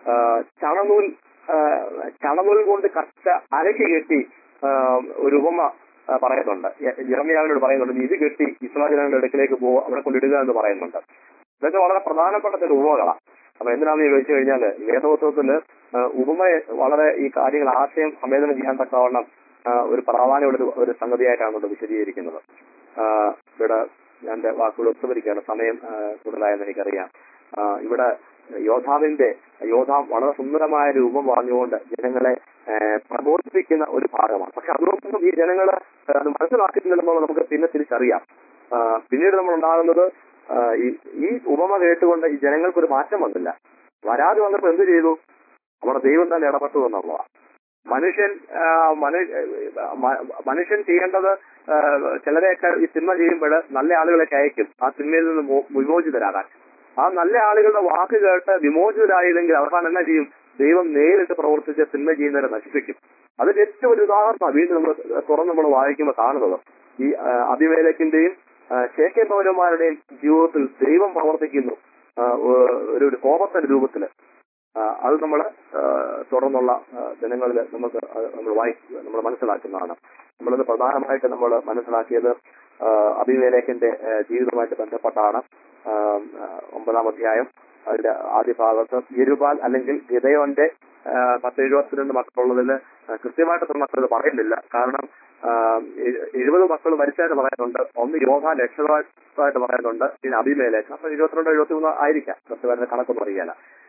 ചണനൂൽ കൊണ്ട് കച്ച അരക്കി കെട്ടി ഒരു ഉപമ പറയുന്നുണ്ട്. ജെറമ്യാവിനോട് പറയുന്നുണ്ട്, ഇത് കെട്ടി ഇസ്രായേലിന്റെ അടുക്കിലേക്ക് പോകുക, അവിടെ കൊണ്ടിടുക എന്ന് പറയുന്നുണ്ട്. ഇതൊക്കെ വളരെ പ്രധാനപ്പെട്ട ഒരു ഉപമകളാണ്. അപ്പൊ എന്തിനാണെന്ന് ചോദിച്ചു കഴിഞ്ഞാല് വേദപുസ്തകത്തില് ഉപമയെ വളരെ ഈ കാര്യങ്ങൾ ആശയം സംവേദനം ചെയ്യാൻ തക്കവണ്ണം ഒരു പ്രാധാന്യമുള്ള ഒരു സംഗതിയായിട്ടാണ് ഇവിടെ വിശദീകരിക്കുന്നത്. ഇവിടെ ഞാൻ എന്റെ വാക്കുകൾ ഒത്തുവരിക്കുകയാണ്, സമയം കൂടുതലായെന്ന് എനിക്കറിയാം. ഇവിടെ യോധാം വളരെ സുന്ദരമായ രൂപം പറഞ്ഞുകൊണ്ട് ജനങ്ങളെ പ്രബോധിപ്പിക്കുന്ന ഒരു ഭാഗമാണ്. പക്ഷെ അതോടൊപ്പം ഈ ജനങ്ങള് അത് മനസ്സിലാക്കിയിട്ടില്ലെന്നോ നമുക്ക് പിന്നെ തിരിച്ചറിയാം. പിന്നീട് നമ്മൾ ഉണ്ടാകുന്നത് ഈ ഉപമ കേട്ടുകൊണ്ട് ഈ ജനങ്ങൾക്കൊരു മാറ്റം വന്നില്ല. വരാതെ വന്നപ്പോൾ എന്ത് ചെയ്തു? അവിടെ ദൈവം തന്നെ ഇടപെട്ടു എന്നുള്ളതാണ്. മനുഷ്യൻ ചെയ്യേണ്ടത് ചിലരെയൊക്കെ ഈ തിന്മ ചെയ്യുമ്പോൾ നല്ല ആളുകളൊക്കെ അയക്കും ആ തിന്മയിൽ നിന്ന് വിമോചിതരാകാൻ. ആ നല്ല ആളുകളുടെ വാക്ക് കേട്ട് വിമോചിതരായില്ലെങ്കിൽ അവസാനം എന്നാ ചെയ്യും? ദൈവം നേരിട്ട് പ്രവർത്തിച്ച് തിന്മ ചെയ്യുന്നവരെ നശിപ്പിക്കും. അതിന്റെ ഏറ്റവും ഒരു ഉദാഹരണമാണ് വീണ്ടും നമ്മൾ വായിക്കുമ്പോൾ കാണുന്നത്. ഈ അബിമേലെക്കിന്റെയും ശേഖേം പൗരന്മാരുടെയും ജീവിതത്തിൽ ദൈവം പ്രവർത്തിക്കുന്നു ഒരു കോപത്തിന്റെ രൂപത്തില്. അത് നമ്മൾ തുടർന്നുള്ള ദിനങ്ങളിൽ നമ്മൾ മനസ്സിലാക്കുന്നതാണ്. നമ്മളത് പ്രധാനമായിട്ട് നമ്മൾ മനസ്സിലാക്കിയത് അബിമേലെക്കിന്റെ ജീവിതവുമായിട്ട് ബന്ധപ്പെട്ടാണ്. 9-ാം അധ്യായം അതിന്റെ ആദ്യ ഭാഗത്ത് യെരുബാൽ അല്ലെങ്കിൽ ഗിദെയോന്റെ 1072 മക്കളുള്ളതിൽ കൃത്യമായിട്ട് മക്കൾ പറയുന്നില്ല. കാരണം 70 മക്കൾ മരിച്ചായിട്ട് പറയുന്നുണ്ട്, ഒന്ന് യോധാൻ രക്ഷകമായിട്ട് പറയുന്നുണ്ട്, പിന്നെ അബിമേലെക്ക്. അപ്പൊ 22-73 ആയിരിക്കാം, കൃത്യമായിട്ട് കണക്കൊന്നും അറിയാല.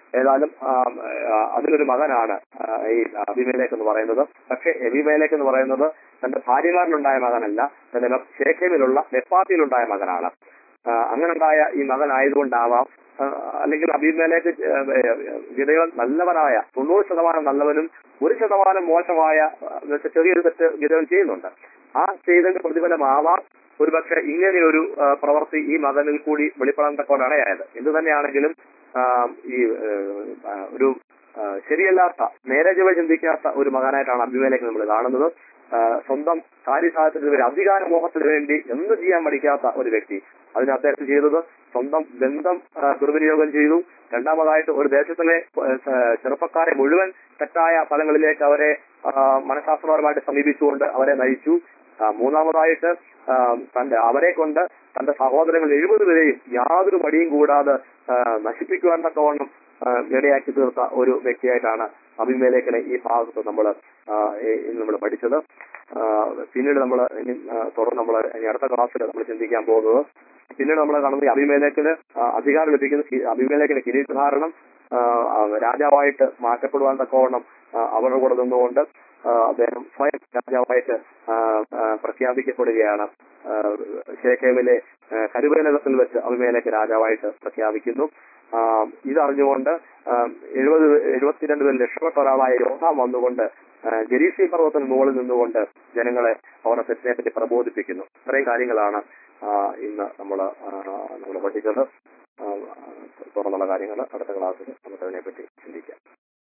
ഏതായാലും അതിലൊരു മകനാണ് ഈ അബീമേലെക്ക് എന്ന് പറയുന്നത്. പക്ഷെ അബീമേലെക്ക് എന്ന് പറയുന്നത് തന്റെ ഭാര്യമാരിലുണ്ടായ മകനല്ല, തന്റെ ശേഖേമിലുള്ള നെപ്പാത്തിയിലുണ്ടായ മകനാണ്. അങ്ങനെയുണ്ടായ ഈ മകനായതുകൊണ്ടാവാം, അല്ലെങ്കിൽ അബീമേലെക്ക് ഗിദെയോൻ നല്ലവനായ 90% നല്ലവനും 1% മോശമായ ചെറിയൊരു തെറ്റ് ഗിദെയോൻ ചെയ്യുന്നുണ്ട്. ആ ചെയ്തതിന്റെ പ്രതിഫലമാവാം ഒരുപക്ഷെ ഇങ്ങനെ ഒരു പ്രവൃത്തി ഈ മകനിൽ കൂടി വെളിപ്പെടാൻ തക്കോടെ ഇടയായത്. എന്തു തന്നെയാണെങ്കിലും ഈ ഒരു ശരിയല്ലാത്ത, നേരെ ചൊവ്വേ ചിന്തിക്കാത്ത ഒരു മകനായിട്ടാണ് അബീമേലെക്ക് നമ്മൾ കാണുന്നത്. സ്വന്തം കാര്യസാധ്യത്തിന് വേണ്ടി, അധികാരമോഹത്തിന് വേണ്ടി എന്ത് ചെയ്യാൻ പഠിക്കാത്ത ഒരു വ്യക്തി. അതിന് അദ്ദേഹം ചെയ്തത് സ്വന്തം ബന്ധം ദുർവിനിയോഗം ചെയ്തു. രണ്ടാമതായിട്ട് ഒരു ദേശത്തിലെ ചെറുപ്പക്കാരെ മുഴുവൻ തെറ്റായ സ്ഥലങ്ങളിലേക്ക് അവരെ മനഃശാസ്ത്രപരമായിട്ട് സമീപിച്ചുകൊണ്ട് അവരെ നയിച്ചു. മൂന്നാമതായിട്ട് അവരെ കൊണ്ട് തന്റെ സഹോദരങ്ങൾ 70 പേരെയും യാതൊരു മടിയും കൂടാതെ നശിപ്പിക്കുവാൻ തക്കവണ്ണം ഇടയാക്കി തീർത്ത ഒരു വ്യക്തിയായിട്ടാണ് അബീമേലെക്കിനെ ഈ ഭാഗത്ത് നമ്മൾ പഠിച്ചത്. പിന്നീട് നമ്മൾ തുടർന്ന് നമ്മൾ ഇനി അടുത്ത ക്ലാസ്സിൽ നമ്മൾ ചിന്തിക്കാൻ പോകുന്നത്, പിന്നീട് നമ്മൾ കാണുന്നത് അബീമേലെക്കിന് അധികാരം ലഭിക്കുന്ന, അബീമേലെക്കിന് കിരീടധാരണം രാജാവായിട്ട് മാറ്റപ്പെടുവാൻ തക്കവണ്ണം അവരുടെ കൂടെ നിന്നുകൊണ്ട് അദ്ദേഹം സ്വയം രാജാവായിട്ട് പ്രഖ്യാപിക്കപ്പെടുകയാണ്. ശേഖേമിലെ കരുവേലകത്തിൽ വെച്ച് അബീമേലെക്ക് രാജാവായിട്ട് പ്രഖ്യാപിക്കുന്നു. ഇതറിഞ്ഞുകൊണ്ട് 72 പേരിൽ രക്ഷപ്പെട്ട ഒരാളായ യോധാം വന്നുകൊണ്ട് ജെരീസി പർവ്വതത്തിന് മുകളിൽ നിന്നുകൊണ്ട് ജനങ്ങളെ അവരുടെ തെറ്റിനെ പറ്റി പ്രബോധിപ്പിക്കുന്നു. ഇത്രയും കാര്യങ്ങളാണ് ഇന്ന് നമ്മൾ പഠിച്ചത്. തുറന്നുള്ള കാര്യങ്ങൾ അടുത്ത ക്ലാസ്സിൽ നമുക്ക് അതിനെപ്പറ്റി ചിന്തിക്കാം.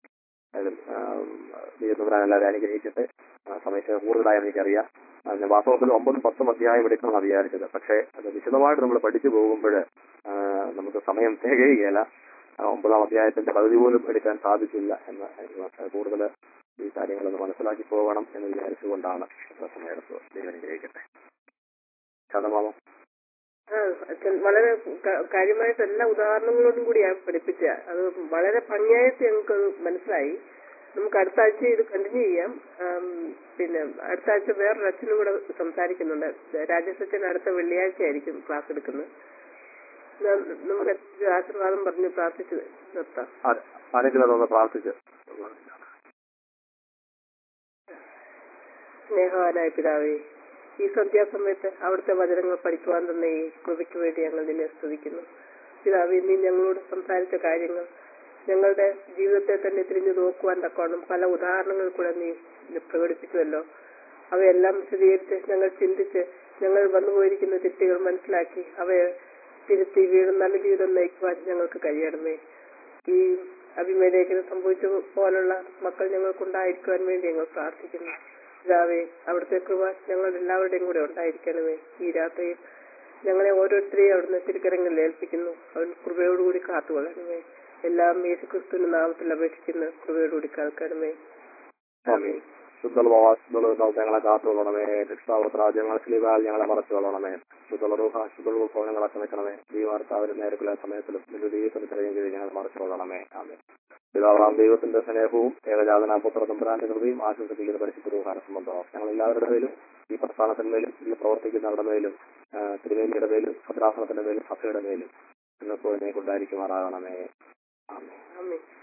ദൈവം എല്ലാവരും അനുഗ്രഹിച്ചിട്ട്, സമയത്ത് കൂടുതലായെന്ന് എനിക്കറിയാം. വാസ്തവത്തിൽ 9, 10 അധ്യായം എടുക്കണമെന്ന് വിചാരിച്ചത്. പക്ഷേ അത് വിശദമായിട്ട് നമ്മൾ പഠിച്ചു പോകുമ്പോൾ നമുക്ക് സമയം തികയുകയില്ല. 9-ാം അധ്യായത്തിന്റെ പകുതി പോലും എടുക്കാൻ സാധിച്ചില്ല എന്ന് കൂടുതൽ ഈ കാര്യങ്ങളൊന്ന് മനസ്സിലാക്കി പോകണം എന്ന് വിചാരിച്ചുകൊണ്ടാണ് സമയത്ത്. ദൈവം അനുഗ്രഹിക്കട്ടെ. ശതമാനം അച്ഛൻ വളരെ കാര്യമായിട്ട് എല്ലാ ഉദാഹരണങ്ങളോടും കൂടിയാണ് പഠിപ്പിച്ച. അത് വളരെ ഭംഗിയായിട്ട് ഞങ്ങൾക്ക് മനസ്സിലായി. നമുക്ക് അടുത്ത ആഴ്ച ഇത് കണ്ടിന്യൂ ചെയ്യാം. പിന്നെ അടുത്ത ആഴ്ച വേറൊരു അച്ഛനും കൂടെ സംസാരിക്കുന്നുണ്ട്. രാജേഷ് അച്ഛൻ അടുത്ത വെള്ളിയാഴ്ച ആയിരിക്കും ക്ലാസ് എടുക്കുന്നത്. നമുക്ക് ആശീർവാദം പറഞ്ഞ് പ്രാർത്ഥിച്ച് നിർത്താം. പ്രാർത്ഥിച്ച്. സ്നേഹവാനായ പിതാവേ, ഈ സന്ധ്യാസമയത്ത് അവിടുത്തെ വചനങ്ങൾ പഠിക്കുവാൻ തന്നെ ഈ കൃപയ്ക്ക് വേണ്ടി ഞങ്ങൾ നിന്നെ സ്തുതിക്കുന്നു. പിതാവേ, നീ ഞങ്ങളോട് സംസാരിച്ച കാര്യങ്ങൾ ഞങ്ങളുടെ ജീവിതത്തെ തന്നെ തിരിഞ്ഞു നോക്കുവാൻ തക്കോണം പല ഉദാഹരണങ്ങൾ കൂടെ നീ പ്രകടിപ്പിക്കുമല്ലോ. അവയെല്ലാം വിശദീകരിച്ച് ഞങ്ങൾ ചിന്തിച്ച് ഞങ്ങൾ വന്നുപോയിരിക്കുന്ന തെറ്റുകൾ മനസ്സിലാക്കി അവയെ തിരുത്തി വീണ്ടും നല്ല ജീവിതം നയിക്കുവാൻ ഞങ്ങൾക്ക് കഴിയണമേ. ഈ അബീമേലെക്കിന് സംഭവിച്ച പോലുള്ള മക്കൾ ഞങ്ങൾക്കുണ്ടായിരിക്കുവാൻ വേണ്ടി ഞങ്ങൾ പ്രാർത്ഥിക്കുന്നു. പിതാവേ, അവിടുത്തെ കൃപ ഞങ്ങൾ എല്ലാവരുടെയും കൂടെ ഉണ്ടായിരിക്കണമേ. ഈ രാത്രിയിൽ ഞങ്ങളെ ഓരോരുത്തരെയും അവിടുന്ന് തിരുക്കരങ്ങളിൽ ഏൽപ്പിക്കുന്നു. അവൻ കൃപയോടുകൂടി കാത്തുകൊള്ളണമേ. എല്ലാം യേശുക്രിസ്തുവിന്റെ നാമത്തിൽ അപേക്ഷിക്കുന്ന കൃപയോടുകൂടി കേൾക്കണമേ. ഞങ്ങളെ കാത്തുകൊള്ളണമേ. രാജ്യങ്ങൾ ഞങ്ങളെ മറച്ചു കൊള്ളണമേ. ശുദ്ധങ്ങളൊക്കെ നിൽക്കണമേ. ദൈവാർത്താവിന്റെ നേരക്കുള്ള സമയത്തിലും ദൈവത്തിന് തിരയും ചെയ്ത് ഞങ്ങൾ മറച്ചു കൊള്ളണമേ. ആമേൻ. പിതാവാം ദൈവത്തിന്റെ സ്നേഹവും ഏകജാതനായ പുത്ര തമ്പുരാന്റെ കൃപയും ആശംസിക്കുന്ന പരിശുദ്ധ റൂഹാന സംബന്ധവും ഞങ്ങൾ എല്ലാവരുടെ മേലും, ഈ പ്രസ്ഥാനത്തിന്മേലും, ഇതിൽ പ്രവർത്തിക്കുന്നവരുടെ മേലും, തിരുവേലിയുടെ മേലും, ഭദ്രാസനത്തിന്റെ മേലും, സഭയുടെ മേലും നിങ്ങൾക്ക് കൊണ്ടായിരിക്കുമാറാകണമേ. ആമേൻ.